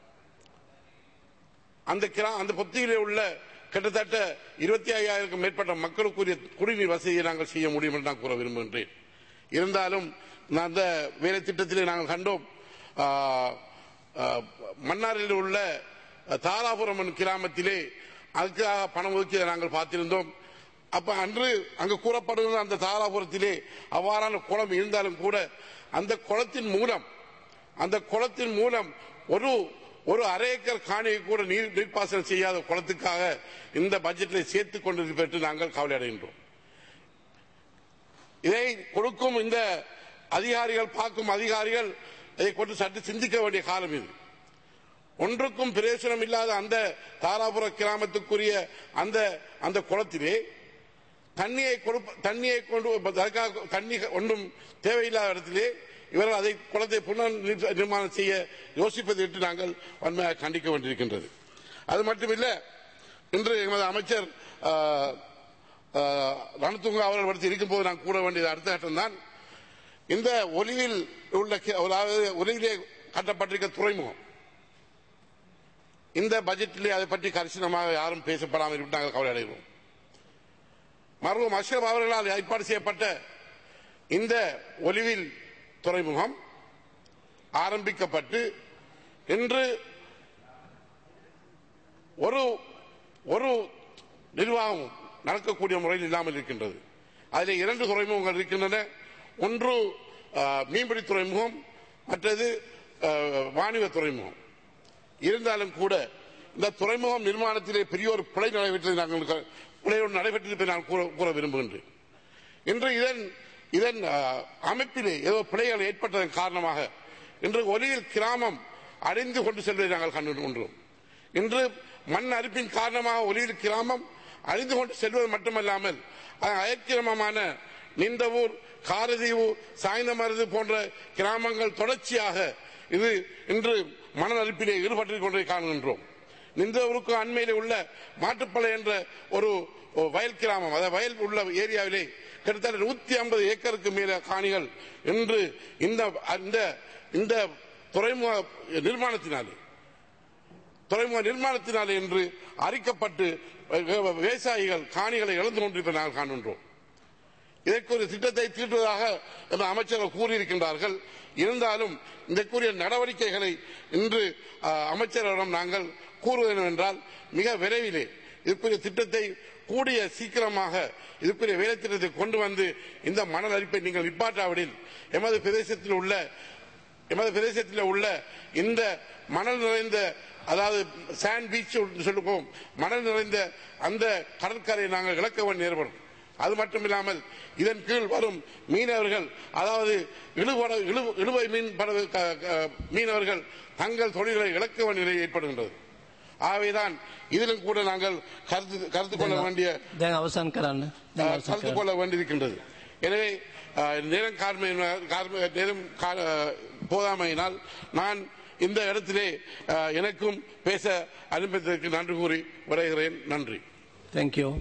அந்த அந்த பொத்தியிலே உள்ள கிட்டத்தட்ட இருபத்தி ஐயாயிரம் மேற்பட்ட மக்களுக்குரிய குடிநீர் வசதியை நாங்கள் செய்ய முடியும் என்று நான் கூற விரும்புகின்றேன். இருந்தாலும் அந்த வேலை திட்டத்திலே நாங்கள் கண்டோம், மன்னாரில் உள்ள தாராபுரம் கிராமத்திலே அதுக்காக பணம் ஒதுக்கி நாங்கள் பார்த்திருந்தோம். அப்ப அன்று அங்கு கூறப்படுகிற அந்த தாராபுரத்திலே அவ்வாறான குளம் இருந்தாலும் கூட அந்த குளத்தின் மூலம் அந்த குளத்தின் மூலம் ஒரு ஒரு அரை ஏக்கர் காணியை கூட நீர் நீர்ப்பாசனம் செய்யாத குளத்துக்காக இந்த பட்ஜெட்டில் சேர்த்துக் கொண்டிருப்பது நாங்கள் கவலை அடைகின்றோம். இதை கொடுக்கும் இந்த அதிகாரிகள், பார்க்கும் அதிகாரிகள் இதை கொண்டு சற்று சிந்திக்க வேண்டிய காலம் இது. ஒன்றுக்கும் பிரயோஜனம் இல்லாத அந்த தாராபுர கிராமத்துக்குரிய அந்த அந்த குளத்திலே தண்ணியை தண்ணியை கொண்டு தண்ணி ஒன்றும் தேவையில்லாத இடத்திலே இவர்கள் அதை குளத்தை புனர் நிர்மாணம் செய்ய யோசிப்பதை விட்டு நாங்கள் வன்மையாக கண்டிக்க வேண்டியிருக்கின்றது. அது மட்டுமில்லை, இன்று எமது அமைச்சர் ரணதுங்க அவர்கள் படுத்தி இருக்கும் போது நான் கூற வேண்டியது அடுத்த கட்டம் தான். இந்த ஒலிவில் உள்ள அதாவது ஒலிவிலே கட்டப்பட்டிருக்க துறைமுகம் இந்த பட்ஜெட்டிலே அதை பற்றி கரிசனமாக யாரும் பேசப்படாமல் இருந்து நாங்கள் கவலை அடைகிறோம். மருத்துவம் அஷ்ரப் அவர்களால் ஏற்பாடு செய்யப்பட்ட இந்த ஒலிவில் துறைமுகம் ஆரம்பிக்கப்பட்டு இன்று ஒரு ஒரு நிர்வாகம் நடக்கக்கூடிய முறையில் இல்லாமல் இருக்கின்றது. அதில் இரண்டு துறைமுகங்கள் இருக்கின்றன. ஒன்று மீன்பிடி துறைமுகம், மற்றது வாணிப துறைமுகம். இருந்தாலும் கூட இந்த துறைமுகம் நிர்மாணத்திலே பெரிய ஒரு பிழை நடைபெற்றது நாங்கள் பிழையோடு நடைபெற்றிருப்பதை நான் கூற விரும்புகின்றேன். இன்று இதன் இதன் அமைப்பிலே ஏதோ பிழைகள் ஏற்பட்டதன் காரணமாக இன்று ஒலியில் கிராமம் அடைந்து கொண்டு செல்வதை நாங்கள் கண்டுகொண்டோம். இன்று மண் அரிப்பின் காரணமாக ஒலியில் கிராமம் அழிந்து கொண்டு செல்வது மட்டுமல்லாமல் அயக்கிரமமான நிந்தவூர், காரதீவு, சாய்ந்தமருது போன்ற கிராமங்கள் தொடர்ச்சியாக இது இன்று மணல் அரிப்பிலே ஈடுபட்டுக் கொண்டே காணுகின்றோம். நின்றவருக்கு அண்மையிலே உள்ள மாட்டுப்பளை என்ற ஒரு வயல் கிராமம், அதாவது வயல் உள்ள ஏரியாவிலே கிட்டத்தட்ட நூத்தி ஐம்பது ஏக்கருக்கு மேல காணிகள் இன்று இந்த இந்த துறைமுக நிர்மாணத்தினாலே துறைமுக நிர்மாணத்தினாலே என்று அறிக்கப்பட்டு விவசாயிகள் காணிகளை இழந்து கொண்டிருப்பதை நாங்கள் காண்கின்றோம். இதற்கு ஒரு திட்டத்தை தீட்டுவதாக அமைச்சர்கள் கூறியிருக்கின்றார்கள். இருந்தாலும் இதற்குரிய நடவடிக்கைகளை இன்று அமைச்சரிடம் நாங்கள் கூறுவது என்றால் மிக விரைவிலே இதுக்குரிய திட்டத்தை கூடிய சீக்கிரமாக இதுக்குரிய வேலை திட்டத்தை கொண்டு வந்து இந்த மணல் அரிப்பை நீங்கள் நிப்பாட்டாவிடில் எமது பிரதேசத்தில் உள்ள எமது பிரதேசத்தில் உள்ள இந்த மணல் நிறைந்த, அதாவது சாண்ட் பீச் சொல்லுவோம், மணல் நிறைந்த அந்த கடற்கரையை நாங்கள் இழக்க வேண்டிய ஏற்படும். அது மட்டுமில்லாமல் இதன் கீழ் வரும் மீனவர்கள், அதாவது இழுவை மீன் மீனவர்கள் தங்கள் தொழில்களை இழக்க வேண்டிய நிலை ஏற்படுகின்றது. ஆகவேதான் இதிலும் கூட நாங்கள் கருத்து கருத்து கொள்ள வேண்டிய கருத்து கொள்ள வேண்டியிருக்கின்றது. எனவே நேரம் நேரம் போதாமையினால் நான் இந்த இடத்திலே எனக்கும் பேச அனுமதித்ததற்கு நன்றி கூறி வருகிறேன். நன்றி.
தேங்க்யூ.